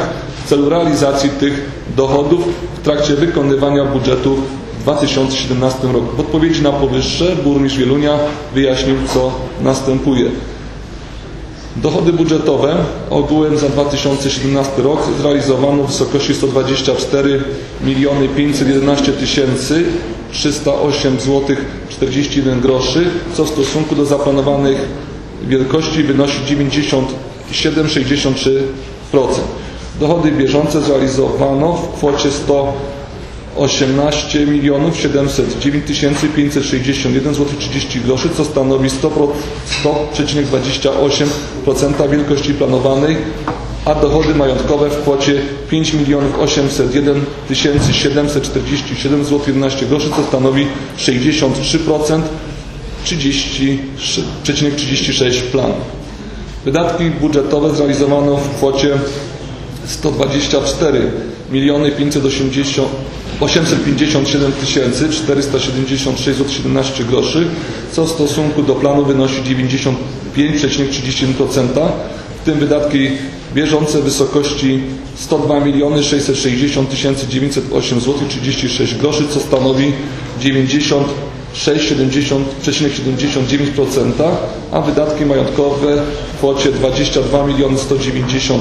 w celu realizacji tych dochodów w trakcie wykonywania budżetu w dwa tysiące siedemnastym roku. W odpowiedzi na powyższe burmistrz Wielunia wyjaśnił, co następuje. Dochody budżetowe ogółem za dwa tysiące siedemnasty rok zrealizowano w wysokości sto dwadzieścia cztery miliony pięćset jedenaście tysięcy trzysta osiem złotych czterdzieści jeden groszy, co w stosunku do zaplanowanych wielkości wynosi dziewięćdziesiąt siedem przecinek sześćdziesiąt trzy procent. Dochody bieżące zrealizowano w kwocie sto osiemnaście milionów siedemset dziewięć tysięcy pięćset sześćdziesiąt jeden złotych trzydzieści groszy, co stanowi sto przecinek dwadzieścia osiem procent wielkości planowanej, a dochody majątkowe w kwocie pięć milionów osiemset jeden tysięcy siedemset czterdzieści siedem złotych jedenaście groszy, co stanowi sześćdziesiąt trzy procent trzydzieści przecinek trzydzieści sześć procent planu. Wydatki budżetowe zrealizowano w kwocie sto dwadzieścia cztery miliony osiemset pięćdziesiąt siedem tysięcy czterysta siedemdziesiąt sześć złotych siedemnaście groszy, co w stosunku do planu wynosi dziewięćdziesiąt pięć przecinek trzydzieści jeden procent, w tym wydatki bieżące w wysokości sto dwa miliony sześćset sześćdziesiąt tysięcy dziewięćset osiem złotych trzydzieści sześć groszy, co stanowi dziewięćdziesiąt sześć przecinek siedemdziesiąt dziewięć procent, a wydatki majątkowe w kwocie dwadzieścia dwa miliony sto dziewięćdziesiąt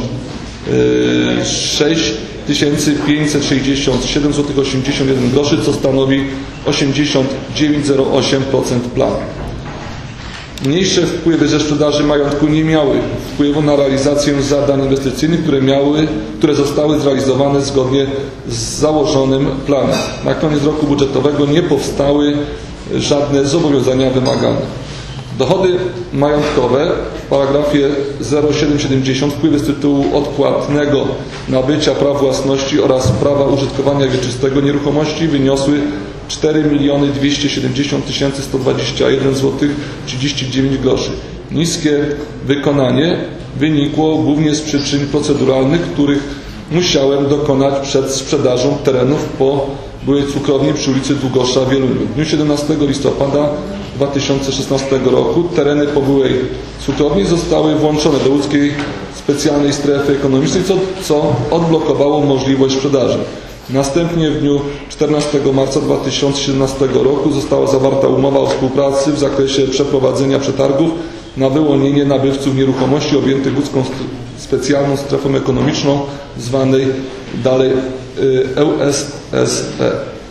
sześć tysięcy pięćset sześćdziesiąt siedem złotych osiemdziesiąt jeden groszy, co stanowi osiemdziesiąt dziewięć przecinek zero osiem procent planu. Mniejsze wpływy ze sprzedaży majątku nie miały wpływu na realizację zadań inwestycyjnych, które, miały, które zostały zrealizowane zgodnie z założonym planem. Na koniec roku budżetowego nie powstały żadne zobowiązania wymagane. Dochody majątkowe w paragrafie zero siedem siedemdziesiąt wpływy z tytułu odpłatnego nabycia praw własności oraz prawa użytkowania wieczystego nieruchomości wyniosły cztery miliony dwieście siedemdziesiąt tysięcy sto dwadzieścia jeden złotych trzydzieści dziewięć groszy. Niskie wykonanie wynikło głównie z przyczyn proceduralnych, których musiałem dokonać przed sprzedażą terenów po byłej cukrowni przy ulicy Długosza w Wieluniu. W dniu siedemnastego listopada dwa tysiące szesnastego roku tereny po byłej cukrowni zostały włączone do łódzkiej specjalnej strefy ekonomicznej, co, co odblokowało możliwość sprzedaży. Następnie w dniu czternastego marca dwa tysiące siedemnastego roku została zawarta umowa o współpracy w zakresie przeprowadzenia przetargów na wyłonienie nabywców nieruchomości objętych łódzką specjalną strefą ekonomiczną, zwanej dalej E U S S E.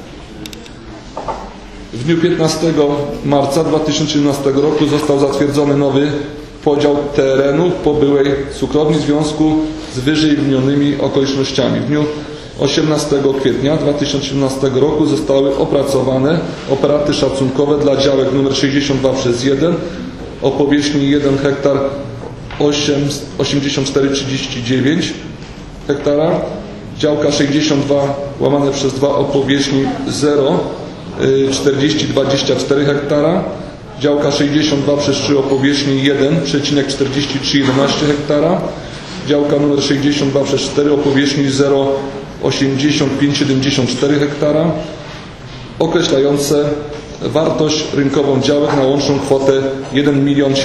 W dniu piętnastego marca dwa tysiące siedemnastego roku został zatwierdzony nowy podział terenów po byłej cukrowni w związku z wyżej wymienionymi okolicznościami. W dniu osiemnastego kwietnia dwa tysiące siedemnastego roku zostały opracowane operaty szacunkowe dla działek nr sześćdziesiąt dwa przez jeden o powierzchni jeden hektar osiemdziesiąt cztery przecinek trzydzieści dziewięć hektara, działka sześćdziesiąt dwa łamane przez dwa o powierzchni zero czterdzieści dwadzieścia cztery hektara, działka sześćdziesiąt dwa przez trzy o powierzchni jeden przecinek czterdzieści trzy jedenaście hektara, działka nr sześćdziesiąt dwa przez cztery o powierzchni zero osiemdziesiąt pięć siedemdziesiąt cztery hektara, określające wartość rynkową działek na łączną kwotę jeden milion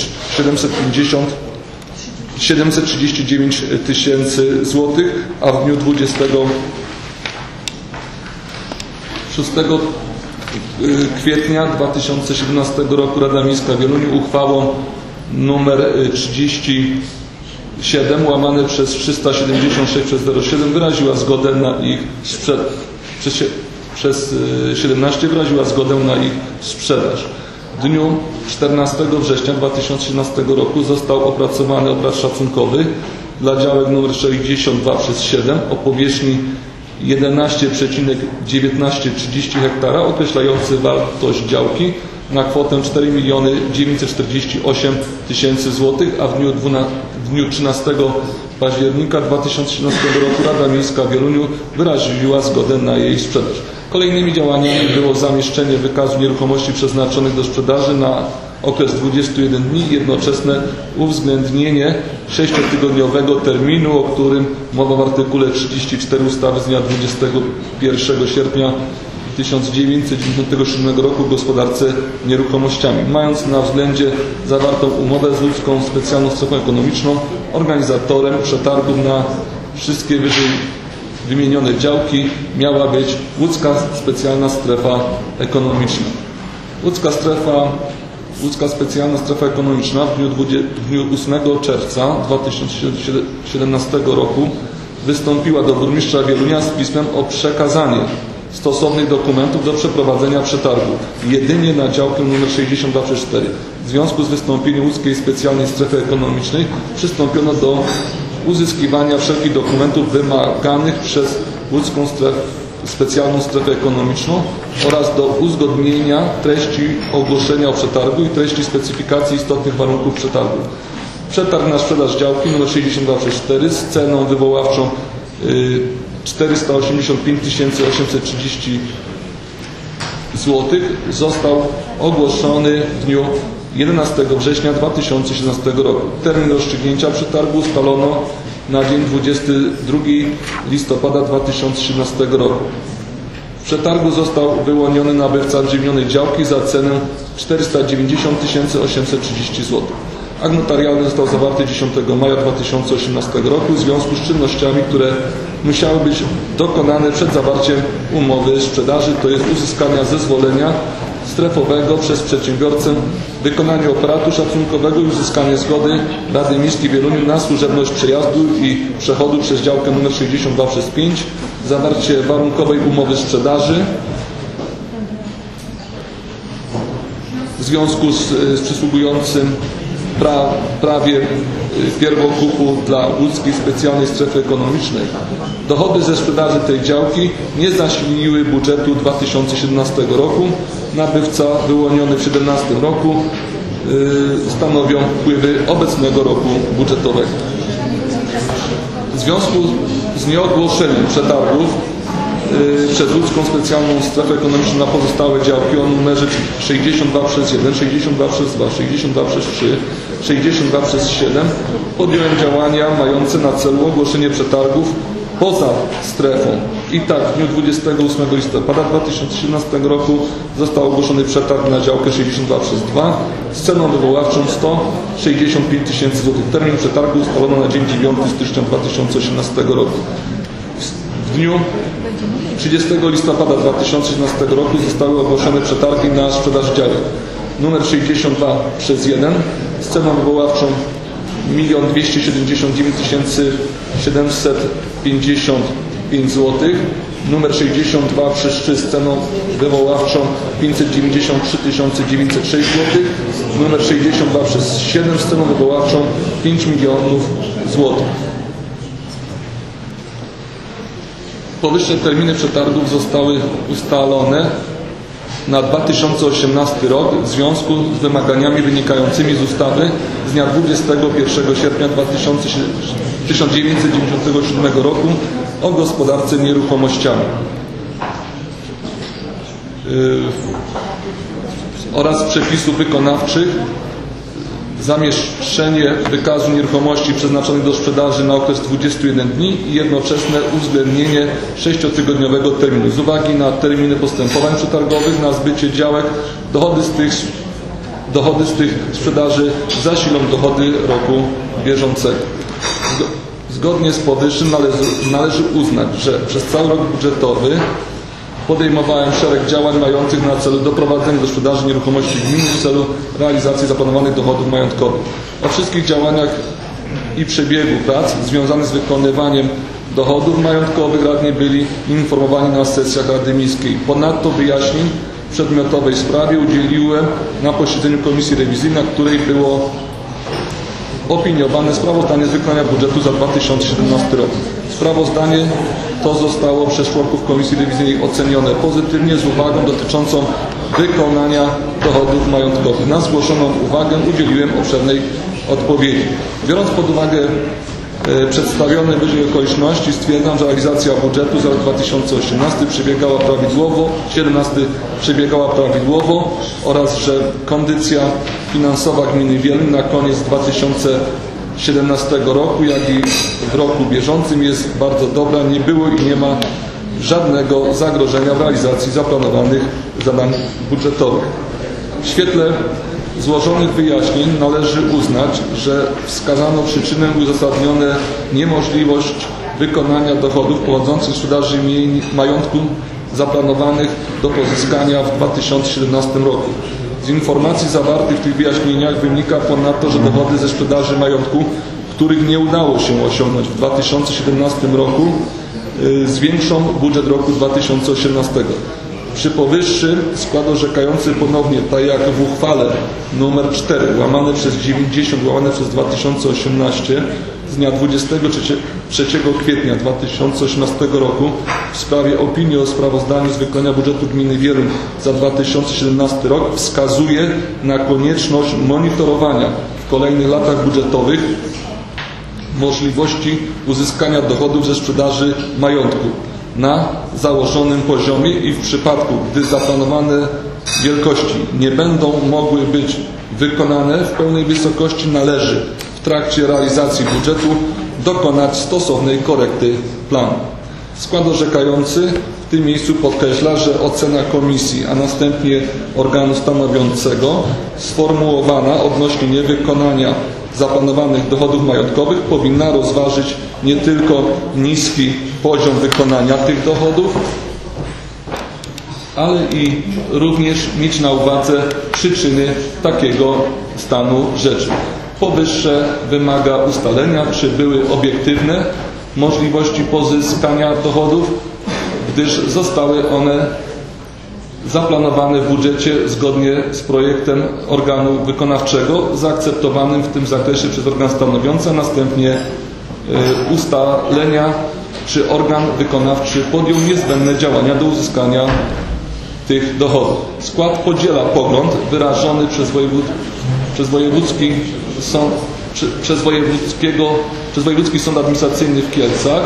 siedemset trzydzieści dziewięć tysięcy złotych, a w dniu dwudziestego szóstego kwietnia dwa tysiące siedemnastego roku Rada Miejska w Wieluniu uchwałą nr trzydzieści siedem łamane przez trzysta siedemdziesiąt sześć przez zero siedem wyraziła zgodę na ich sprzedaż. Przez, przez siedemnaście wyraziła zgodę na ich sprzedaż. W dniu czternastego września dwa tysiące siedemnastego roku został opracowany obraz szacunkowy dla działek nr sześćdziesiąt dwa przez siedem o powierzchni jedenaście przecinek19trzydzieści hektara, określający wartość działki na kwotę cztery miliony dziewięćset czterdzieści osiem tysięcy złotych, a w dniu, w dniu trzynastego października dwa tysiące siedemnastego roku Rada Miejska w Wieluniu wyraziła zgodę na jej sprzedaż. Kolejnymi działaniami było zamieszczenie wykazu nieruchomości przeznaczonych do sprzedaży na okres dwudziestu jeden dni i jednoczesne uwzględnienie sześciotygodniowego terminu, o którym mowa w artykule trzydzieści cztery ustawy z dnia dwudziestego pierwszego sierpnia tysiąc dziewięćset dziewięćdziesiątego siódmego roku w gospodarce nieruchomościami. Mając na względzie zawartą umowę z łódzką specjalną strefą ekonomiczną, organizatorem przetargów na wszystkie wyżej wymienione działki miała być Łódzka Specjalna Strefa Ekonomiczna. Łódzka strefa, Łódzka Specjalna Strefa Ekonomiczna w dniu, w dniu ósmego czerwca dwa tysiące siedemnastego roku wystąpiła do burmistrza Wielunia z pismem o przekazanie stosownych dokumentów do przeprowadzenia przetargu jedynie na działkę nr sześćdziesiąt dwa przez cztery. W związku z wystąpieniem Łódzkiej Specjalnej Strefy Ekonomicznej przystąpiono do uzyskiwania wszelkich dokumentów wymaganych przez Łódzką strefę, Specjalną Strefę Ekonomiczną oraz do uzgodnienia treści ogłoszenia o przetargu i treści specyfikacji istotnych warunków przetargu. Przetarg na sprzedaż działki nr sześćdziesiąt dwa przez cztery z ceną wywoławczą czterysta osiemdziesiąt pięć tysięcy osiemset trzydzieści złotych został ogłoszony w dniu jedenastego września dwa tysiące siedemnastego roku. Termin rozstrzygnięcia przetargu ustalono na dzień dwudziestego drugiego listopada dwa tysiące siedemnastego roku. W przetargu został wyłoniony nabywca drzewnionej działki za cenę czterysta dziewięćdziesiąt tysięcy osiemset trzydzieści złotych. Akt notarialny został zawarty dziesiątego maja dwa tysiące osiemnastego roku w związku z czynnościami, które musiały być dokonane przed zawarciem umowy sprzedaży, to jest uzyskania zezwolenia strefowego przez przedsiębiorcę, wykonanie operatu szacunkowego i uzyskanie zgody Rady Miejskiej w Wieluniu na służebność przejazdu i przechodu przez działkę nr sześćdziesiąt dwa przez pięć, zawarcie warunkowej umowy sprzedaży w związku z, z przysługującym pra, prawie pierwokupu dla Łódzkiej Specjalnej Strefy Ekonomicznej. Dochody ze sprzedaży tej działki nie zasiliły budżetu dwa tysiące siedemnastego roku. Nabywca wyłoniony w dwa tysiące siedemnastym roku yy, stanowią wpływy obecnego roku budżetowego. W związku z nieogłoszeniem przetargów yy, przez Łódzką Specjalną Strefę Ekonomiczną na pozostałe działki o numerze sześćdziesiąt dwa przez jeden, sześćdziesiąt dwa przez dwa, sześćdziesiąt dwa przez trzy, sześćdziesiąt dwa przez siedem podjąłem działania mające na celu ogłoszenie przetargów poza strefą. I tak w dniu dwudziestego ósmego listopada dwa tysiące siedemnastego roku został ogłoszony przetarg na działkę sześćdziesiąt dwa przez dwa z ceną wywoławczą sto sześćdziesiąt pięć tysięcy złotych. Termin przetargu ustalono na dzień dziewiątego stycznia dwa tysiące osiemnastego roku. W dniu trzydziestego listopada dwa tysiące siedemnastego roku zostały ogłoszone przetargi na sprzedaż działek numer sześćdziesiąt dwa przez jeden z ceną wywoławczą milion dwieście siedemdziesiąt dziewięć tysięcy siedemset pięćdziesiąt pięć złotych, numer sześćdziesiąt dwa przez trzy z ceną wywoławczą pięćset dziewięćdziesiąt trzy tysiące dziewięćset sześć złotych, numer sześćdziesiąt dwa przez siedem z ceną wywoławczą pięć milionów złotych. Powyższe terminy przetargów zostały ustalone na dwa tysiące osiemnasty rok w związku z wymaganiami wynikającymi z ustawy z dnia dwudziestego pierwszego sierpnia tysiąc dziewięćset dziewięćdziesiątego siódmego roku o gospodarce nieruchomościami yy, oraz przepisów wykonawczych. Zamieszczenie wykazu nieruchomości przeznaczonych do sprzedaży na okres dwudziestu jeden dni i jednoczesne uwzględnienie sześciotygodniowego terminu. Z uwagi na terminy postępowań przetargowych na zbycie działek, dochody z tych, dochody z tych sprzedaży zasilą dochody roku bieżącego. Zgodnie z powyższym należy, należy uznać, że przez cały rok budżetowy podejmowałem szereg działań mających na celu doprowadzenie do sprzedaży nieruchomości gminy w celu realizacji zaplanowanych dochodów majątkowych. O wszystkich działaniach i przebiegu prac związanych z wykonywaniem dochodów majątkowych radni byli informowani na sesjach Rady Miejskiej. Ponadto wyjaśnień w przedmiotowej sprawie udzieliłem na posiedzeniu Komisji Rewizyjnej, na której było opiniowane sprawozdanie z wykonania budżetu za dwa tysiące siedemnasty rok. Sprawozdanie to zostało przez członków Komisji Rewizyjnej ocenione pozytywnie z uwagą dotyczącą wykonania dochodów majątkowych. Na zgłoszoną uwagę udzieliłem obszernej odpowiedzi. Biorąc pod uwagę e, przedstawione wyżej okoliczności, stwierdzam, że realizacja budżetu za rok dwa tysiące osiemnasty przebiegała prawidłowo, siedemnasty przebiegała prawidłowo oraz że kondycja finansowa gminy Wieluń na koniec dwa tysiące siedemnastego roku, jak i w roku bieżącym jest bardzo dobra. Nie było i nie ma żadnego zagrożenia w realizacji zaplanowanych zadań budżetowych. W świetle złożonych wyjaśnień należy uznać, że wskazano przyczynę uzasadnione niemożliwość wykonania dochodów pochodzących z sprzedaży majątku zaplanowanych do pozyskania w dwa tysiące siedemnastym roku. Z informacji zawartych w tych wyjaśnieniach wynika ponadto, że dochody ze sprzedaży majątku, których nie udało się osiągnąć w dwa tysiące siedemnastym roku, yy, zwiększą budżet roku dwa tysiące osiemnastego. Przy powyższym skład orzekający ponownie, tak jak w uchwale nr cztery łamane przez dziewięćdziesiąt łamane przez dwa tysiące osiemnaście z dnia dwudziestego trzeciego kwietnia dwa tysiące osiemnastego roku w sprawie opinii o sprawozdaniu z wykonania budżetu gminy Wieluń za dwa tysiące siedemnasty rok wskazuje na konieczność monitorowania w kolejnych latach budżetowych możliwości uzyskania dochodów ze sprzedaży majątku na założonym poziomie i w przypadku, gdy zaplanowane wielkości nie będą mogły być wykonane w pełnej wysokości, należy w trakcie realizacji budżetu dokonać stosownej korekty planu. Skład orzekający w tym miejscu podkreśla, że ocena komisji, a następnie organu stanowiącego sformułowana odnośnie niewykonania zaplanowanych dochodów majątkowych powinna rozważyć nie tylko niski poziom wykonania tych dochodów, ale i również mieć na uwadze przyczyny takiego stanu rzeczy. Powyższe wymaga ustalenia, czy były obiektywne możliwości pozyskania dochodów, gdyż zostały one zaplanowane w budżecie zgodnie z projektem organu wykonawczego zaakceptowanym w tym zakresie przez organ stanowiący, a następnie y, ustalenia, czy organ wykonawczy podjął niezbędne działania do uzyskania tych dochodów. Skład podziela pogląd wyrażony przez, wojewód, przez wojewódzki sąd, przy, przez, wojewódzkiego, przez wojewódzki sąd administracyjny w Kielcach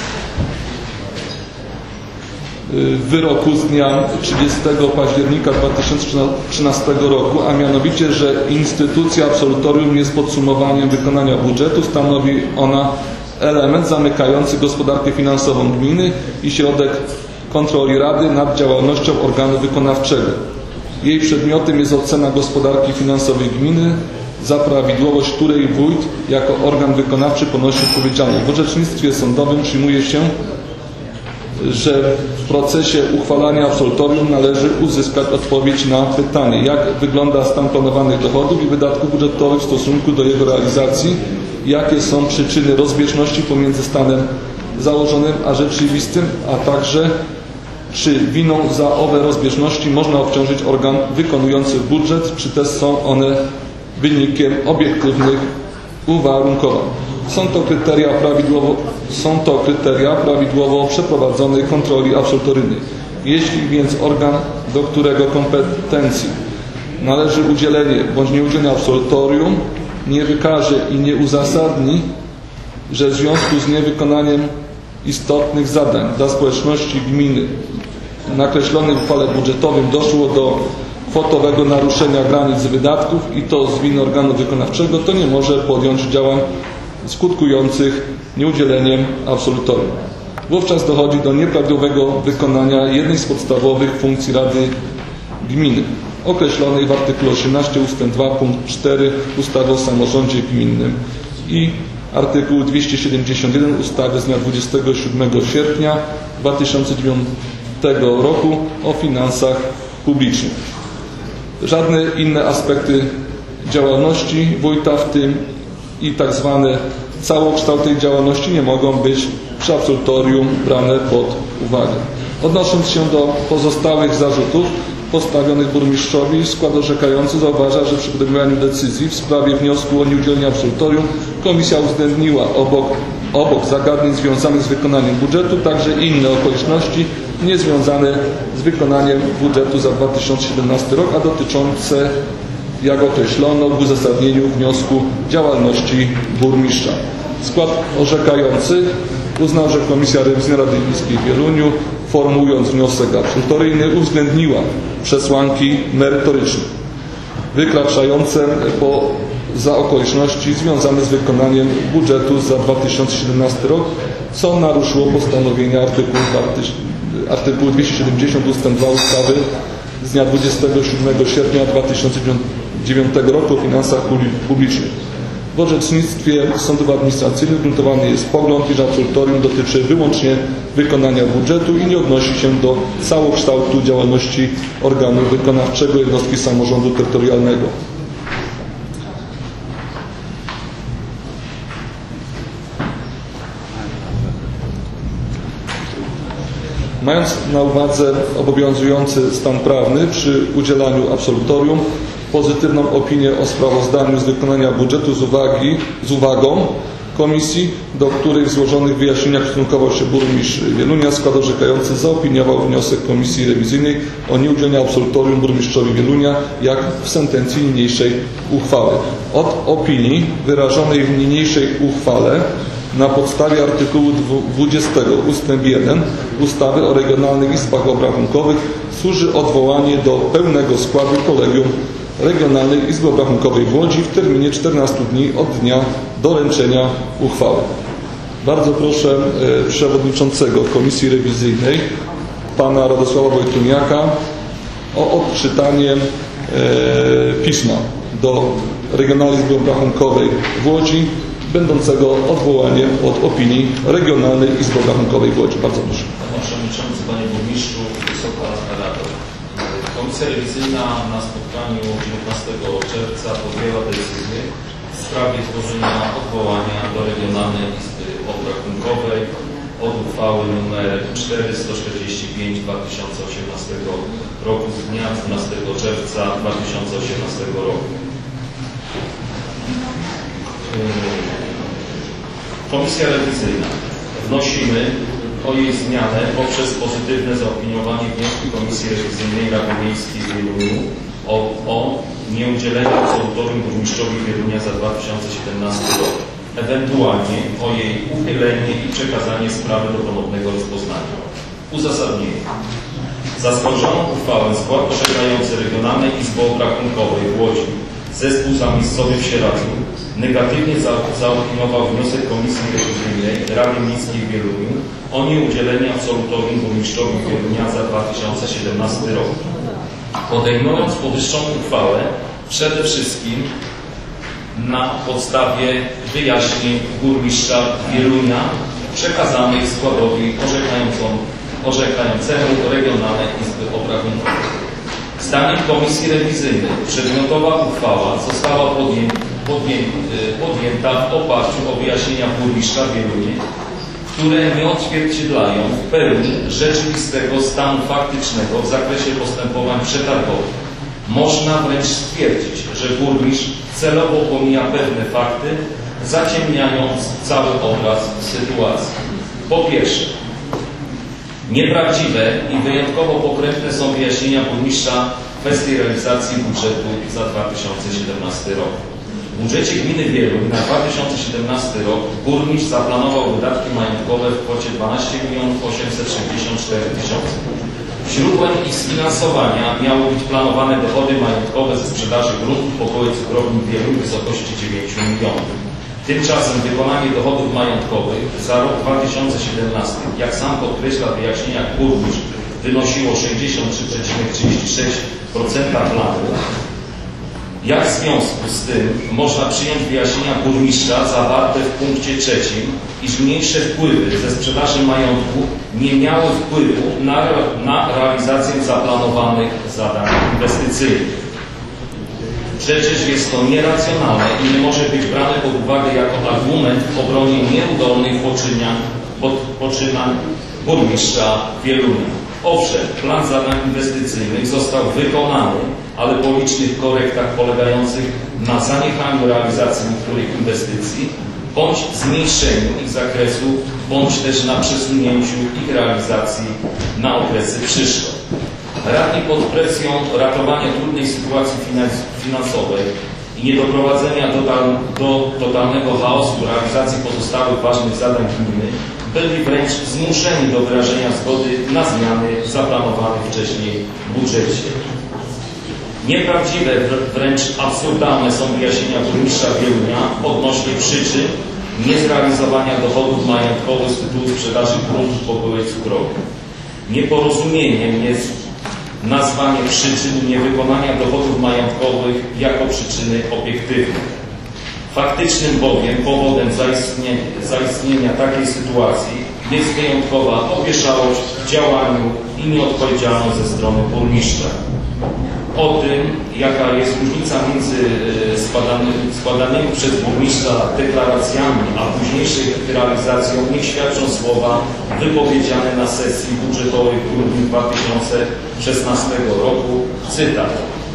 w wyroku z dnia trzydziestego października dwa tysiące trzynastego roku, a mianowicie, że instytucja absolutorium jest podsumowaniem wykonania budżetu, stanowi ona element zamykający gospodarkę finansową gminy i środek kontroli Rady nad działalnością organu wykonawczego. Jej przedmiotem jest ocena gospodarki finansowej gminy, za prawidłowość której wójt jako organ wykonawczy ponosi odpowiedzialność. W orzecznictwie sądowym przyjmuje się, że w procesie uchwalania absolutorium należy uzyskać odpowiedź na pytanie, jak wygląda stan planowanych dochodów i wydatków budżetowych w stosunku do jego realizacji, jakie są przyczyny rozbieżności pomiędzy stanem założonym a rzeczywistym, a także czy winą za owe rozbieżności można obciążyć organ wykonujący budżet, czy też są one wynikiem obiektywnych uwarunkowań. Są to kryteria prawidłowo, są to kryteria prawidłowo przeprowadzonej kontroli absolutoryjnej. Jeśli więc organ, do którego kompetencji należy udzielenie bądź nieudzielenie absolutorium, nie wykaże i nie uzasadni, że w związku z niewykonaniem istotnych zadań dla społeczności gminy nakreślonych w uchwale budżetowym doszło do kwotowego naruszenia granic wydatków i to z winy organu wykonawczego, to nie może podjąć działań skutkujących nieudzieleniem absolutorium. Wówczas dochodzi do nieprawidłowego wykonania jednej z podstawowych funkcji Rady Gminy, określonej w artykule osiemnastym ustęp dwa punkt cztery ustawy o samorządzie gminnym i artykuł dwieście siedemdziesiąt jeden ustawy z dnia dwudziestego siódmego sierpnia dwa tysiące dziewiątego roku o finansach publicznych. Żadne inne aspekty działalności wójta, w tym i tak zwane całokształt tej działalności, nie mogą być przy absolutorium brane pod uwagę. Odnosząc się do pozostałych zarzutów postawionych burmistrzowi, skład orzekający zauważa, że przy podejmowaniu decyzji w sprawie wniosku o nieudzielenie absolutorium komisja uwzględniła obok, obok zagadnień związanych z wykonaniem budżetu także inne okoliczności niezwiązane z wykonaniem budżetu za dwa tysiące siedemnasty rok, a dotyczące, jak określono w uzasadnieniu wniosku, działalności burmistrza. Skład orzekający uznał, że Komisja Rewizyjna Rady Miejskiej w Wieluniu, formułując wniosek absolutoryjny, uwzględniła przesłanki merytoryczne wykraczające poza okoliczności związane z wykonaniem budżetu za dwa tysiące siedemnasty rok, co naruszyło postanowienia artykułu, artykułu dwieście siedemdziesiąt ustęp dwa ustawy z dnia dwudziestego siódmego sierpnia dwa tysiące dziewiątego roku o finansach publicznych. W orzecznictwie sądów administracyjnych gruntowany jest pogląd, iż absolutorium dotyczy wyłącznie wykonania budżetu i nie odnosi się do całokształtu działalności organu wykonawczego jednostki samorządu terytorialnego. Mając na uwadze obowiązujący stan prawny przy udzielaniu absolutorium, pozytywną opinię o sprawozdaniu z wykonania budżetu z, uwagi, z uwagą komisji, do której w złożonych wyjaśnieniach stosunkował się burmistrz Wielunia, skład orzekający zaopiniował wniosek komisji rewizyjnej o nieudzielenie absolutorium burmistrzowi Wielunia, jak w sentencji niniejszej uchwały. Od opinii wyrażonej w niniejszej uchwale na podstawie artykułu dwudziestego ustęp jeden ustawy o regionalnych izbach obrachunkowych służy odwołanie do pełnego składu Kolegium Regionalnej Izby Obrachunkowej w Łodzi w terminie czternastu dni od dnia doręczenia uchwały. Bardzo proszę e, przewodniczącego Komisji Rewizyjnej, pana Radosława Wojtuniaka, o odczytanie e, pisma do Regionalnej Izby Obrachunkowej w Łodzi, będącego odwołaniem od opinii Regionalnej Izby Obrachunkowej w Łodzi. Bardzo proszę. Panie Przewodniczący, Panie Burmistrzu, Wysoka Rado. Komisja Rewizyjna na spotkaniu dziewiętnastego czerwca podjęła decyzję w sprawie tworzenia odwołania do Regionalnej Izby Obrachunkowej od uchwały nr czterysta czterdzieści pięć dwa tysiące osiemnastego roku z dnia dwunastego czerwca dwa tysiące osiemnastego roku. Komisja Rewizyjna. Wnosimy o jej zmianę poprzez pozytywne zaopiniowanie wniosku Komisji Rewizyjnej Rady Miejskiej w Wieluniu o, o nieudzieleniu absolutorium burmistrzowi Wielunia za dwa tysiące siedemnasty rok, ewentualnie o jej uchylenie i przekazanie sprawy do ponownego rozpoznania. Uzasadnienie. Zaskarżoną uchwałę skład orzekający Regionalnej Izby Obrachunkowej w Łodzi Zespół Zamiejscowy w Sieradzu negatywnie za, zaopiniował wniosek Komisji Rewizyjnej Rady Miejskiej w Wieluniu o nieudzielenie absolutorium burmistrzowi Wielunia za dwa tysiące siedemnasty rok. Podejmując powyższą uchwałę przede wszystkim na podstawie wyjaśnień burmistrza Wielunia przekazanych składowi orzekającemu Regionalnej Izby Obrachunkowej. Zdaniem Komisji Rewizyjnej przedmiotowa uchwała została podję, podję, podjęta w oparciu o wyjaśnienia burmistrza Wielunia, które nie odzwierciedlają w pełni rzeczywistego stanu faktycznego w zakresie postępowań przetargowych. Można wręcz stwierdzić, że burmistrz celowo pomija pewne fakty, zaciemniając cały obraz sytuacji. Po pierwsze, nieprawdziwe i wyjątkowo pokrętne są wyjaśnienia burmistrza w kwestii realizacji budżetu za dwa tysiące siedemnasty rok. W budżecie gminy Wieluń na dwa tysiące siedemnasty rok burmistrz zaplanował wydatki majątkowe w kwocie dwanaście milionów osiemset sześćdziesiąt cztery tysiące. Źródłem ich sfinansowania miały być planowane dochody majątkowe ze sprzedaży gruntów po kołej cukrowni Wieluń w wysokości dziewięciu milionów. Tymczasem wykonanie dochodów majątkowych za rok dwa tysiące siedemnasty, jak sam podkreśla w wyjaśnieniach burmistrz, wynosiło sześćdziesiąt trzy przecinek trzydzieści sześć procent planu. Jak w związku z tym można przyjąć wyjaśnienia burmistrza zawarte w punkcie trzecim, iż mniejsze wpływy ze sprzedaży majątku nie miały wpływu na, na realizację zaplanowanych zadań inwestycyjnych. Przecież jest to nieracjonalne i nie może być brane pod uwagę jako argument w obronie nieudolnych poczynań, poczynań burmistrza Wielunia. Owszem, plan zadań inwestycyjnych został wykonany, ale po licznych korektach polegających na zaniechaniu realizacji niektórych inwestycji, bądź zmniejszeniu ich zakresu, bądź też na przesunięciu ich realizacji na okresy przyszłe. Radni pod presją ratowania trudnej sytuacji finansowej i niedoprowadzenia do, do totalnego chaosu w realizacji pozostałych ważnych zadań gminy byli wręcz zmuszeni do wyrażenia zgody na zmiany zaplanowane wcześniej w budżecie. Nieprawdziwe, wręcz absurdalne są wyjaśnienia burmistrza Wielunia odnośnie przyczyn niezrealizowania dochodów majątkowych z tytułu sprzedaży gruntów po byłej cukrowej. Nieporozumieniem jest nazwanie przyczyn niewykonania dochodów majątkowych jako przyczyny obiektywne. Faktycznym bowiem powodem zaistnienia, zaistnienia takiej sytuacji jest wyjątkowa opieszałość w działaniu i nieodpowiedzialność ze strony burmistrza. O tym, jaka jest różnica między składany, składanymi przez burmistrza deklaracjami, a późniejszej realizacją, niech świadczą słowa wypowiedziane na sesji budżetowej w grudniu dwa tysiące szesnastego roku. Cytat.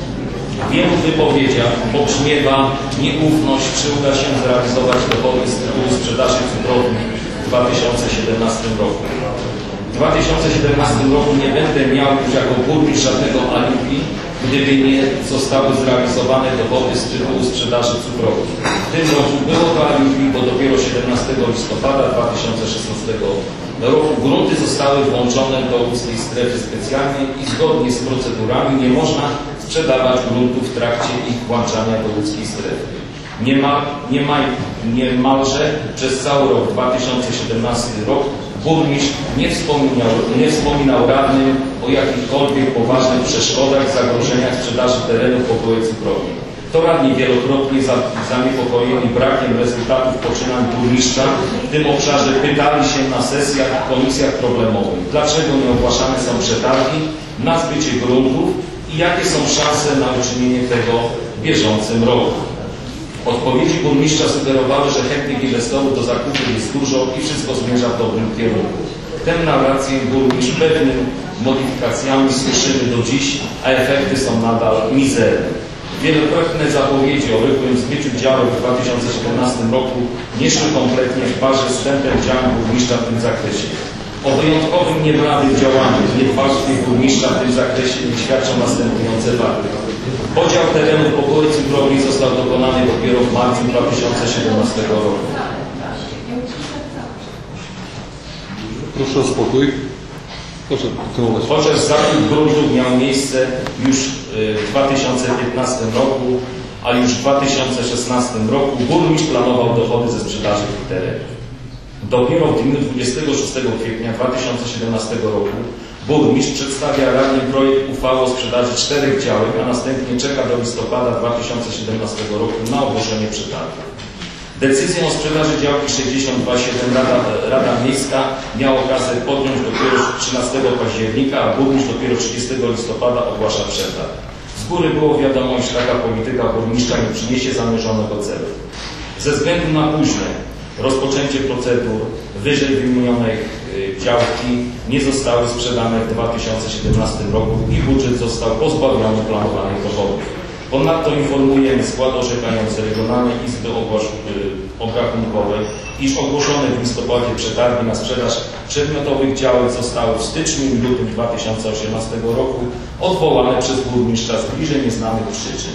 W wielu wypowiedziach pobrzmiewa nieufność, czy uda się zrealizować dochody z tytułu sprzedaży cukrowni w dwa tysiące siedemnastym roku. W dwa tysiące siedemnastym roku nie będę miał już jako burmistrz żadnego alibi, gdyby nie zostały zrealizowane dochody z tytułu sprzedaży cukrowni. W tym roku było to alibi, bo dopiero siedemnastego listopada dwa tysiące szesnastego roku grunty zostały włączone do łódzkiej strefy specjalnej i zgodnie z procedurami nie można sprzedawać gruntów w trakcie ich włączania do łódzkiej strefy. Niemal, niemal, niemalże przez cały rok dwa tysiące siedemnasty rok burmistrz nie wspominał, nie wspominał radnym o jakichkolwiek poważnych przeszkodach, zagrożeniach sprzedaży terenów po byłej cukrowni. To radni wielokrotnie zaniepokojeni brakiem rezultatów poczynań burmistrza w tym obszarze pytali się na sesjach i komisjach problemowych, dlaczego nie ogłaszane są przetargi na zbycie gruntów i jakie są szanse na uczynienie tego w bieżącym roku. Odpowiedzi burmistrza sugerowały, że chętnych inwestorów do zakupu jest dużo i wszystko zmierza w dobrym kierunku. Tę narrację burmistrz pewnymi modyfikacjami słyszymy do dziś, a efekty są nadal mizerne. Wielokrotne zapowiedzi o rychłym zbyciu działek w dwa tysiące siedemnastym roku nie szły kompletnie w parze z tempem działań burmistrza w tym zakresie. O wyjątkowym niebladym działaniu i niedbalstwie burmistrza w tym zakresie nie świadczą następujące fakty. Podział terenu po byłej cukrowni został dokonany dopiero w marcu dwa tysiące siedemnastego roku. Proszę o spokój. Proszę kontynuować. Chociaż zakup gruntów miał miejsce już w dwa tysiące piętnastym roku, a już w dwa tysiące szesnastym roku burmistrz planował dochody ze sprzedaży tych terenów. Dopiero w dniu dwudziestego szóstego kwietnia dwa tysiące siedemnastego roku burmistrz przedstawia radnym projekt uchwały o sprzedaży czterech działek, a następnie czeka do listopada dwa tysiące siedemnastego roku na ogłoszenie przetargu. Decyzję o sprzedaży działki sześćdziesiąt dwa siedem Rada, Rada Miejska miała okazję podjąć dopiero trzynastego października, a burmistrz dopiero trzydziestego listopada ogłasza przetarg. Z góry było wiadomo, iż taka polityka burmistrza nie przyniesie zamierzonego celu. Ze względu na późne rozpoczęcie procedur wyżej wymienionej działki nie zostały sprzedane w dwa tysiące siedemnastym roku i budżet został pozbawiony planowanych dochodów. Ponadto informujemy skład orzekający Regionalnej Izby Obrachunkowej, iż ogłoszone w listopadzie przetargi na sprzedaż przedmiotowych działek zostały w styczniu i lutym dwa tysiące osiemnastego roku odwołane przez burmistrza z bliżej nieznanych przyczyn.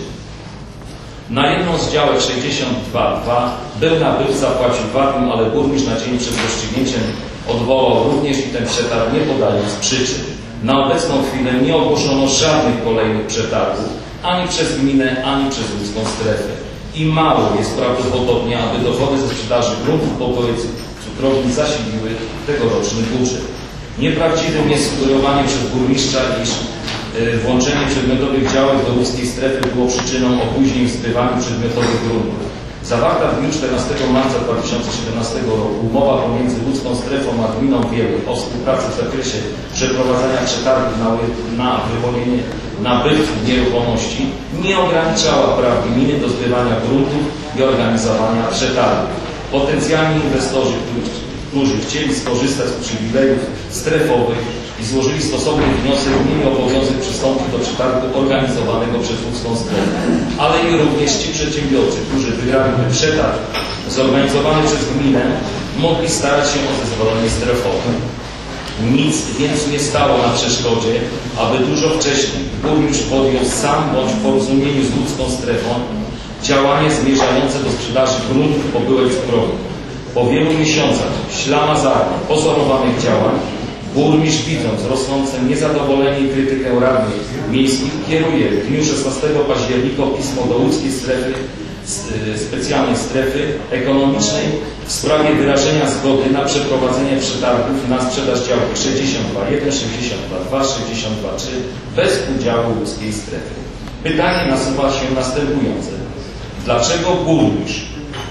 Na jedną z działek sześćdziesiąt dwa dwa był nabywca, zapłacił watę, ale burmistrz na dzień przed rozstrzygnięciem odwołał również i ten przetarg, nie podając przyczyn. Na obecną chwilę nie ogłoszono żadnych kolejnych przetargów ani przez gminę, ani przez łódzką strefę. I mało jest prawdopodobnie, aby dochody ze sprzedaży gruntów po byłej cukrowni zasiliły tegoroczny budżet. Nieprawdziwym jest sugerowanie przez burmistrza, iż włączenie przedmiotowych działek do łódzkiej strefy było przyczyną opóźnień w zbywaniu przedmiotowych gruntów. Zawarta w dniu czternastego marca dwa tysiące siedemnastego roku umowa pomiędzy łódzką strefą a gminą Wieluń o współpracy w zakresie przeprowadzania przetargów na, na wyłonienie nabytku nieruchomości nie ograniczała praw gminy do zbywania gruntów i organizowania przetargów. Potencjalni inwestorzy, którzy chcieli skorzystać z przywilejów strefowych i złożyli stosowny wniosek, mieli obowiązek przystąpić do przetargu organizowanego przez łódzką strefę. Ale i również ci przedsiębiorcy, którzy wygrali przetarg zorganizowany przez gminę, mogli starać się o zezwolenie strefowe. Nic więc nie stało na przeszkodzie, aby dużo wcześniej burmistrz podjął sam bądź w porozumieniu z łódzką strefą działanie zmierzające do sprzedaży gruntów po byłej cukrowni. Po wielu miesiącach ślamazarnych, pozorowanych działań, burmistrz, widząc rosnące niezadowolenie i krytykę radnych miejskich, kieruje w dniu szesnastego października pismo do łódzkiej strefy, specjalnej strefy ekonomicznej w sprawie wyrażenia zgody na przeprowadzenie przetargów na sprzedaż działek sześćdziesiąt dwa jeden, sześćdziesiąt dwa dwa, sześćdziesiąt dwa trzy bez udziału łódzkiej strefy. Pytanie nasuwa się następujące. Dlaczego burmistrz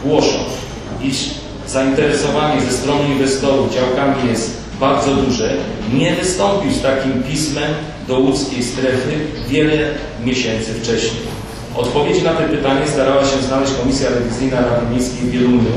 głosząc, iż zainteresowanie ze strony inwestorów działkami jest bardzo duże, nie wystąpił z takim pismem do łódzkiej strefy wiele miesięcy wcześniej. Odpowiedzi na to pytanie starała się znaleźć Komisja Rewizyjna Rady Miejskiej w Wieluniu,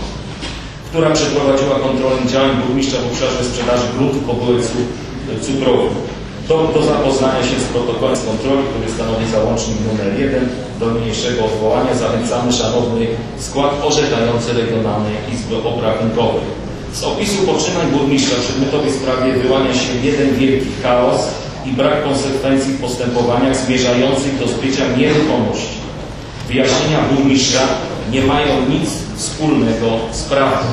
która przeprowadziła kontrolę działań burmistrza w obszarze sprzedaży gruntów po bułek cukrowych. Do, do zapoznania się z protokołem z kontroli, który stanowi załącznik numer jeden do niniejszego odwołania, zachęcamy szanowny skład orzekający Regionalnej Izby Obrachunkowej. Z opisu poczynań burmistrza w przedmiotowej sprawie wyłania się jeden wielki chaos i brak konsekwencji w postępowaniach zmierzających do zbycia nieruchomości. Wyjaśnienia burmistrza nie mają nic wspólnego z prawdą.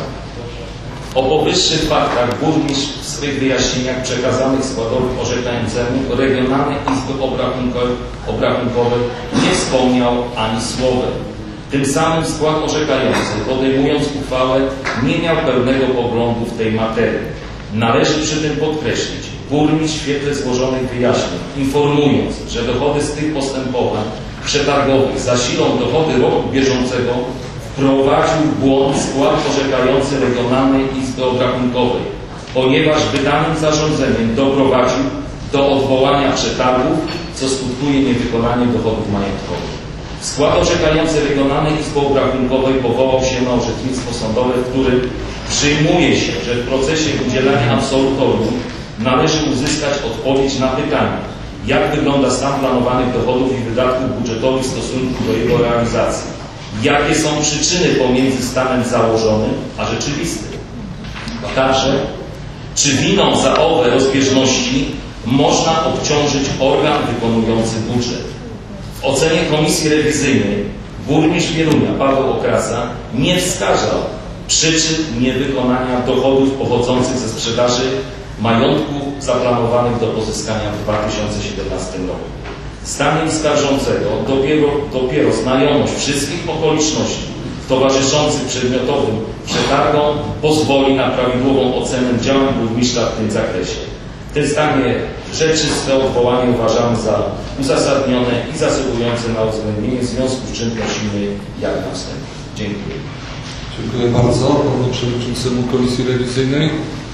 O powyższych faktach burmistrz w swych wyjaśnieniach przekazanych składowi orzekającemu Regionalnej Izby Obrachunkowej nie wspomniał ani słowem. Tym samym skład orzekający, podejmując uchwałę, nie miał pełnego poglądu w tej materii. Należy przy tym podkreślić, burmistrz w świetle złożonych wyjaśnień, informując, że dochody z tych postępowań przetargowych zasilą dochody roku bieżącego, wprowadził w błąd skład orzekający Regionalnej Izby Obrachunkowej, ponieważ wydanym zarządzeniem doprowadził do odwołania przetargów, co skutkuje niewykonaniem dochodów majątkowych. Skład orzekający Regionalnej Izby Obrachunkowej powołał się na orzecznictwo sądowe, w którym przyjmuje się, że w procesie udzielania absolutorium należy uzyskać odpowiedź na pytanie, jak wygląda stan planowanych dochodów i wydatków budżetowych w stosunku do jego realizacji, jakie są przyczyny pomiędzy stanem założonym a rzeczywistym. Także, czy winą za owe rozbieżności można obciążyć organ wykonujący budżet. W ocenie Komisji Rewizyjnej burmistrz Wielunia Paweł Okrasa nie wskazał przyczyn niewykonania dochodów pochodzących ze sprzedaży majątków zaplanowanych do pozyskania w dwa tysiące siedemnastym roku. Zdaniem skarżącego dopiero, dopiero znajomość wszystkich okoliczności towarzyszących przedmiotowym przetargom pozwoli na prawidłową ocenę działań burmistrza w tym zakresie. W tym stanie rzeczywiste odwołanie uważamy za uzasadnione i zasługujące na uwzględnienie, w związku z czym prosimy jak następnie. Dziękuję. Dziękuję bardzo panu przewodniczącemu Komisji Rewizyjnej.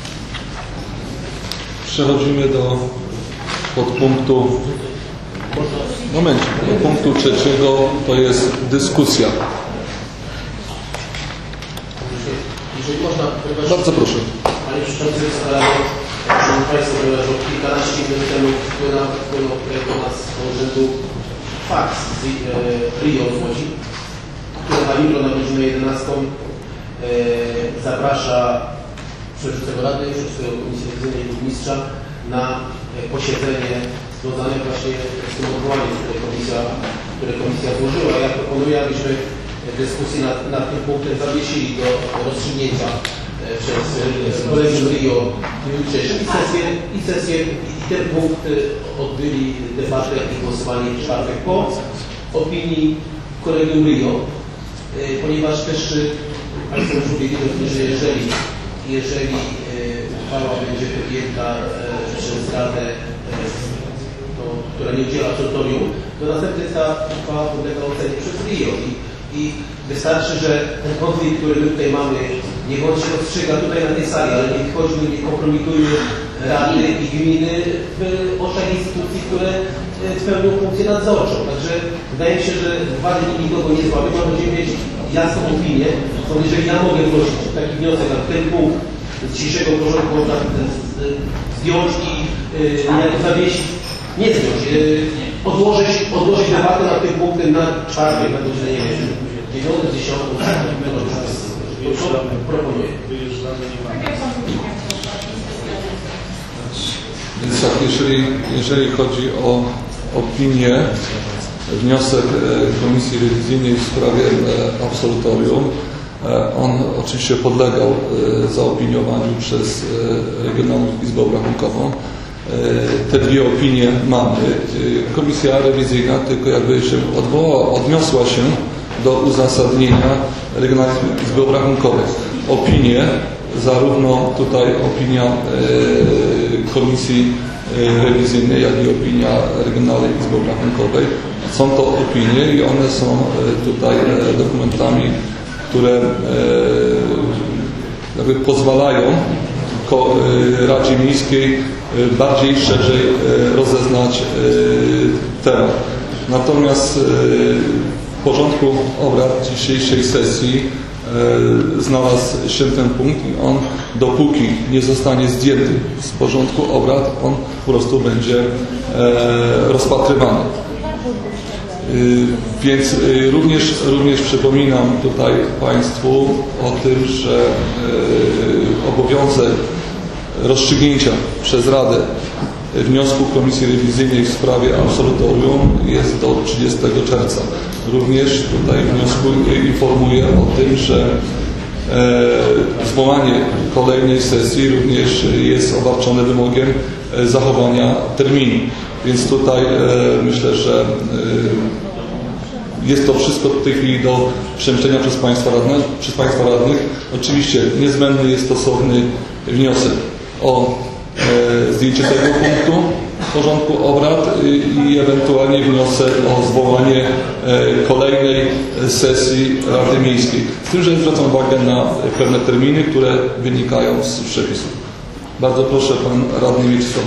Przechodzimy do podpunktu Moment, do punktu trzeciego, to jest dyskusja. Jeżeli można, bardzo proszę. Panie Przewodniczący, Szanowni Państwo, ponieważ od kilkanaście minut temu wpłynął do nas z urzędu faks z Rio z Łodzi, który na jutro na godzinę jedenastą e, zaprasza przewodniczącego Rady, przewodniczącego Komisji Rewizyjnej i burmistrza na e, posiedzenie związane właśnie z tym odwołaniem, które komisja, które komisja złożyła. Ja proponuję, abyśmy dyskusję nad, nad tym punktem zawiesili do rozstrzygnięcia przez Kolegium Rio w dniu jutrzejszym i sesję, i sesję, i ten punkt odbyli debatę i głosowanie w czwartek po opinii Kolegium Rio, ponieważ też Państwo już mówili, że jeżeli, jeżeli uchwała będzie podjęta przez Radę, to, która nie udziela absolutorium, to następnie ta uchwała podlega ocenie przez Rio. I, I wystarczy, że ten konflikt, który my tutaj mamy, niech on się rozstrzyga tutaj na tej sali, ale nie wchodźmy, nie kompromitujmy Rady i gminy w oczach instytucji, które spełnią funkcję nadzorczą. Także wydaje mi się, że dwa dni nikogo nie złamie, bo będziemy mieć jasną opinię. Stąd jeżeli ja mogę prosić taki wniosek na ten punkt z dzisiejszego porządku można zdjąć i niejako zawiesić, nie zdjąć, odłożyć, odłożyć debatę nad tym punktem na czwartek, na godzinę, nie wiem, dziewiątą, dziesiątą, proponuję. Więc tak, jeżeli, jeżeli chodzi o opinię, wniosek Komisji Rewizyjnej w sprawie absolutorium, on oczywiście podlegał zaopiniowaniu przez Regionalną Izbę Obrachunkową. Te dwie opinie mamy. Komisja Rewizyjna tylko jakby się odwołała, odniosła się do uzasadnienia Regionalnej Izby Obrachunkowej. Opinie, zarówno tutaj opinia Komisji Rewizyjnej, jak i opinia Regionalnej Izby Obrachunkowej, są to opinie i one są tutaj dokumentami, które jakby pozwalają Radzie Miejskiej bardziej szerzej rozeznać temat. Natomiast w porządku obrad dzisiejszej sesji znalazł się ten punkt i on, dopóki nie zostanie zdjęty z porządku obrad, on po prostu będzie rozpatrywany. Więc również, również przypominam tutaj Państwu o tym, że obowiązek rozstrzygnięcia przez Radę wniosku Komisji Rewizyjnej w sprawie absolutorium jest do trzydziestego czerwca. Również tutaj w wniosku informuję o tym, że zwołanie kolejnej sesji również jest obarczone wymogiem zachowania terminu. Więc tutaj myślę, że jest to wszystko w tej chwili do przemyślenia przez Państwa radnych. Przez Państwa radnych. Oczywiście niezbędny jest stosowny wniosek o e, zdjęcie tego punktu w porządku obrad i, i ewentualnie wniosek o zwołanie e, kolejnej sesji Rady Miejskiej. Z tym, że zwracam uwagę na pewne terminy, które wynikają z przepisów. Bardzo proszę, Pan Radny Mieczysław.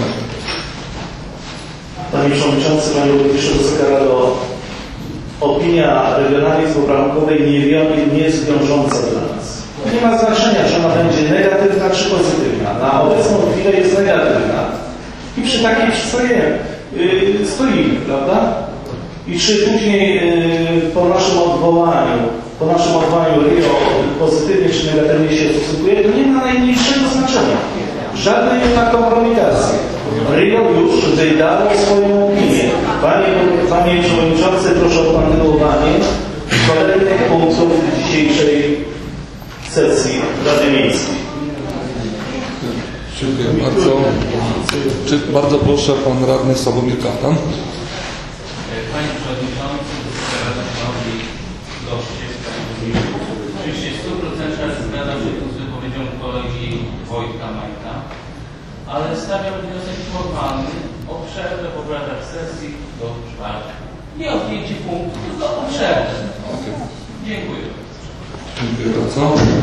Panie Przewodniczący, Panie Burmistrzu, Wysoka Rado, opinia Regionalnej Izby Obrachunkowej nie, nie jest wiążąca dla nas. Nie ma znaczenia, czy ona będzie negatywna, czy pozytywna. Na obecną chwilę jest negatywna. I przy takiej przystojemy, yy, stoimy, prawda? I czy później yy, po naszym odwołaniu, po naszym odwołaniu R I O pozytywnie czy negatywnie się stosunkuje, to nie ma najmniejszego znaczenia. Żadnej nie ma kompromitacji. R I O już wydało swoją opinię. Panie, Panie Przewodniczący, proszę o kontynuowanie kolejnych punktów dzisiejszej sesji Rady Miejskiej. Dziękuję bardzo. Czy bardzo proszę, Pan Radny Sławomir Katan. Panie Przewodniczący, Szanowni goście, oczywiście w stu procentach zgadzam się z wypowiedzią kolegi Wojtka Majka, ale stawiam wniosek formalny o przerwę w obradach sesji do czwartku. Nie o zdjęcie punktu, tylko o przerwę. Okay. Dziękuję. Dziękuję bardzo.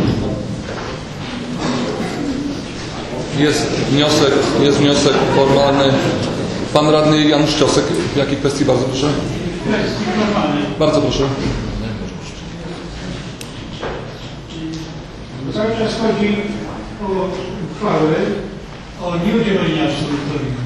Jest wniosek, jest wniosek formalny. Pan Radny Janusz Ciosek. W jakiej kwestii? Bardzo proszę. Bardzo proszę. Cały czas chodzi o uchwałę o nieudzieleniu absolutorium.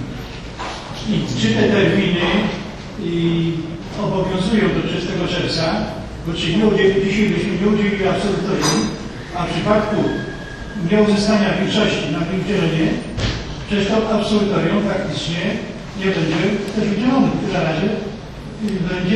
I czy te terminy i obowiązują do trzydziestego czerwca, bo czy nie udzieli, dzisiaj byśmy nie udzielili absolutorium, a w przypadku nieuzyskania większości na udzielenie, przecież to absolutorium faktycznie nie będzie też udzielone. Na razie będzie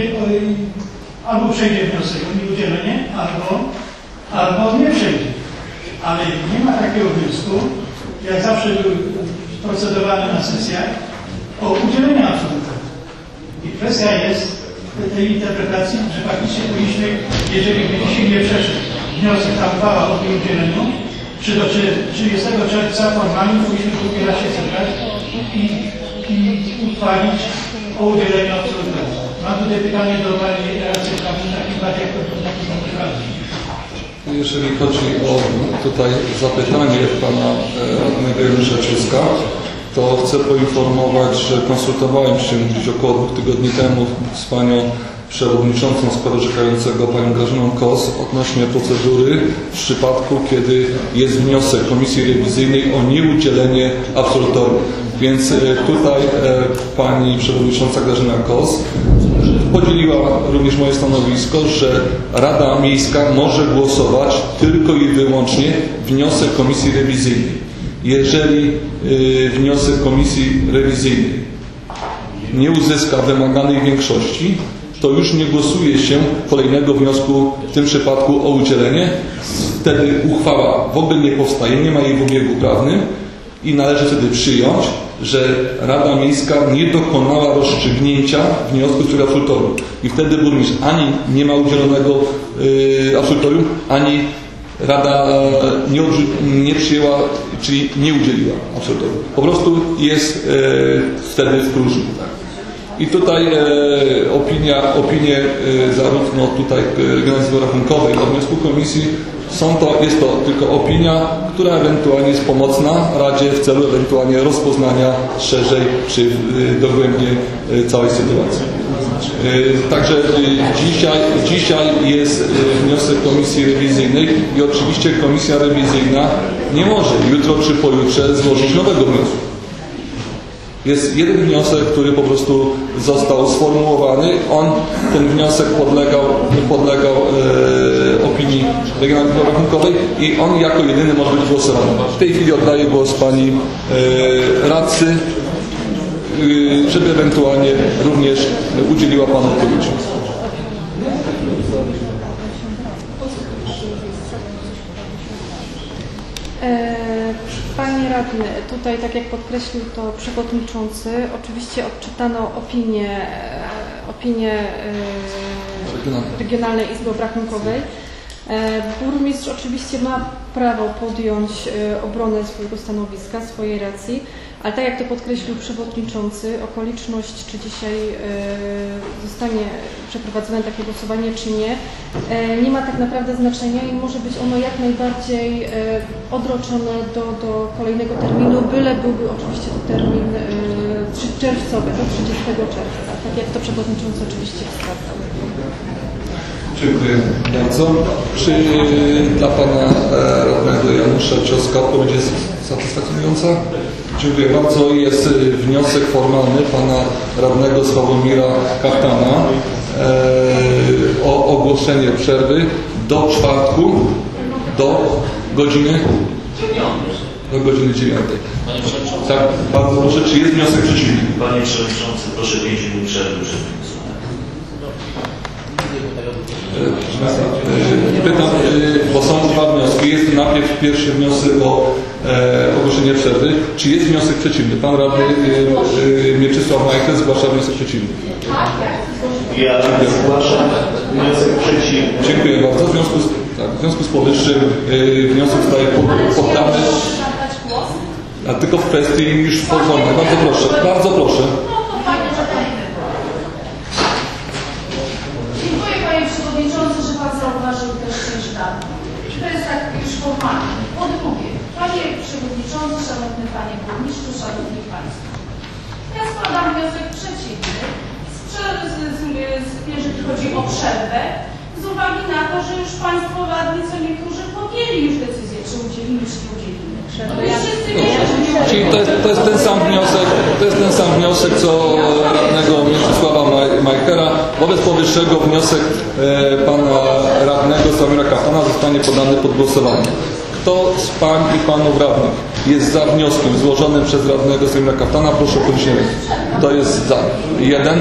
albo przejdzie wniosek o nieudzielenie, albo, albo nie przejdzie. Ale nie ma takiego wniosku, jak zawsze był procedowany na sesjach, o udzielenie absolutorium. I kwestia jest tej interpretacji, że faktycznie powinniśmy, jeżeli by dzisiaj nie przeszedł wniosek, ta uchwała o nieudzieleniu, czy do trzydziestego czerwca formalnie powinniśmy drugi raz się zebrać i, i uchwalić o udzieleniu absolutorium. Mam tutaj pytanie do Pani Radcy Prawnej, takim bardziej jak to prowadzi. Jeżeli chodzi o tutaj zapytanie Pana Radnego Janusza Ciuska, to chcę poinformować, że konsultowałem się gdzieś około dwóch tygodni temu z Panią Przewodniczącą Składu Orzekającego, Panią Grażyną Kos, odnośnie procedury w przypadku, kiedy jest wniosek Komisji Rewizyjnej o nieudzielenie absolutorium. Więc tutaj Pani Przewodnicząca Grażyna Kos podzieliła również moje stanowisko, że Rada Miejska może głosować tylko i wyłącznie wniosek Komisji Rewizyjnej. Jeżeli y, wniosek Komisji Rewizyjnej nie uzyska wymaganej większości, to już nie głosuje się kolejnego wniosku, w tym przypadku o udzielenie. Wtedy uchwała w ogóle nie powstaje, nie ma jej w obiegu prawnym i należy wtedy przyjąć, że Rada Miejska nie dokonała rozstrzygnięcia wniosku w sprawie absolutorium. I wtedy burmistrz ani nie ma udzielonego y, absolutorium, ani Rada nie, nie przyjęła, czyli nie udzieliła absolutorium. Po prostu jest y, wtedy w próżni. I tutaj e, opinia, opinie e, zarówno tutaj Regionalnej Rachunkowej, jak i wniosku komisji są to, jest to tylko opinia, która ewentualnie jest pomocna Radzie w celu ewentualnie rozpoznania szerzej czy e, dogłębnie e, całej sytuacji. E, także e, dzisiaj, dzisiaj jest e, wniosek komisji rewizyjnej i oczywiście komisja rewizyjna nie może jutro czy pojutrze złożyć nowego wniosku. Jest jeden wniosek, który po prostu został sformułowany. On, ten wniosek podlegał, podlegał e, opinii Regionalnej Rachunkowej i on jako jedyny może być głosowany. W tej chwili oddaję głos pani e, radcy, e, żeby ewentualnie również udzieliła panu odpowiedzi. Panie radny, tutaj tak jak podkreślił to przewodniczący, oczywiście odczytano opinię, opinię Regionalnej Izby Obrachunkowej. Burmistrz oczywiście ma prawo podjąć obronę swojego stanowiska, swojej racji, ale tak jak to podkreślił przewodniczący, okoliczność, czy dzisiaj zostanie przeprowadzone takie głosowanie, czy nie, nie ma tak naprawdę znaczenia i może być ono jak najbardziej odroczone do, do kolejnego terminu, byle byłby oczywiście to termin czerwcowy, do trzydziestego czerwca, tak jak to przewodniczący oczywiście wskazał. Dziękuję bardzo. Czy dla pana radnego Janusza Cioska odpowiedź jest satysfakcjonująca? Dziękuję bardzo. Jest wniosek formalny pana radnego Sławomira Kaftana e, o ogłoszenie przerwy do czwartku do godziny do godziny dziewiątej. Panie Przewodniczący. Tak, bardzo proszę. Czy jest wniosek przeciwny? Panie Przewodniczący, proszę pięć minut przerwy przed głosowaniem. Pytam, bo są dwa wnioski. Jest najpierw pierwszy wniosek o e, ogłoszenie przerwy. Czy jest wniosek przeciwny? Pan radny e, e, Mieczysław Majka zgłasza wniosek przeciwny. Ja zgłaszam wniosek przeciwny. Dziękuję bardzo. W związku z, tak, w związku z powyższym e, wniosek zostaje poddany. A tylko w kwestii już formalnej. Bardzo proszę. Bardzo proszę. Zauważył też część dat. To jest tak już formalnie. Po drugie, Panie Przewodniczący, Szanowny Panie Burmistrzu, Szanowni Państwo. Ja składam wniosek przeciwny, jeżeli chodzi o przerwę, z uwagi na to, że już Państwo radni co niektórzy podjęli już decyzję, czy udzielimy, czy nie udzielimy. No i wszyscy wiemy, że nie Czyli to jest, to jest ten sam wniosek, to jest ten sam wniosek, co radnego Mieczysława Majkera. Wobec powyższego wniosek e, pana radnego Sławomira Kaftana zostanie podany pod głosowanie. Kto z pań i panów radnych jest za wnioskiem złożonym przez radnego Sławomira Kaftana? Proszę o podniesienie ręki. Kto jest za? Jeden?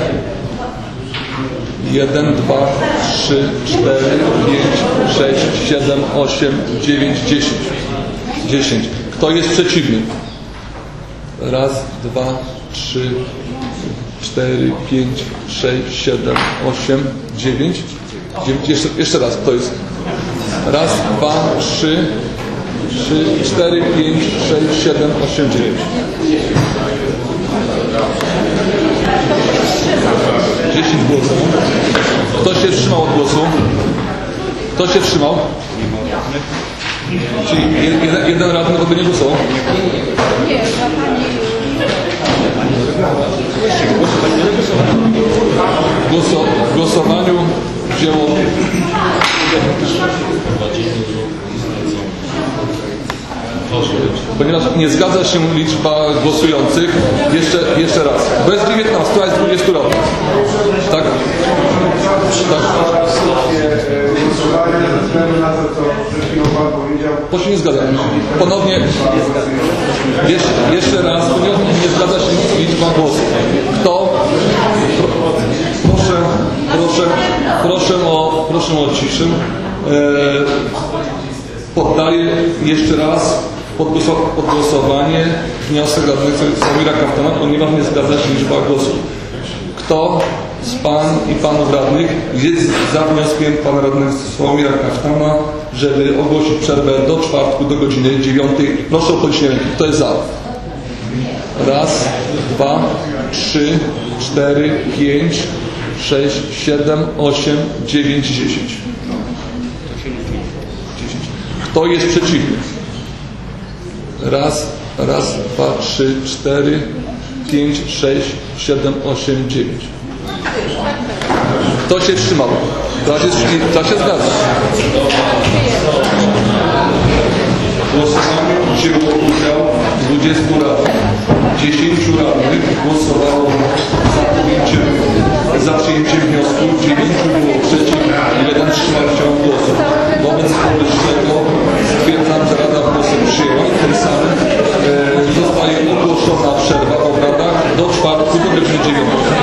Jeden, dwa, trzy, cztery, pięć, sześć, siedem, osiem, dziewięć, dziesięć. Dziesięć. Kto jest przeciwny? Raz, dwa, trzy, cztery, pięć, sześć, siedem, osiem, dziewięć. dziewięć. Jeszcze, jeszcze raz. Kto jest? Raz, dwa, trzy, trzy, cztery, pięć, sześć, siedem, osiem, dziewięć. dziesięć głosów. Kto się wstrzymał od głosu? Kto się wstrzymał? Czyli jeden, jeden radny w ogóle nie głosował? Nie, za pani... Głoso, w głosowaniu wzięło... Ponieważ nie zgadza się liczba głosujących, jeszcze, jeszcze raz. Bez dziewiętnastu, a jest dwudziestu radnych. Tak? Tak. To się nie zgadza. Ponownie, jeszcze, jeszcze raz, ponieważ nie zgadza się liczba głosów. Kto? Proszę, proszę, proszę o, proszę o ciszę. Poddaję jeszcze raz pod głosowanie wniosek radnego Sławomira Kaftana, ponieważ nie zgadza się liczba głosów. Kto z pań i panów radnych jest za wnioskiem pana radnego Sławomira Kaftana, żeby ogłosić przerwę do czwartku do godziny dziewiątej? Proszę o podniesienie ręki. Kto jest za? Raz, dwa, trzy, cztery, pięć, sześć, siedem, osiem, dziewięć, dziesięć. Kto jest przeciwny? Raz, raz, dwa, trzy, cztery, pięć, sześć, siedem, osiem, dziewięć. Kto się wstrzymał? Kto się, kto się zgadza? W głosowaniu wzięło udział dwudziestu radnych. dziesięciu radnych głosowało za podjęciem, za przyjęciem wniosku, dziewięciu było przeciw, jeden wstrzymał się od głosu. Wobec powyższego stwierdzam, że Rada głosy przyjęła i tym samym e, zostaje ogłoszona przerwa w obradach do czwartku do godziny dziewiątej.